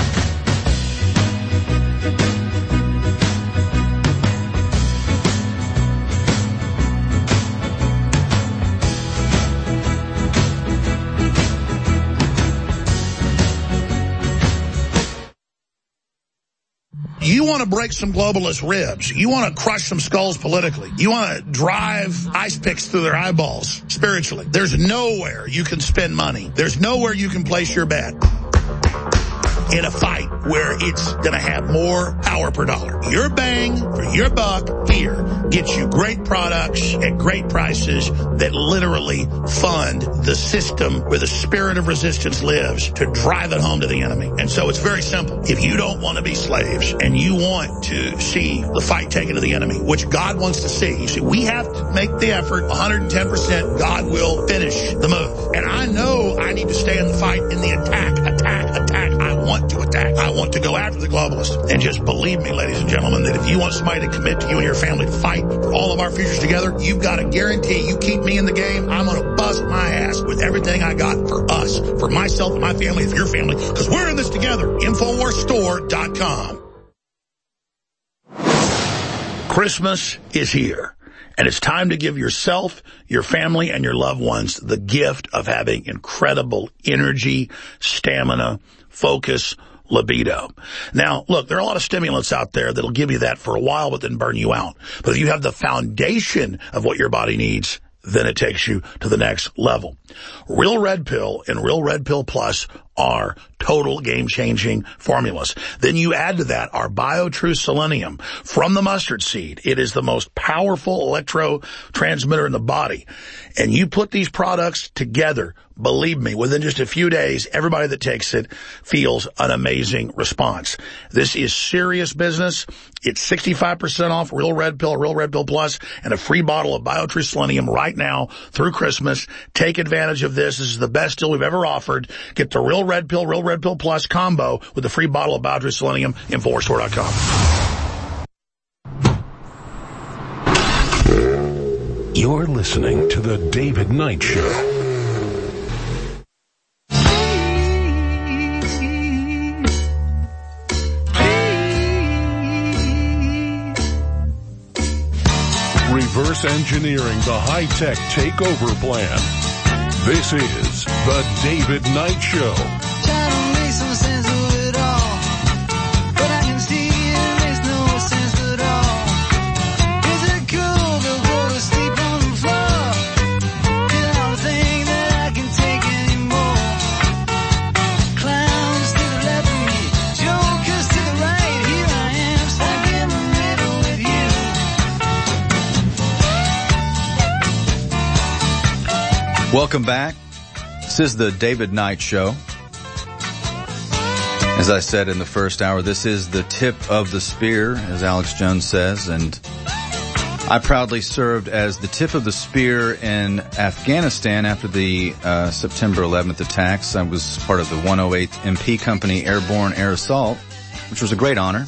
You want to break some globalist ribs. You want to crush some skulls politically. You want to drive ice picks through their eyeballs spiritually. There's nowhere you can spend money. There's nowhere you can place your bet in a fight where it's going to have more power per dollar. Your bang for your buck here gets you great products at great prices that literally fund the system where the spirit of resistance lives to drive it home to the enemy. And so it's very simple. If you don't want to be slaves and you want to see the fight taken to the enemy, which God wants to see, you see, we have to make the effort one hundred ten percent. God will finish the move. And I know I need to stay in the fight, in the attack, attack, attack. I want to attack. I want to go after the globalists. And just believe me, ladies and gentlemen, that if you want somebody to commit to you and your family to fight for all of our futures together, you've got to guarantee you keep me in the game. I'm going to bust my ass with everything I got for us, for myself and my family, and for your family, because we're in this together. Infowars Store dot com. Christmas is here. And it's time to give yourself, your family, and your loved ones the gift of having incredible energy, stamina, focus, libido. Now, look, there are a lot of stimulants out there that'll give you that for a while but then burn you out. But if you have the foundation of what your body needs, then it takes you to the next level. Real Red Pill and Real Red Pill Plus are total game-changing formulas. Then you add to that our BioTrue Selenium from the mustard seed. It is the most powerful electrotransmitter in the body. And you put these products together, believe me, within just a few days, everybody that takes it feels an amazing response. This is serious business. It's sixty-five percent off Real Red Pill, Real Red Pill Plus, and a free bottle of BioTrue Selenium right now through Christmas. Take advantage of this. This is the best deal we've ever offered. Get the Real Red Pill, Real Red Pill Plus combo with the free bottle of BioTrue Selenium. Infowars Store dot com. You're listening to The David Knight Show. Reverse engineering the high-tech takeover plan. This is The David Knight Show. Trying to make some sense of it all, but I can see it makes no sense at all. Is it cool to go to sleep on the floor? I don't think that I can take anymore. Clowns to the left of me, jokers to the right. Here I am, stuck in the middle with you. Welcome back. This is the David Knight Show. As I said in the first hour, this is the tip of the spear, as Alex Jones says, and I proudly served as the tip of the spear in Afghanistan after the uh, September eleventh attacks. I was part of the one oh eighth M P Company Airborne Air Assault, which was a great honor.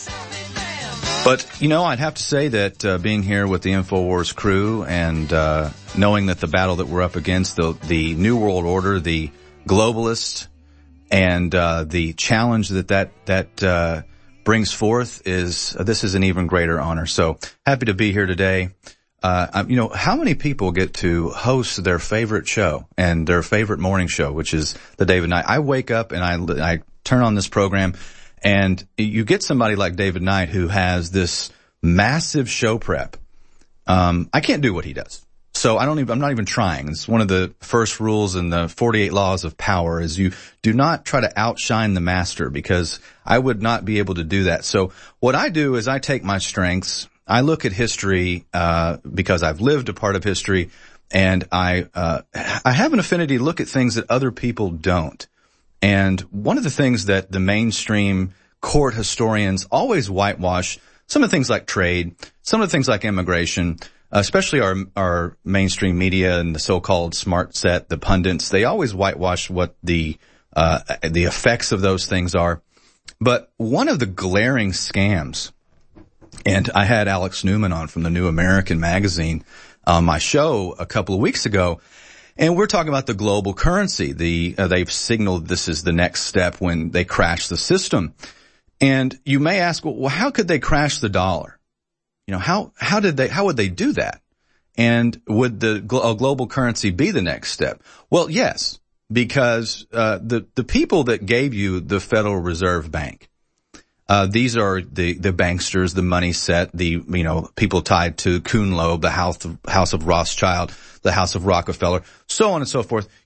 But, you know, I'd have to say that uh, being here with the InfoWars crew and uh knowing that the battle that we're up against, the the New World Order, the globalists, and uh the challenge that that, that uh brings forth is, uh, this is an even greater honor. So happy to be here today. Uh you know, how many people get to host their favorite show and their favorite morning show, which is the David Knight? I wake up and I, I turn on this program, and you get somebody like David Knight who has this massive show prep. Um, I can't do what he does. So I don't even, I'm not even trying. It's one of the first rules in the forty-eight laws of power is you do not try to outshine the master, because I would not be able to do that. So what I do is I take my strengths. I look at history, uh, because I've lived a part of history, and I, uh, I have an affinity to look at things that other people don't. And one of the things that the mainstream court historians always whitewash, some of the things like trade, some of the things like immigration, especially our our mainstream media and the so-called smart set, the pundits, they always whitewash what the uh the effects of those things are. But one of the glaring scams, and I had Alex Newman on from the New American magazine on my show a couple of weeks ago, and we're talking about the global currency. The uh, they've signaled this is the next step when they crash the system. And you may ask, well, how could they crash the dollar? You know, how, how did they, how would they do that? And would the gl- global currency be the next step? Well, yes, because, uh, the, the people that gave you the Federal Reserve Bank, uh, these are the, the banksters, the money set, the, you know, people tied to Kuhn Loeb, the house of, house of Rothschild, the house of Rockefeller, so on and so forth.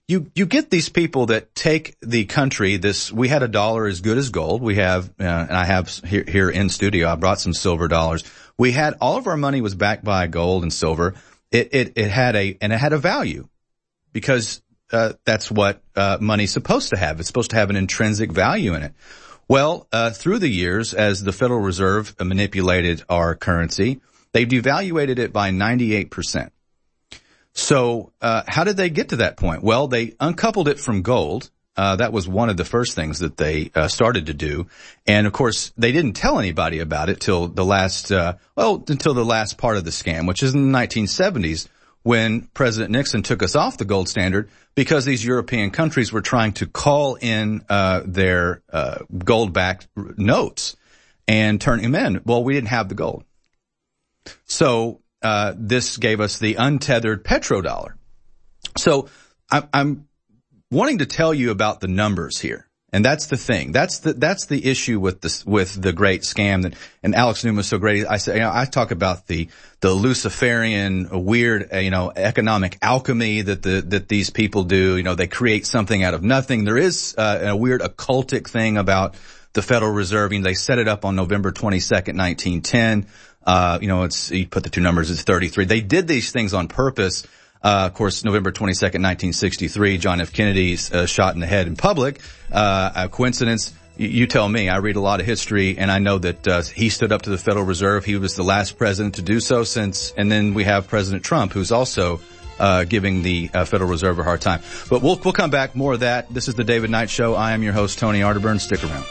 you, you get these people that take the country, this, we had a dollar as good as gold. We have, uh, and I have here, here in studio, I brought some silver dollars. We had, all of our money was backed by gold and silver. It, it, it had a, and it had a value because, uh, that's what, uh, money's supposed to have. It's supposed to have an intrinsic value in it. Well, uh, through the years, as the Federal Reserve manipulated our currency, they've devaluated it by ninety-eight percent. So, uh, how did they get to that point? Well, they uncoupled it from gold. Uh, that was one of the first things that they, uh, started to do. And of course, they didn't tell anybody about it till the last, uh, well, until the last part of the scam, which is in the nineteen seventies when President Nixon took us off the gold standard because these European countries were trying to call in, uh, their, uh, gold-backed notes and turn them in. Well, we didn't have the gold. So, Uh, this gave us the untethered petrodollar. So I'm, I'm wanting to tell you about the numbers here. And that's the thing. That's the, that's the issue with this, with the great scam that, and Alex Newman was so great. I say, you know, I talk about the, the Luciferian weird, you know, economic alchemy that the, that these people do. You know, they create something out of nothing. There is uh, a weird occultic thing about the Federal Reserve. You know, they set it up on November twenty-second, nineteen ten. Uh, you know, it's, you put the two numbers, it's thirty-three. They did these things on purpose. Uh, of course, November twenty-second, nineteen sixty-three, John F. Kennedy's, uh, shot in the head in public. Uh, a coincidence? You, you tell me. I read a lot of history and I know that, uh, he stood up to the Federal Reserve. He was the last president to do so since, and then we have President Trump, who's also, uh, giving the, uh, Federal Reserve a hard time. But we'll, we'll come back. More of that. This is the David Knight Show. I am your host, Tony Arterburn. Stick around.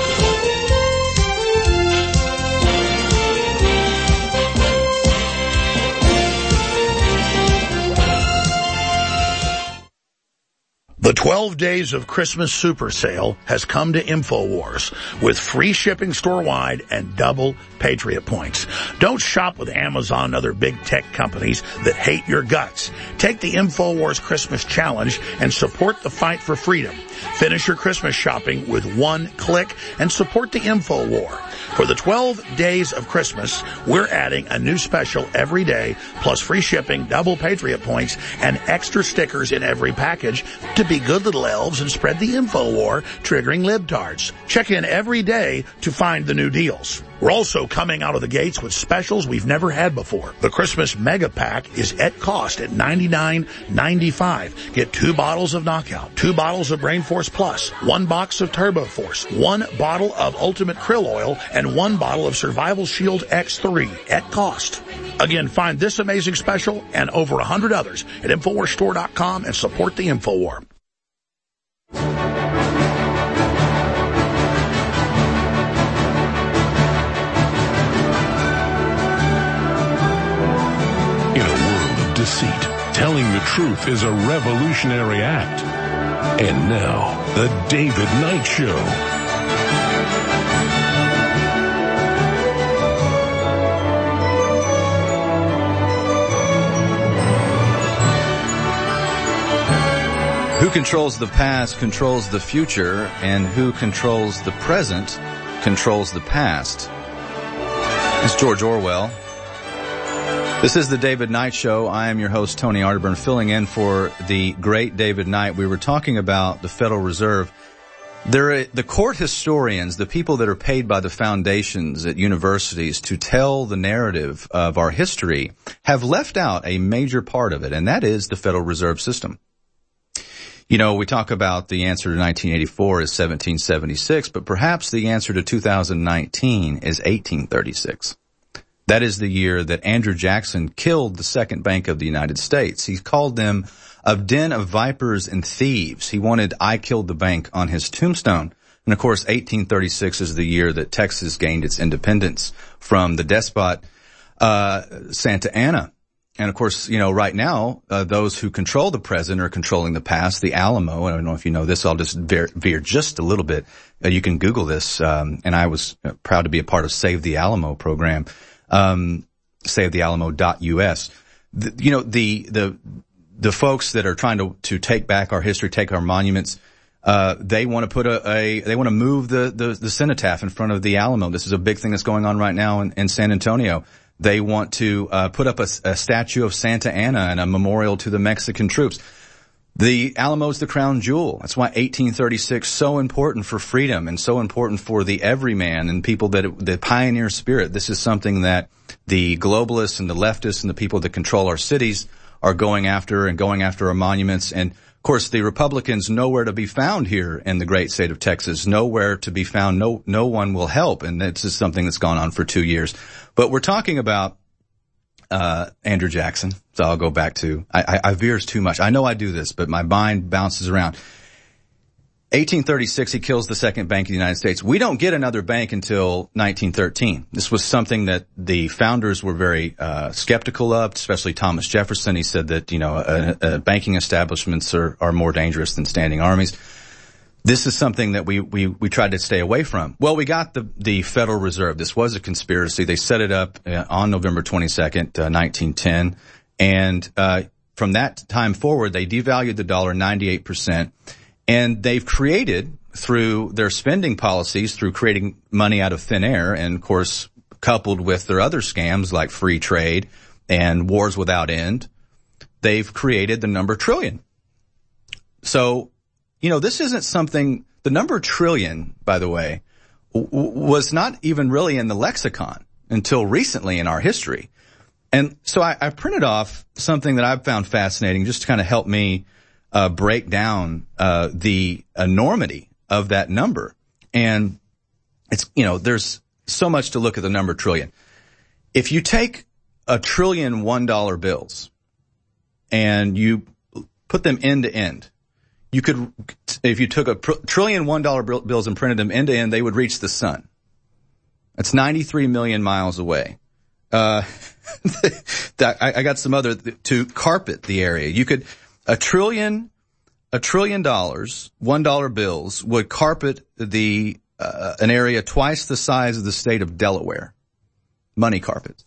The twelve Days of Christmas Super Sale has come to InfoWars with free shipping store-wide and double Patriot points. Don't shop with Amazon and other big tech companies that hate your guts. Take the InfoWars Christmas Challenge and support the fight for freedom. Finish your Christmas shopping with one click and support the InfoWar. For the twelve Days of Christmas, we're adding a new special every day, plus free shipping, double Patriot points, and extra stickers in every package to be good little elves and spread the InfoWar, triggering libtards. Check in every day to find the new deals. We're also coming out of the gates with specials we've never had before. The Christmas Mega Pack is at cost at ninety-nine ninety-five. Get two bottles of Knockout, two bottles of Brain Force Plus, one box of Turbo Force, one bottle of Ultimate Krill Oil, and one bottle of Survival Shield X three at cost. Again, find this amazing special and over a hundred others at InfoWars Store dot com and support the InfoWar. In a world of deceit, telling the truth is a revolutionary act. And now, the David Knight Show. Who controls the past controls the future, and who controls the present controls the past. It's George Orwell. This is the David Knight Show. I am your host, Tony Arterburn, filling in for the great David Knight. We were talking about the Federal Reserve. There are, the court historians, the people that are paid by the foundations at universities to tell the narrative of our history, have left out a major part of it, and that is the Federal Reserve System. You know, we talk about the answer to nineteen eighty-four is seventeen seventy-six, but perhaps the answer to two thousand nineteen is eighteen thirty-six. That is the year that Andrew Jackson killed the Second Bank of the United States. He called them a den of vipers and thieves. He wanted "I killed the bank" on his tombstone. And of course, eighteen thirty-six is the year that Texas gained its independence from the despot, uh, Santa Anna. And of course, you know, right now, uh, those who control the present are controlling the past. The Alamo, I don't know if you know this, I'll just veer, veer just a little bit. Uh, you can Google this, um, and I was proud to be a part of Save the Alamo program, um, save the alamo dot U S. The, you know, the, the, the folks that are trying to, to take back our history, take our monuments, uh, they want to put a, a, they want to move the, the, the cenotaph in front of the Alamo. This is a big thing that's going on right now in, in San Antonio. They want to uh, put up a, a statue of Santa Anna and a memorial to the Mexican troops. The Alamo's the crown jewel. That's why eighteen thirty-six so important for freedom and so important for the everyman and people that, the pioneer spirit. This is something that the globalists and the leftists and the people that control our cities are going after and going after our monuments. And of course, the Republicans nowhere to be found here in the great state of Texas, nowhere to be found. No, no one will help. And this is something that's gone on for two years. But we're talking about Uh, Andrew Jackson. So I'll go back to, I, I, I veers too much. I know I do this, but my mind bounces around. eighteen thirty-six, he kills the second bank in the United States. We don't get another bank until nineteen thirteen. This was something that the founders were very, uh, skeptical of, especially Thomas Jefferson. He said that, you know, uh, uh, banking establishments are, are more dangerous than standing armies. This is something that we, we, we tried to stay away from. Well, we got the, the Federal Reserve. This was a conspiracy. They set it up uh, on November twenty-second, uh, nineteen ten. And, uh, from that time forward, they devalued the dollar ninety-eight percent. And they've created, through their spending policies, through creating money out of thin air, and of course, coupled with their other scams like free trade and wars without end, they've created the number trillion. So, you know, this isn't something, the number trillion, by the way, w- was not even really in the lexicon until recently in our history. And so I, I printed off something that I've found fascinating just to kind of help me uh, break down uh, the enormity of that number. And it's, you know, there's so much to look at the number trillion. If you take a trillion one dollar bills and you put them end to end, you could, if you took a trillion one dollar bills and printed them end to end, they would reach the sun. That's ninety-three million miles away. Uh, I, I got some other to carpet the area. You could, a trillion, a trillion dollars, one dollar bills would carpet the, uh, an area twice the size of the state of Delaware. Money carpets.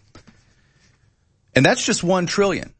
And that's just one trillion.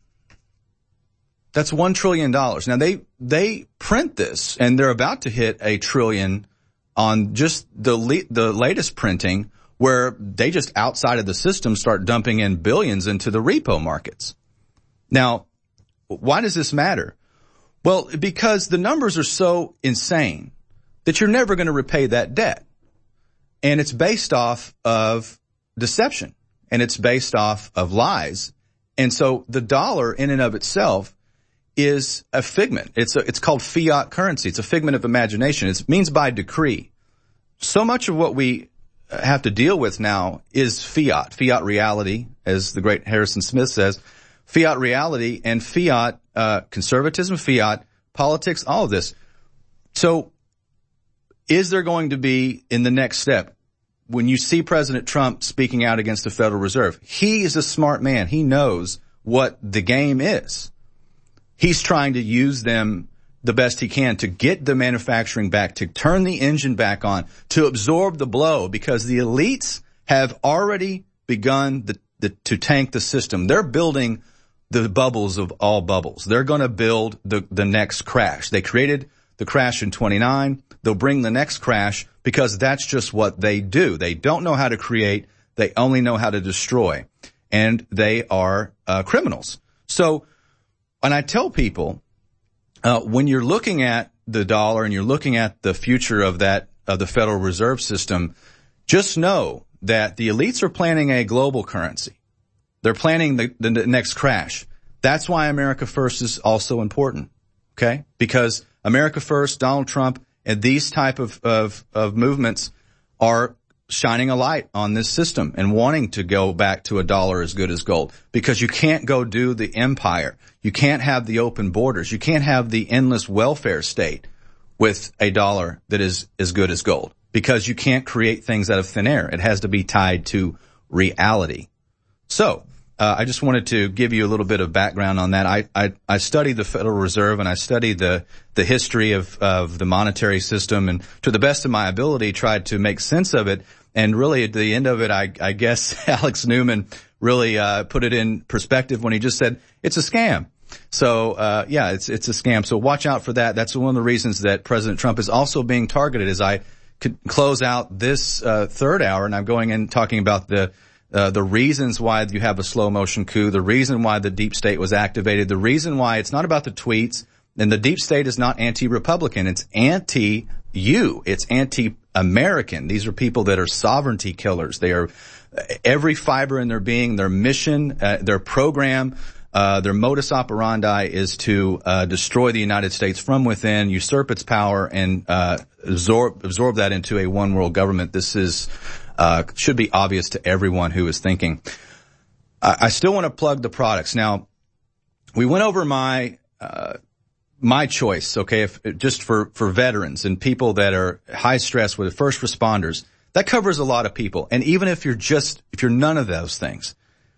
That's one trillion dollars. Now they, they print this and they're about to hit a trillion on just the le- the latest printing where they just outside of the system start dumping in billions into the repo markets. Now, why does this matter? Well, because the numbers are so insane that you're never going to repay that debt. And it's based off of deception and it's based off of lies. And so the dollar in and of itself is a figment. It's a, it's called fiat currency. It's a figment of imagination. It means by decree. So much of what we have to deal with now is fiat, fiat reality, as the great Harrison Smith says, fiat reality and fiat, uh, conservatism, fiat politics, all of this. So is there going to be in the next step, when you see President Trump speaking out against the Federal Reserve, he is a smart man. He knows what the game is. He's trying to use them the best he can to get the manufacturing back, to turn the engine back on, to absorb the blow, because the elites have already begun the, the, to tank the system. They're building the bubbles of all bubbles. They're going to build the, the next crash. They created the crash in twenty-nine. They'll bring the next crash because that's just what they do. They don't know how to create. They only know how to destroy. And they are uh, criminals. So, and I tell people, uh, when you're looking at the dollar and you're looking at the future of that, of the Federal Reserve System, just know that the elites are planning a global currency. They're planning the, the next crash. That's why America First is also important. Okay? Because America First, Donald Trump, and these type of, of, of movements are shining a light on this system and wanting to go back to a dollar as good as gold, because you can't go do the empire. You can't have the open borders. You can't have the endless welfare state with a dollar that is as good as gold, because you can't create things out of thin air. It has to be tied to reality. So, uh, I just wanted to give you a little bit of background on that. I, I, I studied the Federal Reserve and I studied the, the history of, of the monetary system, and to the best of my ability tried to make sense of it. And really at the end of it, I, I guess Alex Newman really, uh, put it in perspective when he just said, it's a scam. So, uh, yeah, it's, it's a scam. So watch out for that. That's one of the reasons that President Trump is also being targeted. As I could close out this, uh, third hour, and I'm going in talking about the, Uh, the reasons why you have a slow motion coup, the reason why the deep state was activated, the reason why it's not about the tweets, And the deep state is not anti-Republican. It's anti-you. It's anti-American. These are people that are sovereignty killers. They are every fiber in their being, their mission, uh, their program, uh, their modus operandi is to uh, destroy the United States from within, usurp its power, and uh, absorb, absorb that into a one-world government. This is uh, should be obvious to everyone who is thinking. I, I still want to plug the products. Now, we went over my uh, my choice, okay, if, just for, for veterans and people that are high stress with first responders. That covers a lot of people. And even if you're just, if you're none of those things,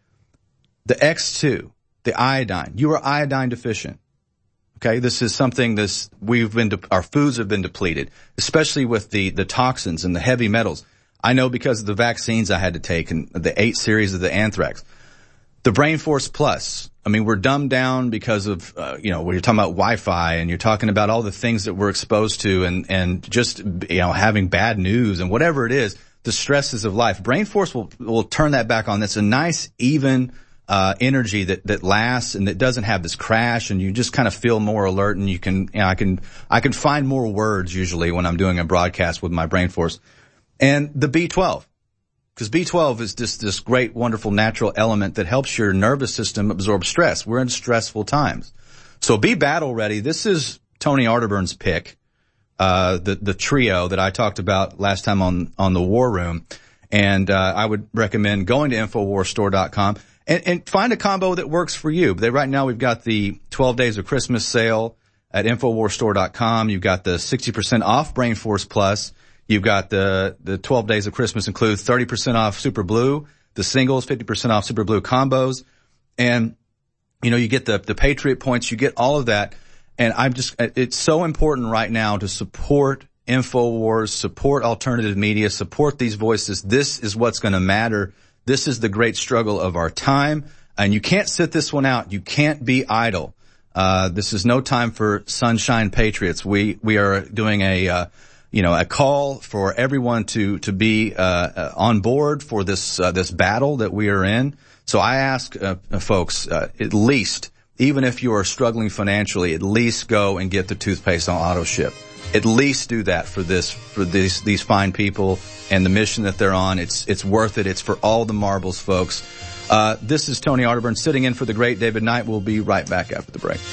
the X two, the iodine, you are iodine deficient. Okay. This is something this, we've been, de- our foods have been depleted, especially with the, the toxins and the heavy metals. I know because of the vaccines I had to take and the eight series of the anthrax. The Brain Force Plus. I mean, we're dumbed down because of, uh, you know, when you're talking about Wi-Fi and you're talking about all the things that we're exposed to and, and just, you know, having bad news and whatever it is, the stresses of life. Brain Force will, will turn that back on. That's a nice, even, uh, energy that, that lasts and that doesn't have this crash and you just kind of feel more alert and you can, you know, I can, I can find more words usually when I'm doing a broadcast with my Brain Force. And the B twelve. Because B twelve is just this great, wonderful, natural element that helps your nervous system absorb stress. We're in stressful times. So be battle ready. This is Tony Arterburn's pick, uh, the, the trio that I talked about last time on, on the War Room. And, uh, I would recommend going to Infowars Store dot com and, and find a combo that works for you. They, right now we've got the twelve days of Christmas sale at Infowars Store dot com. You've got the sixty percent off Brain Force Plus. You've got the, the twelve days of Christmas include thirty percent off Super Blue, the singles, fifty percent off Super Blue combos. And, you know, you get the, the Patriot points, you get all of that. And I'm just, it's so important right now to support InfoWars, support alternative media, support these voices. This is what's going to matter. This is the great struggle of our time. And you can't sit this one out. You can't be idle. Uh, this is no time for sunshine patriots. We, we are doing a, uh, you know, a call for everyone to, to be, uh, uh on board for this, uh, this battle that we are in. So I ask, uh, folks, uh, at least, even if you are struggling financially, at least go and get the toothpaste on auto ship. At least do that for this, for these, these fine people and the mission that they're on. It's, it's worth it. It's for all the marbles, folks. Uh, this is Tony Arterburn sitting in for the great David Knight. We'll be right back after the break.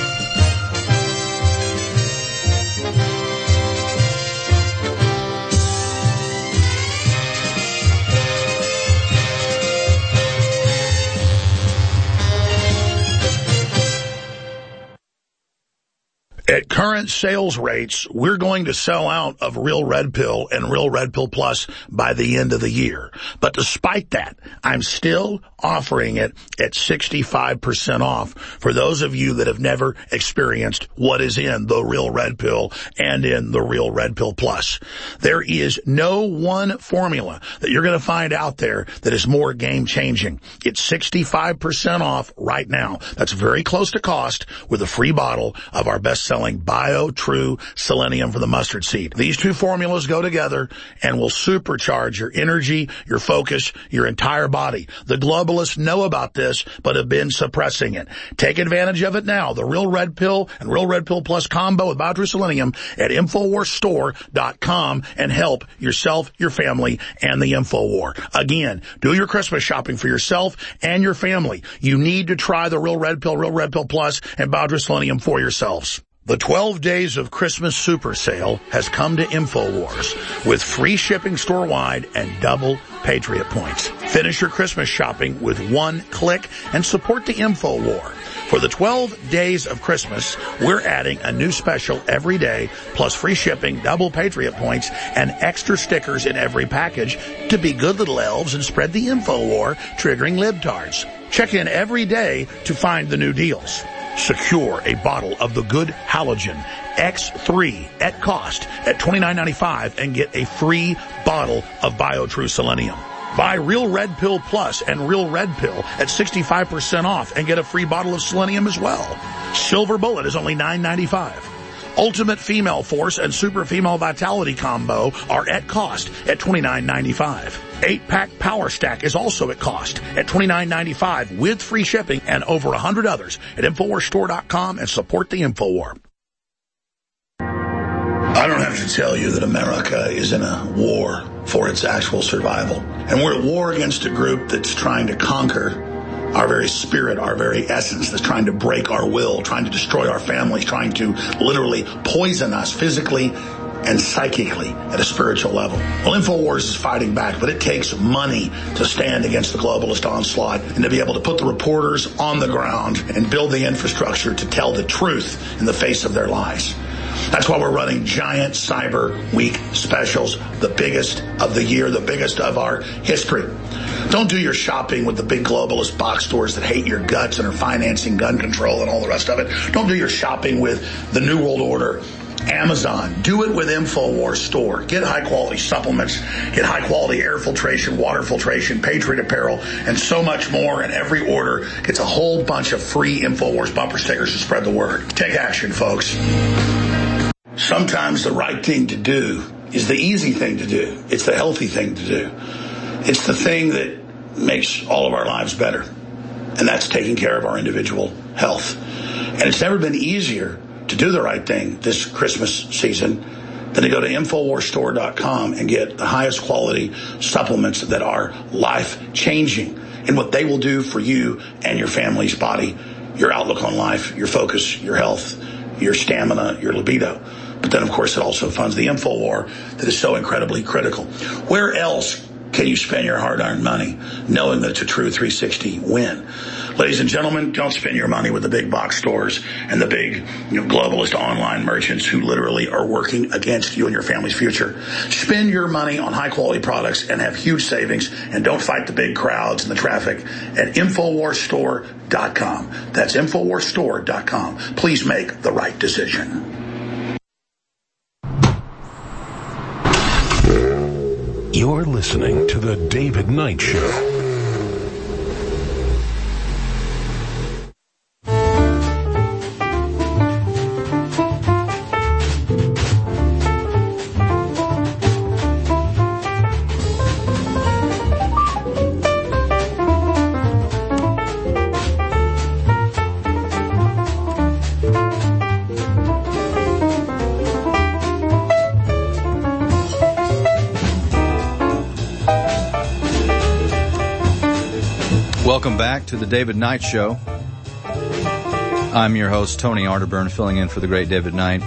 At current sales rates, we're going to sell out of Real Red Pill and Real Red Pill Plus by the end of the year. But despite that, I'm still offering it at sixty-five percent off for those of you that have never experienced what is in the Real Red Pill and in the Real Red Pill Plus. There is no one formula that you're going to find out there that is more game-changing. It's sixty-five percent off right now. That's very close to cost with a free bottle of our best-selling Bio True Selenium for the mustard seed. These two formulas go together and will supercharge your energy, your focus, your entire body. The globalists know about this, but have been suppressing it. Take advantage of it now. The Real Red Pill and Real Red Pill Plus combo with Bio True Selenium at Infowars Store dot com and help yourself, your family, and the InfoWar. Again, do your Christmas shopping for yourself and your family. You need to try the Real Red Pill, Real Red Pill Plus, and Bio True Selenium for yourselves. The twelve days of Christmas Super Sale has come to InfoWars with free shipping store-wide and double Patriot points. Finish your Christmas shopping with one click and support the InfoWar. For the twelve days of Christmas, we're adding a new special every day, plus free shipping, double Patriot points, and extra stickers in every package to be good little elves and spread the InfoWar, triggering libtards. Check in every day to find the new deals. Secure a bottle of the good halogen X three at cost at twenty-nine ninety-five and get a free bottle of Bio True Selenium. Buy Real Red Pill Plus and Real Red Pill at sixty-five percent off and get a free bottle of selenium as well. Silver Bullet is only nine ninety-five. Ultimate Female Force and Super Female Vitality Combo are at cost at twenty-nine ninety-five. eight-pack Power Stack is also at cost at twenty-nine ninety-five with free shipping and over one hundred others at Infowars Store dot com and support the Infowar. I don't have to tell you that America is in a war for its actual survival. And we're at war against a group that's trying to conquer our very spirit, our very essence, that's trying to break our will, trying to destroy our families, trying to literally poison us physically and psychically at a spiritual level. Well, InfoWars is fighting back, but it takes money to stand against the globalist onslaught and to be able to put the reporters on the ground and build the infrastructure to tell the truth in the face of their lies. That's why we're running giant Cyber Week specials, the biggest of the year, the biggest of our history. Don't do your shopping with the big globalist box stores that hate your guts and are financing gun control and all the rest of it. Don't do your shopping with the New World Order, Amazon. Do it with InfoWars Store. Get high-quality supplements, get high-quality air filtration, water filtration, Patriot apparel, and so much more. And every order gets a whole bunch of free InfoWars bumper stickers to spread the word. Take action, folks. Sometimes the right thing to do is the easy thing to do. It's the healthy thing to do. It's the thing that makes all of our lives better. And that's taking care of our individual health. And it's never been easier to do the right thing this Christmas season than to go to Infowars Store dot com and get the highest quality supplements that are life-changing in what they will do for you and your family's body, your outlook on life, your focus, your health, your stamina, your libido. But then, of course, it also funds the InfoWar that is so incredibly critical. Where else can you spend your hard-earned money knowing that it's a true three sixty win? Ladies and gentlemen, don't spend your money with the big box stores and the big, you know, globalist online merchants who literally are working against you and your family's future. Spend your money on high-quality products and have huge savings, and don't fight the big crowds and the traffic at Infowars Store dot com. That's Infowars Store dot com. Please make the right decision. You're listening to The David Knight Show. Welcome back to the David Knight Show. I'm your host, Tony Arterburn, filling in for the great David Knight.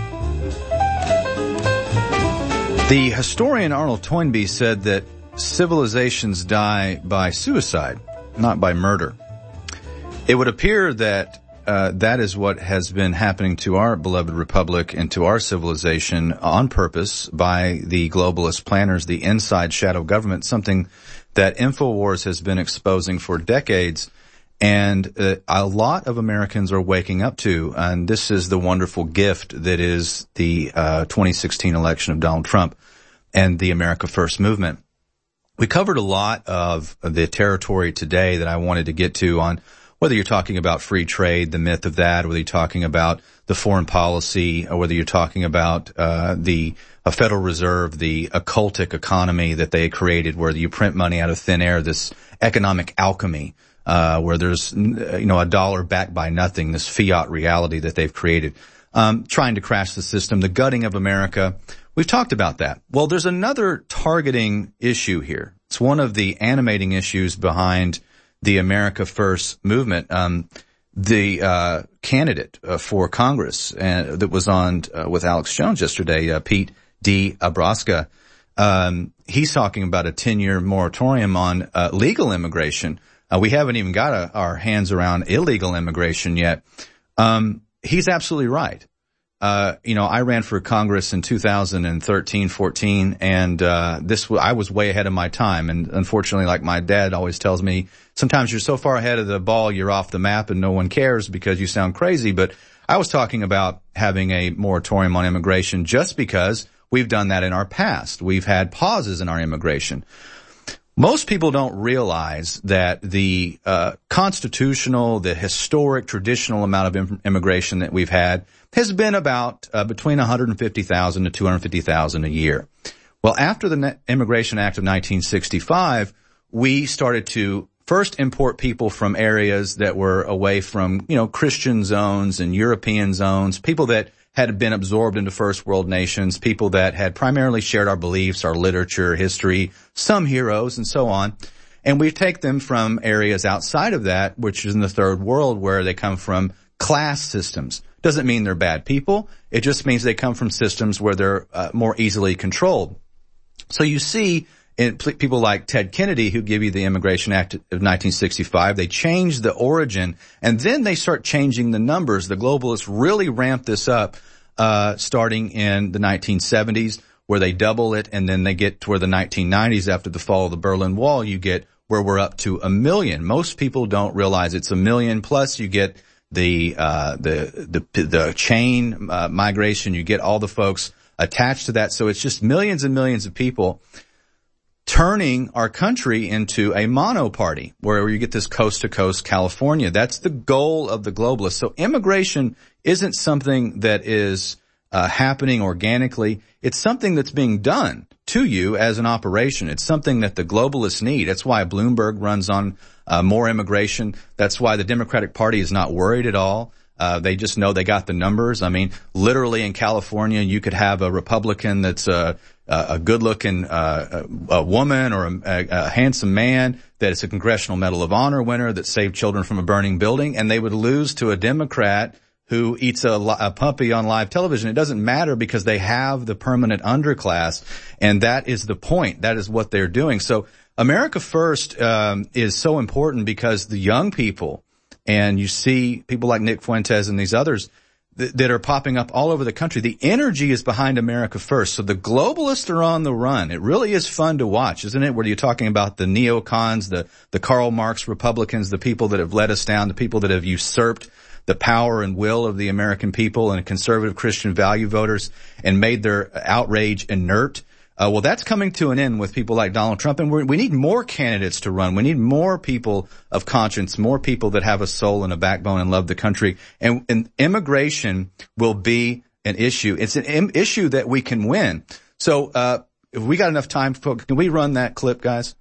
The historian Arnold Toynbee said that civilizations die by suicide, not by murder. It would appear that uh, that is what has been happening to our beloved republic and to our civilization on purpose by the globalist planners, the inside shadow government, something that InfoWars has been exposing for decades, and uh, a lot of Americans are waking up to, and this is the wonderful gift that is the uh, twenty sixteen election of Donald Trump and the America First movement. We covered a lot of the territory today that I wanted to get to on whether you're talking about free trade, the myth of that, whether you're talking about the foreign policy, or whether you're talking about uh the a Federal Reserve, the occultic economy that they created where you print money out of thin air, this economic alchemy, uh, where there's, you know, a dollar backed by nothing, this fiat reality that they've created, um, trying to crash the system, the gutting of America. We've talked about that. Well, there's another targeting issue here. It's one of the animating issues behind the America First movement. Um, the, uh, candidate uh, for Congress, uh, that was on, uh, with Alex Jones yesterday, uh, Pete D. Abraska, um, he's talking about a ten-year moratorium on uh, legal immigration. Uh, we haven't even got a, our hands around illegal immigration yet. Um, he's absolutely right. Uh, you know, I ran for Congress in two thousand thirteen, fourteen, and uh this w- I was way ahead of my time. And unfortunately, like my dad always tells me, sometimes you're so far ahead of the ball, you're off the map and no one cares because you sound crazy. But I was talking about having a moratorium on immigration just because we've done that in our past. We've had pauses in our immigration. Most people don't realize that the uh constitutional, the historic, traditional amount of im- immigration that we've had has been about uh, between one hundred fifty thousand to two hundred fifty thousand a year. Well, after the Immigration Act of nineteen sixty-five, we started to first import people from areas that were away from, you know, Christian zones and European zones, people that had been absorbed into first world nations, people that had primarily shared our beliefs, our literature, history, some heroes, and so on. And we take them from areas outside of that, which is in the third world, where they come from class systems. Doesn't mean they're bad people. It just means they come from systems where they're uh, more easily controlled. So you see in people like Ted Kennedy, who give you the Immigration Act of nineteen sixty-five, they change the origin, and then they start changing the numbers. The globalists really ramped this up uh starting in the nineteen seventies, where they double it, and then they get to where the nineteen nineties, after the fall of the Berlin Wall, you get where we're up to a million. Most people don't realize it's a million, plus you get the uh the the the chain uh, migration, you get all the folks attached to that. So it's just millions and millions of people turning our country into a mono-party, where you get this coast-to-coast California. That's the goal of the globalists. So immigration isn't something that is uh, happening organically. It's something that's being done to you as an operation. It's something that the globalists need. That's why Bloomberg runs on uh, more immigration. That's why the Democratic Party is not worried at all. Uh, they just know they got the numbers. I mean, literally in California, you could have a Republican that's a, a good-looking uh, a, a woman or a, a handsome man that is a Congressional Medal of Honor winner that saved children from a burning building, and they would lose to a Democrat who eats a, a puppy on live television. It doesn't matter, because they have the permanent underclass, and that is the point. That is what they're doing. So America First um, is so important, because the young people, and you see people like Nick Fuentes and these others th- that are popping up all over the country. The energy is behind America First. So the globalists are on the run. It really is fun to watch, isn't it? Where you're talking about the neocons, the, the Karl Marx Republicans, the people that have let us down, the people that have usurped the power and will of the American people and conservative Christian value voters and made their outrage inert. Uh, well, that's coming to an end with people like Donald Trump, and we're, we need more candidates to run. We need more people of conscience, more people that have a soul and a backbone and love the country. And, and immigration will be an issue. It's an im- issue that we can win. So, uh, if we got enough time, folks, can we run that clip, guys?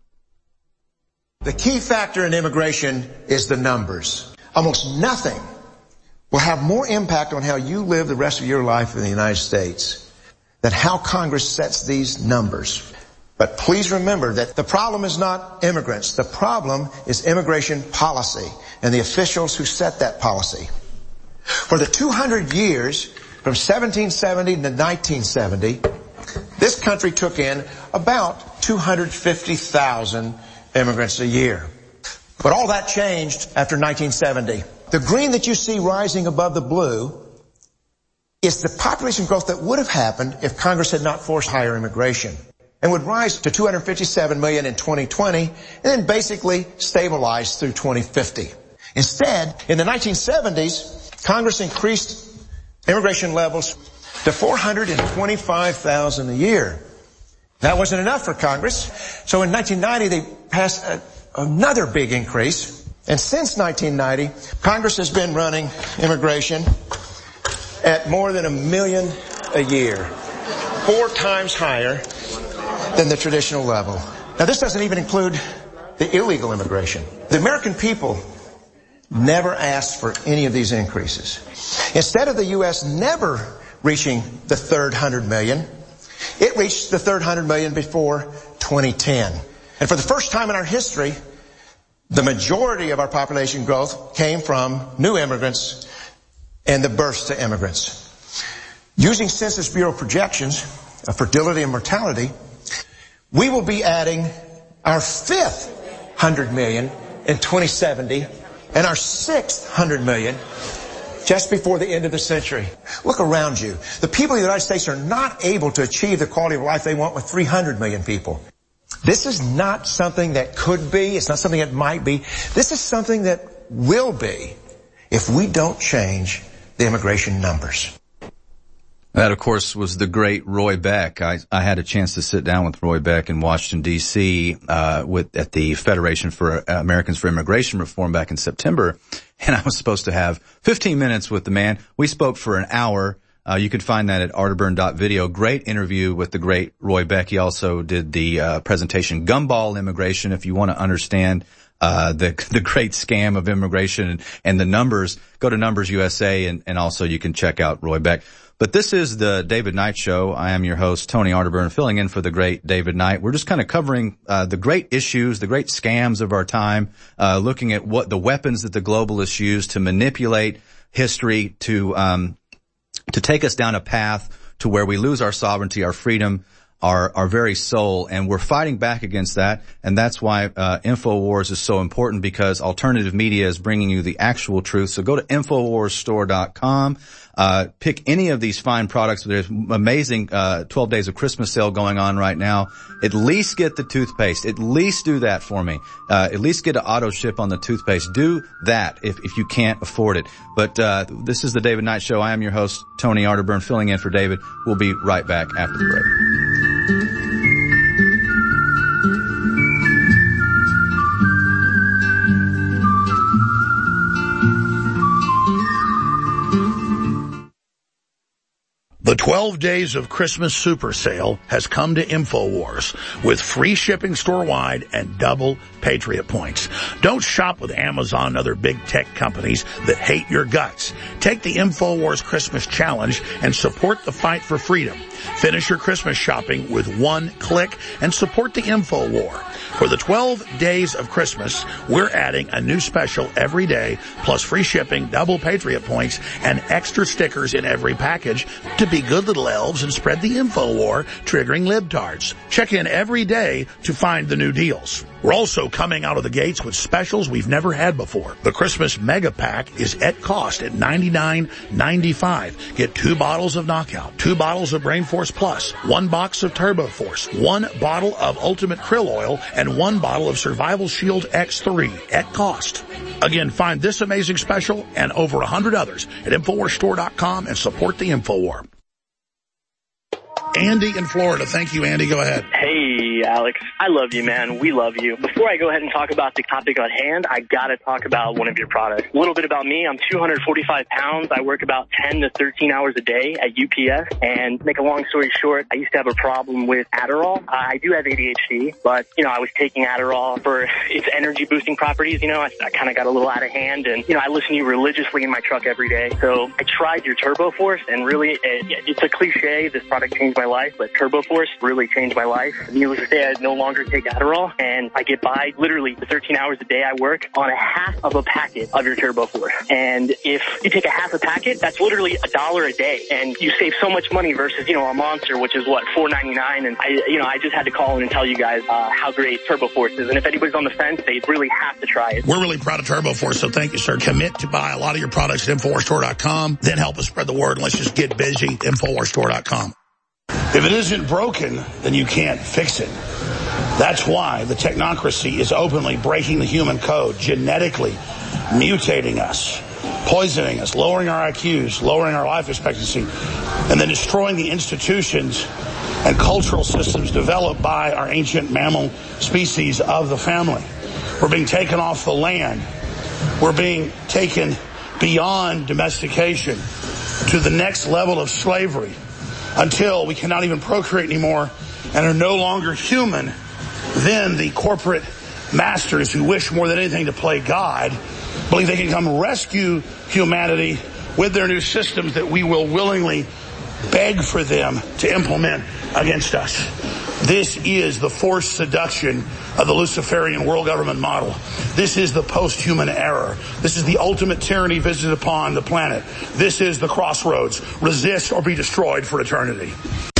The key factor in immigration is the numbers. Almost nothing will have more impact on how you live the rest of your life in the United States than how Congress sets these numbers. But please remember that the problem is not immigrants. The problem is immigration policy and the officials who set that policy. For the two hundred years, from seventeen seventy to nineteen seventy, this country took in about two hundred fifty thousand immigrants a year. But all that changed after nineteen seventy. The green that you see rising above the blue is the population growth that would have happened if Congress had not forced higher immigration, and would rise to two hundred fifty-seven million in twenty twenty and then basically stabilize through twenty fifty. Instead, in the nineteen seventies, Congress increased immigration levels to four hundred twenty-five thousand a year. That wasn't enough for Congress, so in nineteen ninety they passed a, another big increase, and since nineteen ninety, Congress has been running immigration at more than a million a year, four times higher than the traditional level. Now, this doesn't even include the illegal immigration. The American people never asked for any of these increases. Instead of the U S never reaching the third hundred million, it reached the third hundred million before twenty ten. And for the first time in our history, the majority of our population growth came from new immigrants and the births to immigrants. Using Census Bureau projections of fertility and mortality, we will be adding our fifth hundred million in twenty seventy and our sixth hundred million just before the end of the century. Look around you. The people of the United States are not able to achieve the quality of life they want with three hundred million people. This is not something that could be. It's not something that might be. This is something that will be if we don't change the immigration numbers. That, of course, was the great Roy Beck. I, I had a chance to sit down with Roy Beck in Washington, D C, uh, with, at the Federation for Americans for Immigration Reform back in September. And I was supposed to have fifteen minutes with the man. We spoke for an hour. Uh, you can find that at arterburn dot video. Great interview with the great Roy Beck. He also did the, uh, presentation Gumball Immigration. If you want to understand, uh, the, the great scam of immigration and, and the numbers, go to Numbers U S A, and, and also you can check out Roy Beck. But this is the David Knight Show. I am your host, Tony Arterburn, filling in for the great David Knight. We're just kind of covering uh the great issues, the great scams of our time, uh looking at what the weapons that the globalists use to manipulate history, to um to take us down a path to where we lose our sovereignty, our freedom, our our very soul, and we're fighting back against that. And that's why uh InfoWars is so important, because alternative media is bringing you the actual truth. So go to infowars store dot com. Uh, pick any of these fine products. There's amazing, uh, twelve days of Christmas sale going on right now. At least get the toothpaste. At least do that for me. Uh, at least get an auto ship on the toothpaste. Do that if, if you can't afford it. But, uh, this is the David Knight Show. I am your host, Tony Arterburn, filling in for David. We'll be right back after the break. The twelve Days of Christmas Super Sale has come to InfoWars with free shipping store-wide and double Patriot points. Don't shop with Amazon and other big tech companies that hate your guts. Take the InfoWars Christmas Challenge and support the fight for freedom. Finish your Christmas shopping with one click and support the InfoWar. For the twelve Days of Christmas, we're adding a new special every day, plus free shipping, double Patriot points, and extra stickers in every package to be good little elves and spread the info war, triggering libtards. Check in every day to find the new deals. We're also coming out of the gates with specials we've never had before. The Christmas Mega Pack is at cost at ninety-nine ninety-five. Get two bottles of Knockout, two bottles of Brain Force Plus, one box of Turbo Force, one bottle of Ultimate Krill Oil, and one bottle of Survival Shield X three at cost. Again, find this amazing special and over a hundred others at infowars store dot com and support the InfoWar. Andy in Florida. Thank you, Andy. Go ahead. Hey, Alex. I love you, man. We love you. Before I go ahead and talk about the topic at hand, I gotta talk about one of your products. A little bit about me. I'm two hundred forty-five pounds. I work about ten to thirteen hours a day at U P S. And make a long story short, I used to have a problem with Adderall. I do have A D H D, but, you know, I was taking Adderall for its energy boosting properties. You know, I, I kind of got a little out of hand, and, you know, I listen to you religiously in my truck every day. So I tried your Turbo Force, and really, it, it's a cliche. This product changed my life, but Turbo Force really changed my life. Needless to say, I no longer take Adderall, and I get by literally the thirteen hours a day I work on a half of a packet of your Turbo Force. And if you take a half a packet, that's literally a dollar a day, and you save so much money versus, you know, a Monster, which is what, four ninety-nine. And I, you know, I just had to call in and tell you guys uh, how great Turbo Force is. And if anybody's on the fence, they really have to try it. We're really proud of Turbo Force, so thank you, sir. Commit to buy a lot of your products at infowars store dot com. Then help us spread the word, and let's just get busy. infowars store dot com. If it isn't broken, then you can't fix it. That's why the technocracy is openly breaking the human code, genetically mutating us, poisoning us, lowering our I Qs, lowering our life expectancy, and then destroying the institutions and cultural systems developed by our ancient mammal species of the family. We're being taken off the land. We're being taken beyond domestication to the next level of slavery, until we cannot even procreate anymore and are no longer human. Then the corporate masters, who wish more than anything to play God, believe they can come rescue humanity with their new systems that we will willingly beg for them to implement against us. This is the forced seduction of the Luciferian world government model. This is the post-human error. This is the ultimate tyranny visited upon the planet. This is the crossroads. Resist or be destroyed for eternity.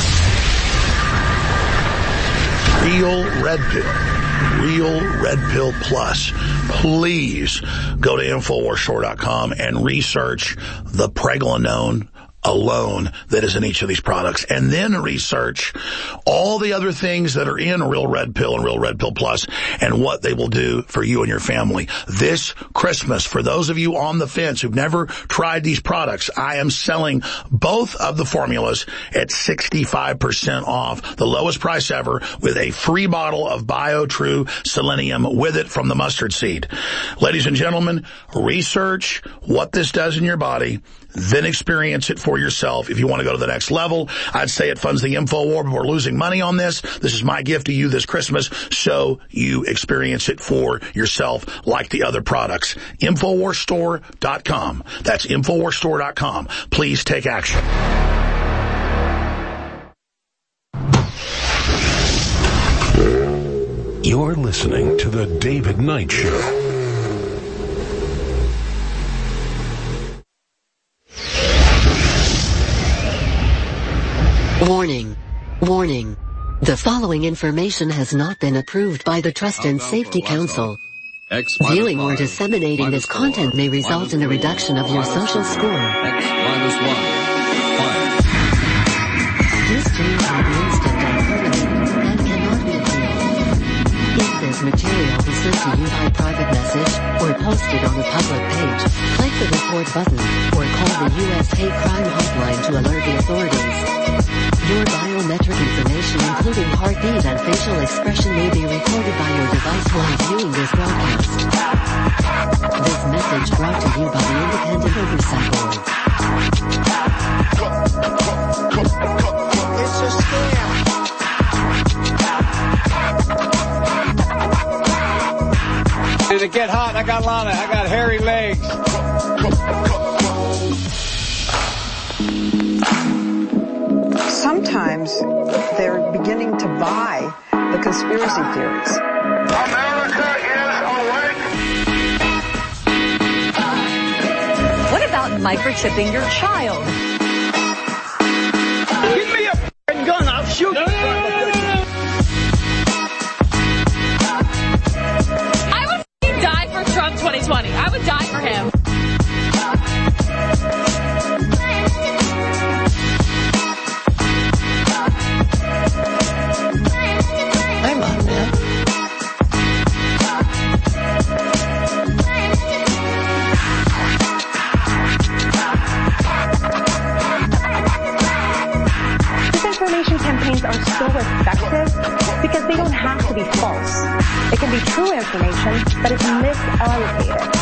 Real Red Pill. Real Red Pill Plus. Please go to infowars store dot com and research the pregnenolone alone that is in each of these products, and then research all the other things that are in Real Red Pill and Real Red Pill Plus and what they will do for you and your family. This Christmas, for those of you on the fence who've never tried these products, I am selling both of the formulas at sixty-five percent off, the lowest price ever, with a free bottle of BioTrue Selenium with it from the mustard seed. Ladies and gentlemen, research what this does in your body, then experience it for yourself. If you want to go to the next level, I'd say it funds the InfoWar, but we're losing money on this. This is my gift to you this Christmas, so you experience it for yourself like the other products. Infowar Store dot com. That's Infowar Store dot com. Please take action. You're listening to The David Knight Show. Warning. Warning. The following information has not been approved by the Trust and Safety Council. Viewing or disseminating this content may result in a reduction of your social score. X minus one. Five. This change will be instant and permanent and cannot be appealed. If this material was sent to you by private message or posted on a public page, click the report button or call the U S Hate Crime Hotline to alert the authorities. Your biometric information, including heartbeat and facial expression, may be recorded by your device while viewing this broadcast. This message brought to you by the Independent Oversight Board. It's a scam. Did it get hot? I got Lana. I got hairy legs. Sometimes they're beginning to buy the conspiracy theories. America is awake. What about microchipping your child? Give me a f***ing gun, I'll shoot you. I would f***ing die for Trump twenty twenty. I would die for him. Disinformation campaigns are so effective because they don't have to be false. It can be true information, but it's misallocated.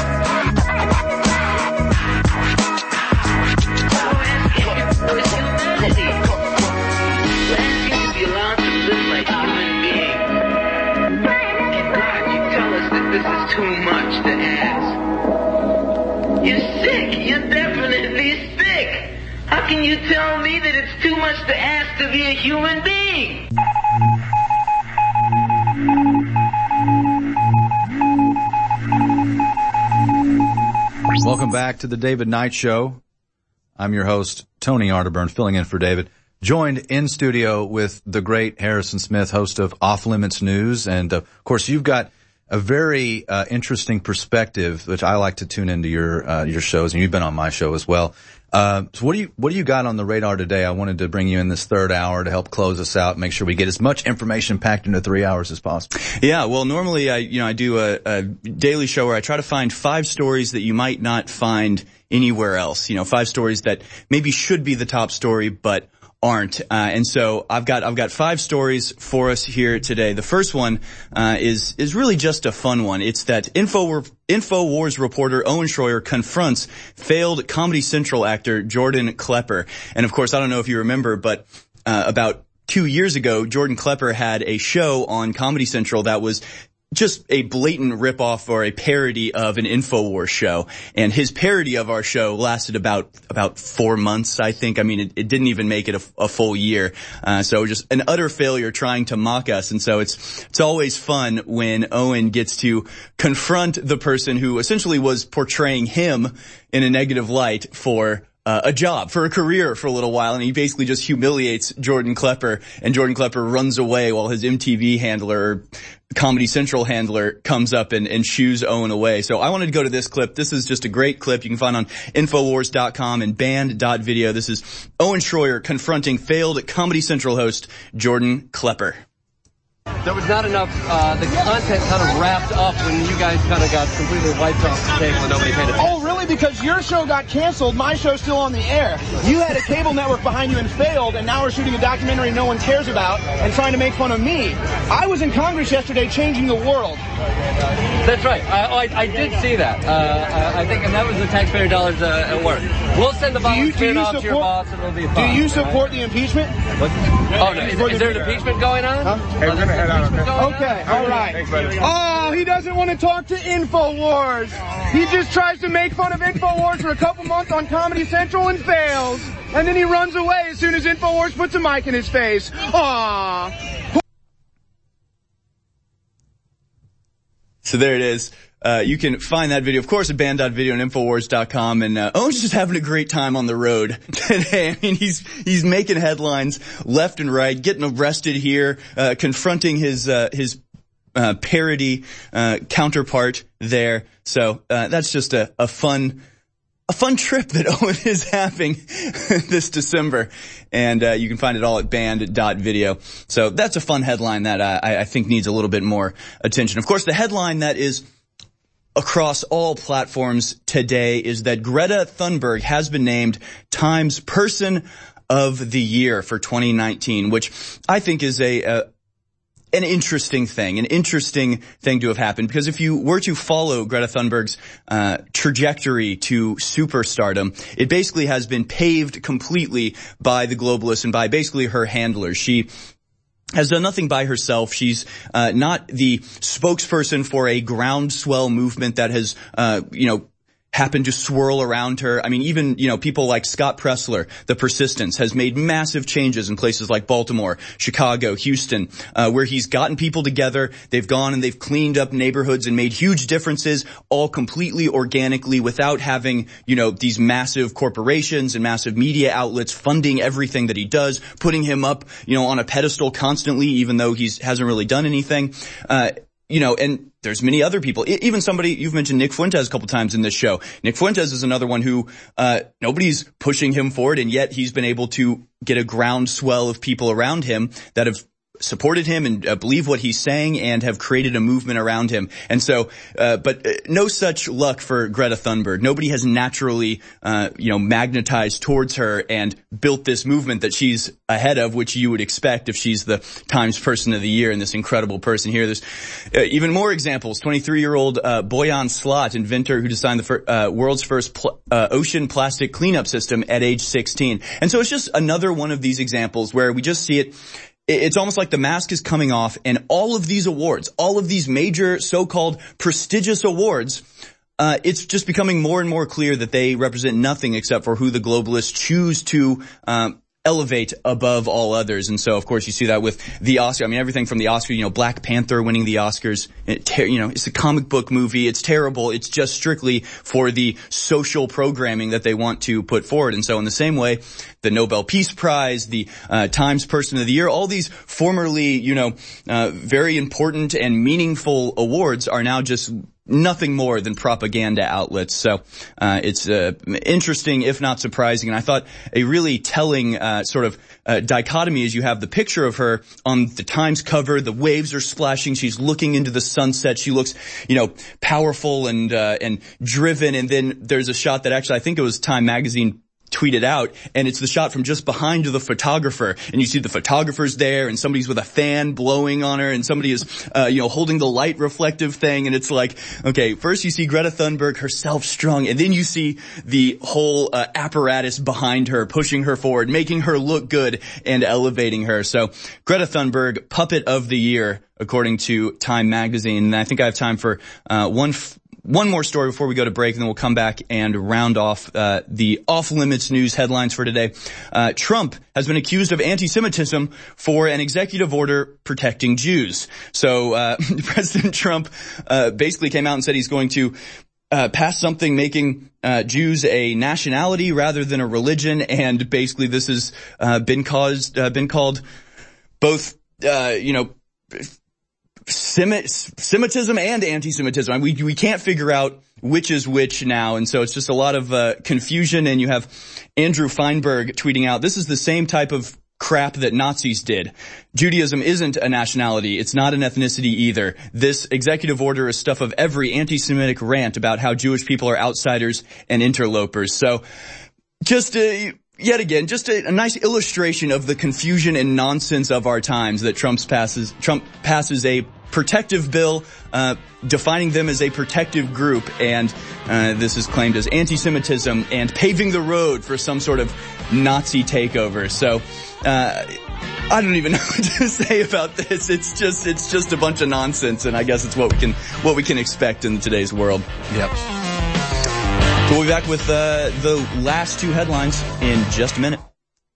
It's humanity. We're asking to be allowed to live like human beings. And God, you tell us that this is too much to ask. You're sick. You're definitely sick. How can you tell me that it's too much to ask to be a human being? Welcome back to the David Knight Show. I'm your host, Tony Arterburn, filling in for David. Joined in studio with the great Harrison Smith, host of Off Limits News. And, uh, of course, you've got a very uh, interesting perspective, which I like to tune into your uh, your shows, and you've been on my show as well. Uh, so what do you what do you got on the radar today? I wanted to bring you in this third hour to help close us out, make sure we get as much information packed into three hours as possible. Yeah, well, normally I you know I do a, a daily show where I try to find five stories that you might not find anywhere else. You know, five stories that maybe should be the top story, but aren't. Uh, and so I've got, I've got five stories for us here today. The first one, uh, is, is really just a fun one. It's that Info, InfoWars reporter Owen Schroyer confronts failed Comedy Central actor Jordan Klepper. And of course, I don't know if you remember, but, uh, about two years ago, Jordan Klepper had a show on Comedy Central that was just a blatant ripoff or a parody of an InfoWars show. And his parody of our show lasted about, about four months, I think. I mean, it, it didn't even make it a, a full year. Uh, so just an utter failure trying to mock us. And so it's, it's always fun when Owen gets to confront the person who essentially was portraying him in a negative light for uh, a job, for a career for a little while, and he basically just humiliates Jordan Klepper, and Jordan Klepper runs away while his M T V handler, or Comedy Central handler, comes up and, and shoos Owen away. So I wanted to go to this clip. This is just a great clip you can find on Infowars dot com and band dot video. This is Owen Schroyer confronting failed Comedy Central host Jordan Klepper. There was not enough, uh, the content kind of wrapped up when you guys kind of got completely wiped off the table and nobody paid attention. Oh, really? Because your show got canceled, my show's still on the air. You had a cable network behind you and failed, and now we're shooting a documentary no one cares about and trying to make fun of me. I was in Congress yesterday changing the world. That's right. I, I, I did see that. Uh, I think, and that was the taxpayer dollars uh, at work. We'll send the violent spin off to your boss and it'll be fine. Do you support right? the impeachment? What? Oh, no. Is, is there an impeachment going on? Huh? Hey, we're going to head out. Okay, all right. Thanks, oh, he doesn't want to talk to Infowars. He just tries to make fun of Infowars for a couple months on Comedy Central and fails. And then he runs away as soon as Infowars puts a mic in his face. Aww. So there it is. Uh, you can find that video, of course, at band dot video and Infowars dot com. And, uh, Owen's just having a great time on the road today. I mean, he's, he's making headlines left and right, getting arrested here, uh, confronting his, uh, his, uh, parody, uh, counterpart there. So, uh, that's just a, a fun, a fun trip that Owen is having this December. And, uh, you can find it all at band dot video. So that's a fun headline that, uh, I, I think needs a little bit more attention. Of course, the headline that is across all platforms today is that Greta Thunberg has been named Time's Person of the Year for twenty nineteen, which I think is a, a an interesting thing, an interesting thing to have happened, because if you were to follow Greta Thunberg's uh trajectory to superstardom, it basically has been paved completely by the globalists and by basically her handlers. She has done nothing by herself. She's uh not the spokesperson for a groundswell movement that has uh you know happened to swirl around her. I mean, even, you know, people like Scott Pressler, the Persistence, has made massive changes in places like Baltimore, Chicago, Houston, uh, where he's gotten people together. They've gone and they've cleaned up neighborhoods and made huge differences, all completely organically, without having, you know, these massive corporations and massive media outlets funding everything that he does, putting him up, you know, on a pedestal constantly, even though he's hasn't really done anything. Uh, You know, and there's many other people. Even somebody, you've mentioned Nick Fuentes a couple times in this show. Nick Fuentes is another one who, uh, nobody's pushing him forward, and yet he's been able to get a groundswell of people around him that have supported him and uh, believe what he's saying and have created a movement around him. And so, uh, but uh, no such luck for Greta Thunberg. Nobody has naturally, uh, you know, magnetized towards her and built this movement that she's ahead of, which you would expect if she's the Times Person of the Year and this incredible person here. There's uh, even more examples. twenty-three-year-old uh, Boyan Slat, inventor who designed the fir- uh, world's first pl- uh, ocean plastic cleanup system at age sixteen. And so it's just another one of these examples where we just see it. It's almost like the mask is coming off, and all of these awards, all of these major so-called prestigious awards, uh, it's just becoming more and more clear that they represent nothing except for who the globalists choose to um elevate above all others. And so, of course, you see that with the Oscar. I mean, everything from the Oscar, you know, Black Panther winning the Oscars, it ter- you know, it's a comic book movie. It's terrible. It's just strictly for the social programming that they want to put forward. And so in the same way, the Nobel Peace Prize, the uh, Times Person of the Year, all these formerly, you know, uh, very important and meaningful awards are now just nothing more than propaganda outlets. So uh it's uh, interesting, if not surprising. And I thought a really telling uh sort of uh, dichotomy is you have the picture of her on the Times cover. The waves are splashing. She's looking into the sunset. She looks, you know, powerful and uh and driven. And then there's a shot that actually I think it was Time Magazine tweeted out, and it's the shot from just behind the photographer, and you see the photographer's there, and somebody's with a fan blowing on her, and somebody is, uh, you know, holding the light reflective thing, and it's like, okay, first you see Greta Thunberg herself strung, and then you see the whole uh, apparatus behind her, pushing her forward, making her look good, and elevating her. So, Greta Thunberg, Puppet of the Year, according to Time Magazine. And I think I have time for uh, one f- One more story before we go to break, and then we'll come back and round off uh the off-limits news headlines for today. Uh Trump has been accused of anti-Semitism for an executive order protecting Jews. So uh President Trump uh basically came out and said he's going to uh, passed something making uh, Jews a nationality rather than a religion, and basically this has uh, been caused, uh, been called both, uh, you know, Semitism and anti-Semitism. I mean, we we can't figure out which is which now, and so it's just a lot of uh, confusion. And you have Andrew Feinberg tweeting out, "This is the same type of crap that Nazis did. Judaism isn't a nationality. It's not an ethnicity either. This executive order is stuff of every anti-Semitic rant about how Jewish people are outsiders and interlopers." So, just uh, yet again, just a, a nice illustration of the confusion and nonsense of our times that Trump's passes. Trump passes a protective bill, uh, defining them as a protective group, and uh, this is claimed as anti-Semitism and paving the road for some sort of Nazi takeover. So, uh, I don't even know what to say about this. It's just, it's just a bunch of nonsense, and I guess it's what we can, what we can expect in today's world. Yep. We'll be back with uh, the last two headlines in just a minute.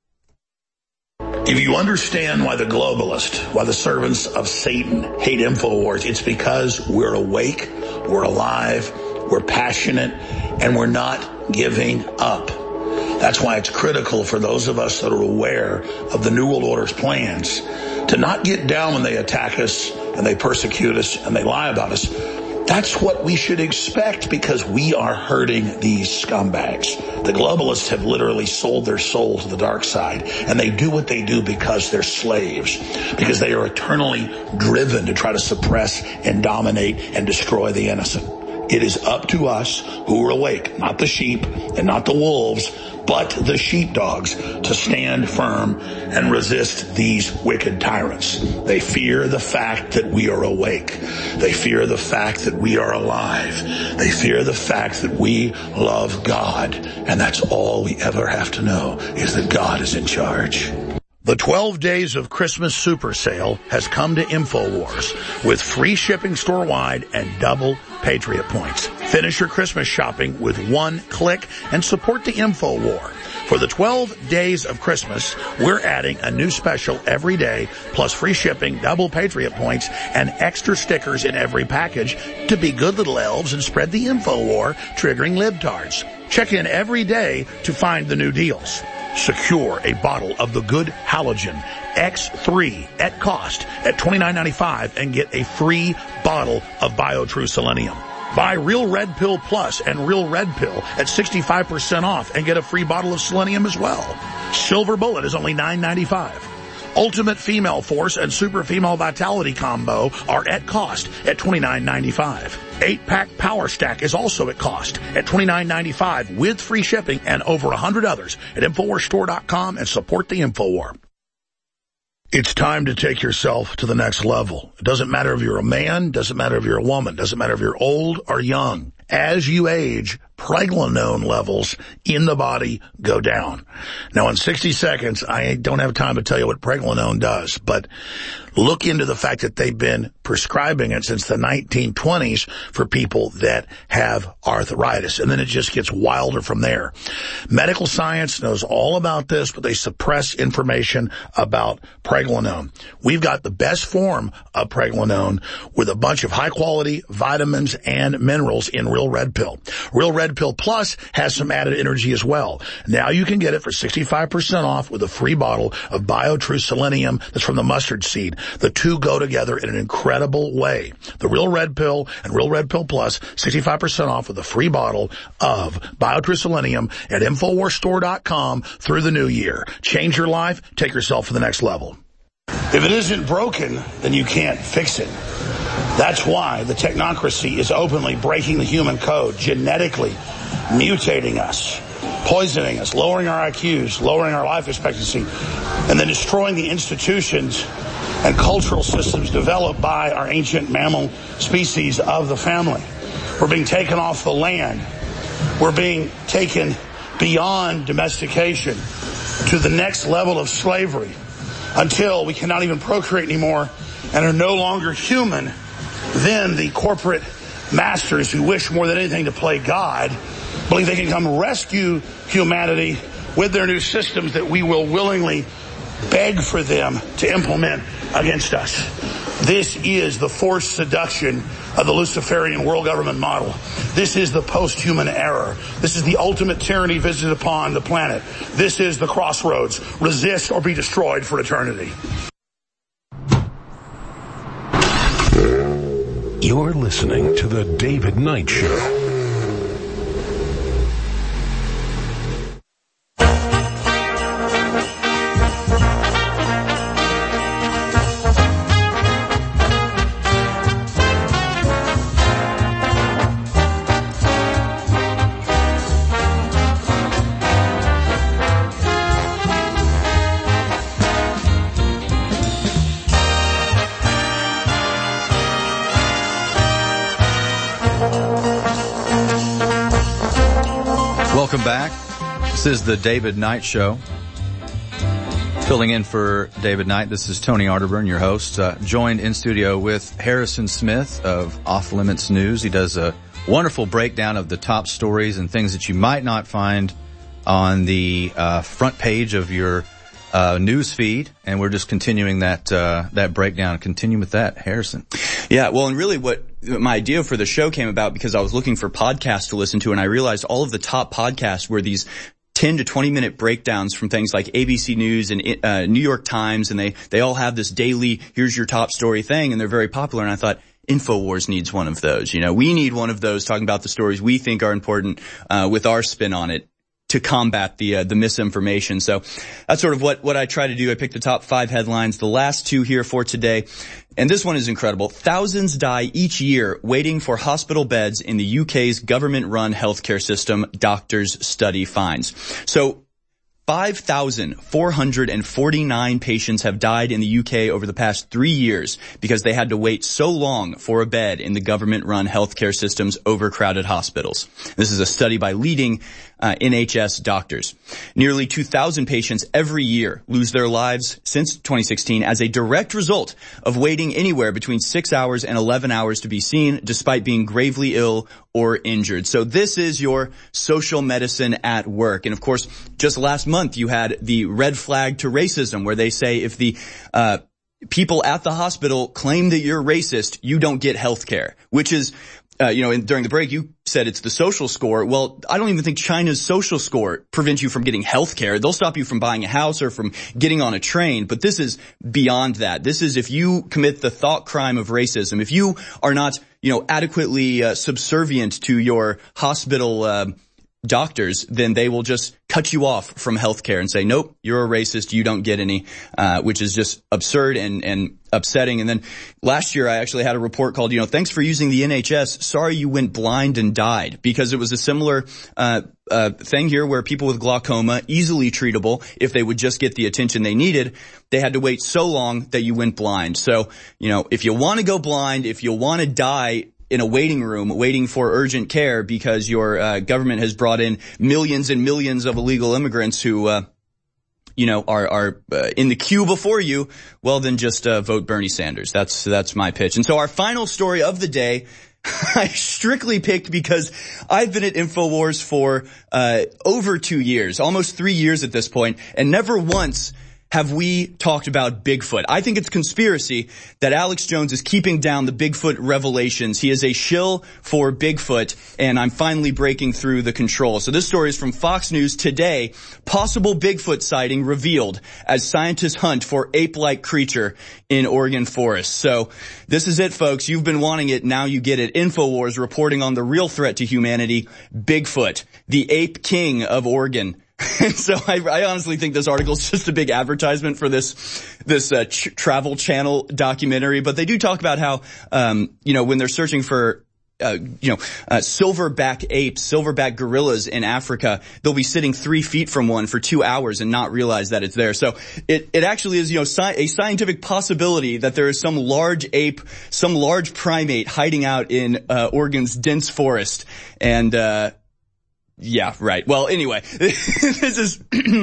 If you understand why the globalists, why the servants of Satan hate InfoWars, it's because we're awake, we're alive, we're passionate, and we're not giving up. That's why it's critical for those of us that are aware of the New World Order's plans to not get down when they attack us and they persecute us and they lie about us. That's what we should expect, because we are hurting these scumbags. The globalists have literally sold their soul to the dark side, and they do what they do because they're slaves, because they are eternally driven to try to suppress and dominate and destroy the innocent. It is up to us who are awake, not the sheep and not the wolves, but the sheepdogs, to stand firm and resist these wicked tyrants. They fear the fact that we are awake. They fear the fact that we are alive. They fear the fact that we love God. And that's all we ever have to know, is that God is in charge. The twelve Days of Christmas Super Sale has come to InfoWars with free shipping store-wide and double Patriot points. Finish your Christmas shopping with one click and support the InfoWar. For the twelve Days of Christmas, we're adding a new special every day, plus free shipping, double Patriot points, and extra stickers in every package to be good little elves and spread the InfoWar, triggering libtards. Check in every day to find the new deals. Secure a bottle of the good halogen X three at cost at twenty-nine ninety-five and get a free bottle of BioTrue Selenium. Buy Real Red Pill Plus and Real Red Pill at sixty-five percent off and get a free bottle of selenium as well. Silver Bullet is only nine ninety-five. Ultimate Female Force and Super Female Vitality Combo are at cost at twenty-nine ninety-five. eight-pack Power Stack is also at cost at twenty-nine ninety-five with free shipping, and over one hundred others at InfoWars Store dot com, and support the InfoWar. It's time to take yourself to the next level. It doesn't matter if you're a man, doesn't matter if you're a woman, doesn't matter if you're old or young. As you age, pregnenolone levels in the body go down. Now, in sixty seconds, I don't have time to tell you what pregnenolone does, but look into the fact that they've been prescribing it since the nineteen twenties for people that have arthritis, and then it just gets wilder from there. Medical science knows all about this, but they suppress information about pregnenolone. We've got the best form of pregnenolone with a bunch of high-quality vitamins and minerals in Real Red Pill. Real Red Pill Plus has some added energy as well. Now you can get it for sixty-five percent off with a free bottle of BioTrue Selenium that's from the mustard seed. The two go together in an incredible way. The Real Red Pill and Real Red Pill Plus, sixty-five percent off with a free bottle of BioTrue Selenium at InfoWars Store dot com through the new year. Change your life, take yourself to the next level. If it isn't broken, then you can't fix it. That's why the technocracy is openly breaking the human code, genetically mutating us, poisoning us, lowering our I Qs, lowering our life expectancy, and then destroying the institutions and cultural systems developed by our ancient mammal species of the family. We're being taken off the land. We're being taken beyond domestication to the next level of slavery until we cannot even procreate anymore and are no longer human. Then the corporate masters who wish more than anything to play God believe they can come rescue humanity with their new systems that we will willingly beg for them to implement against us. This is the forced seduction of the Luciferian world government model. This is the post-human error. This is the ultimate tyranny visited upon the planet. This is the crossroads. Resist or be destroyed for eternity. You're listening to The David Knight Show. Welcome back. This is the David Knight Show. Filling in for David Knight, this is Tony Arterburn, your host, uh, joined in studio with Harrison Smith of Off Limits News. He does a wonderful breakdown of the top stories and things that you might not find on the uh, front page of your uh, news feed, and we're just continuing that uh, that breakdown. Continue with that, Harrison. Yeah, well, and really what my idea for the show came about because I was looking for podcasts to listen to, and I realized all of the top podcasts were these ten to twenty minute breakdowns from things like A B C News and uh, New York Times, and they they all have this daily, here's your top story thing, and they're very popular, and I thought, InfoWars needs one of those. You know, we need one of those talking about the stories we think are important uh, with our spin on it, to combat the uh, the misinformation. So that's sort of what what I try to do. I picked the top five headlines, the last two here for today, and this one is incredible. Thousands die each year waiting for hospital beds in the U K's government-run healthcare system, doctors' study finds. So five thousand four hundred forty-nine patients have died in the U K over the past three years because they had to wait so long for a bed in the government-run healthcare system's overcrowded hospitals. This is a study by leading uh, N H S doctors. Nearly two thousand patients every year lose their lives since twenty sixteen as a direct result of waiting anywhere between six hours and eleven hours to be seen, despite being gravely ill or injured. So this is your social medicine at work. And of course, just last month you had the red flag to racism, where they say if the uh people at the hospital claim that you're racist, you don't get health care, which is Uh, you know, in, during the break, you said it's the social score. Well, I don't even think China's social score prevents you from getting health care. They'll stop you from buying a house or from getting on a train. But this is beyond that. This is if you commit the thought crime of racism, if you are not, you know, adequately uh, subservient to your hospital uh, doctors, then they will just cut you off from health care and say, nope, you're a racist, you don't get any, uh, which is just absurd and, and upsetting. And then last year I actually had a report called, you know, thanks for using the N H S. Sorry you went blind and died, because it was a similar, uh, uh, thing here where people with glaucoma, easily treatable if they would just get the attention they needed. They had to wait so long that you went blind. So, you know, if you want to go blind, if you want to die in a waiting room waiting for urgent care because your uh, government has brought in millions and millions of illegal immigrants who, uh, you know, are, are uh, in the queue before you, well, then just uh, vote Bernie Sanders. That's, that's my pitch. And so our final story of the day, I strictly picked because I've been at InfoWars for uh over two years, almost three years at this point, and never once have we talked about Bigfoot. I think it's conspiracy that Alex Jones is keeping down the Bigfoot revelations. He is a shill for Bigfoot, and I'm finally breaking through the control. So this story is from Fox News today. Possible Bigfoot sighting revealed as scientists hunt for ape-like creature in Oregon forest. So this is it, folks. You've been wanting it. Now you get it. InfoWars reporting on the real threat to humanity, Bigfoot, the ape king of Oregon. So I, I honestly think this article is just a big advertisement for this this uh, ch- Travel Channel documentary. But they do talk about how, um, you know, when they're searching for, uh, you know, uh, silverback apes, silverback gorillas in Africa, they'll be sitting three feet from one for two hours and not realize that it's there. So it it actually is, you know, sci- a scientific possibility that there is some large ape, some large primate hiding out in uh, Oregon's dense forest, and uh Yeah, right. Well, anyway, this is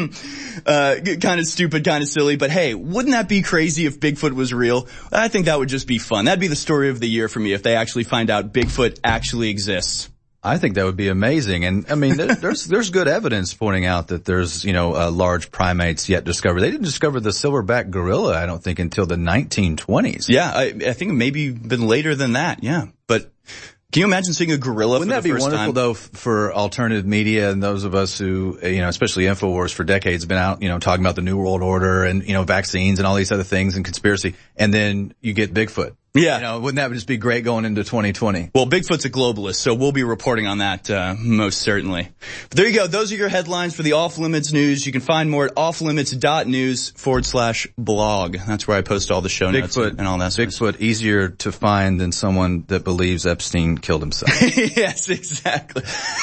uh kind of stupid, kind of silly, but hey, wouldn't that be crazy if Bigfoot was real? I think that would just be fun. That'd be the story of the year for me if they actually find out Bigfoot actually exists. I think that would be amazing. And I mean, there, there's, there's good evidence pointing out that there's, you know, uh, large primates yet discovered. They didn't discover the silverback gorilla, I don't think, until the nineteen twenties. Yeah, I, I think maybe been later than that. Yeah. But can you imagine seeing a gorilla Wouldn't for the that be first wonderful, time? though, for alternative media and those of us who, you know, especially InfoWars for decades, been out, you know, talking about the New World Order and, you know, vaccines and all these other things and conspiracy, and then you get Bigfoot. Yeah. You know, wouldn't that just be great going into twenty twenty? Well, Bigfoot's a globalist, so we'll be reporting on that, uh, most certainly. But there you go. Those are your headlines for the Off Limits News. You can find more at offlimits.news forward slash blog. That's where I post all the show notes Bigfoot, and all that. Bigfoot easier to find than someone that believes Epstein killed himself. Yes, exactly.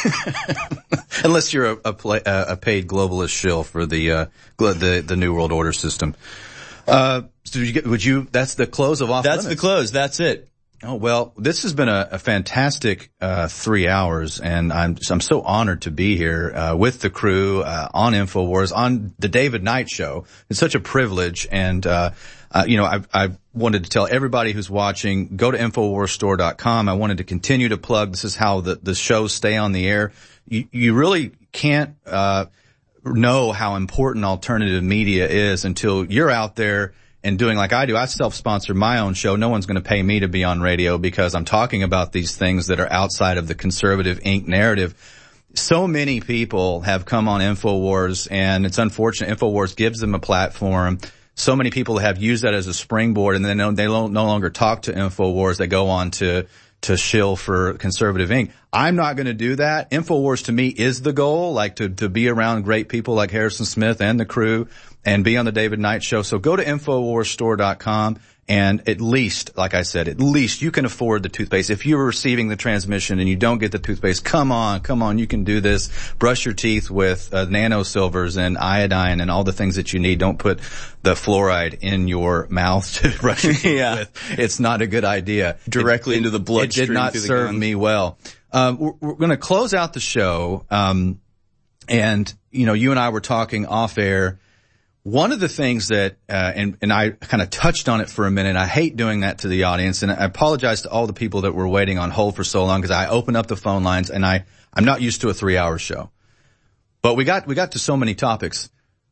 Unless you're a, a, play, uh, a paid globalist shill for the, uh, the, the New World Order system. Uh, so you get, would you, that's the close of Off That's Limits. the close. That's it. Oh, well, this has been a, a fantastic, uh, three hours, and I'm, I'm so honored to be here, uh, with the crew, uh, on InfoWars, on the David Knight Show. It's such a privilege, and, uh, uh, you know, I, I wanted to tell everybody who's watching, go to infowars store dot com. I wanted to continue to plug. This is how the, the shows stay on the air. You, you really can't, uh, know how important alternative media is until you're out there and doing like I do. I self-sponsor my own show. No one's going to pay me to be on radio because I'm talking about these things that are outside of the conservative Incorporated narrative. So many people have come on InfoWars, and it's unfortunate. InfoWars gives them a platform. So many people have used that as a springboard, and then they no longer talk to InfoWars. They go on to to shill for Conservative Incorporated. I'm not going to do that. InfoWars to me is the goal, like to, to be around great people like Harrison Smith and the crew and be on the David Knight Show. So go to infowars store dot com, and at least, like I said, at least you can afford the toothpaste. If you're receiving the transmission and you don't get the toothpaste, come on, come on, you can do this. Brush your teeth with uh, nano silvers and iodine and all the things that you need. Don't put the fluoride in your mouth to brush your teeth Yeah. with. It's not a good idea. Directly It- into the bloodstream. It did not through the serve gums. me well. Um, we're, we're going to close out the show. Um, and, you know, you and I were talking off air. One of the things that, uh, and, and I kind of touched on it for a minute. I hate doing that to the audience, and I apologize to all the people that were waiting on hold for so long because I opened up the phone lines, and I, I'm not used to a three hour show. But we got, we got to so many topics.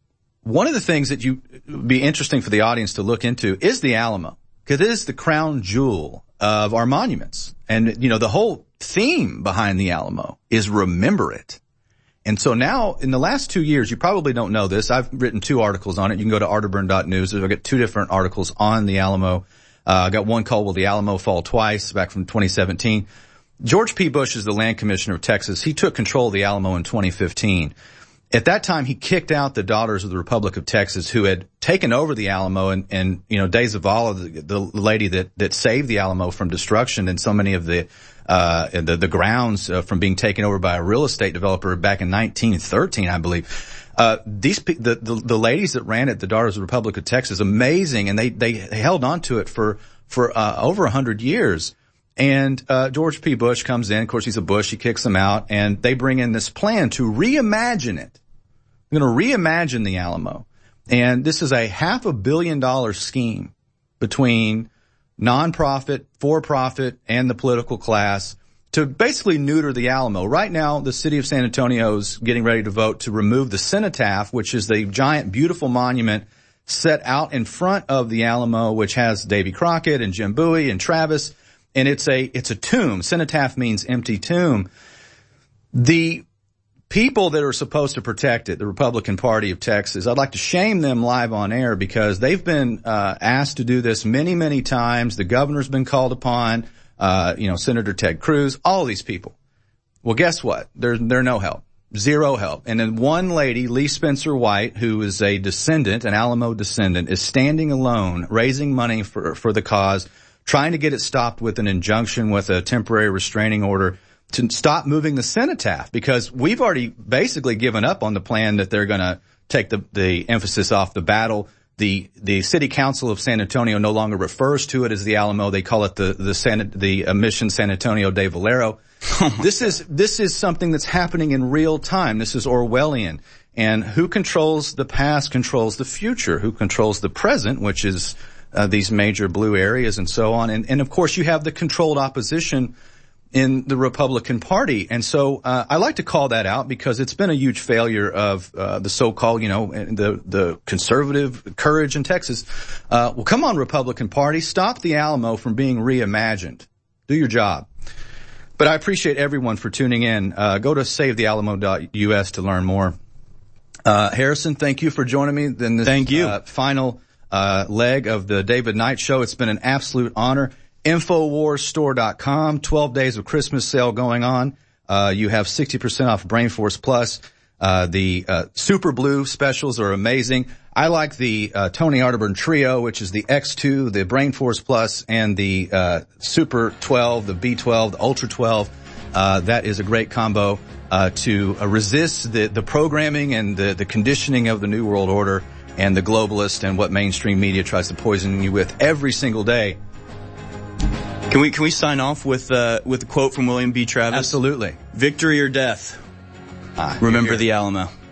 One of the things that you would be interesting for the audience to look into is the Alamo, because it is the crown jewel of our monuments. And, you know, the whole theme behind the Alamo is remember it. And so now, in the last two years, you probably don't know this. I've written two articles on it. You can go to arterburn dot news. I've got two different articles on the Alamo. Uh, I got one called Will the Alamo Fall Twice, back from twenty seventeen. George P. Bush is the land commissioner of Texas. He took control of the Alamo in twenty fifteen. At that time, he kicked out the Daughters of the Republic of Texas, who had taken over the Alamo, and, and you know, Day Zavala, the, the lady that, that saved the Alamo from destruction and so many of the, uh, the, the grounds uh, from being taken over by a real estate developer back in nineteen thirteen, I believe. Uh, these, the, the, the ladies that ran it, the Daughters of the Republic of Texas, amazing, and they, they held on to it for, for, uh, over a hundred years. And, uh, George P. Bush comes in. Of course, he's a Bush. He kicks them out, and they bring in this plan to reimagine it. We're going to reimagine the Alamo. And this is a half a billion dollar scheme between nonprofit, for-profit, and the political class to basically neuter the Alamo. Right now, the city of San Antonio is getting ready to vote to remove the cenotaph, which is the giant, beautiful monument set out in front of the Alamo, which has Davy Crockett and Jim Bowie and Travis. And it's a, it's a tomb. Cenotaph means empty tomb. The people that are supposed to protect it, the Republican Party of Texas, I'd like to shame them live on air because they've been uh, asked to do this many, many times. The governor's been called upon, uh, you know, Senator Ted Cruz, all of these people. Well, guess what? They're, they're no help. Zero help. And then one lady, Lee Spencer White, who is a descendant, an Alamo descendant, is standing alone, raising money for, for the cause, trying to get it stopped with an injunction, with a temporary restraining order, to stop moving the cenotaph, because we've already basically given up on the plan that they're going to take the, the emphasis off the battle. The, the city council of San Antonio no longer refers to it as the Alamo. They call it the, the San, the uh, Mission San Antonio de Valero. Oh this God. is, this is something that's happening in real time. This is Orwellian. And who controls the past controls the future. Who controls the present, which is, uh, these major blue areas and so on. And, and of course you have the controlled opposition in the Republican Party. And so uh, I like to call that out because it's been a huge failure of uh, the so-called, you know, the the conservative courage in Texas. Uh, well, come on, Republican Party, stop the Alamo from being reimagined. Do your job. But I appreciate everyone for tuning in. Uh, go to save the alamo dot U S to learn more. Uh, Harrison, thank you for joining me in this thank you. Uh, final uh, leg of the David Knight Show. It's been an absolute honor. Infowars store dot com, twelve days of Christmas sale going on. Uh, you have sixty percent off BrainForce Plus. Uh, the uh, Super Blue specials are amazing. I like the uh, Tony Arterburn Trio, which is the X two, the BrainForce Plus, and the uh, Super twelve, the B twelve, the Ultra twelve. Uh, that is a great combo uh, to uh, resist the, the programming and the, the conditioning of the New World Order and the globalist and what mainstream media tries to poison you with every single day. Can we can we sign off with uh, with a quote from William B. Travis? Absolutely. Victory or death. Ah, Remember the Alamo.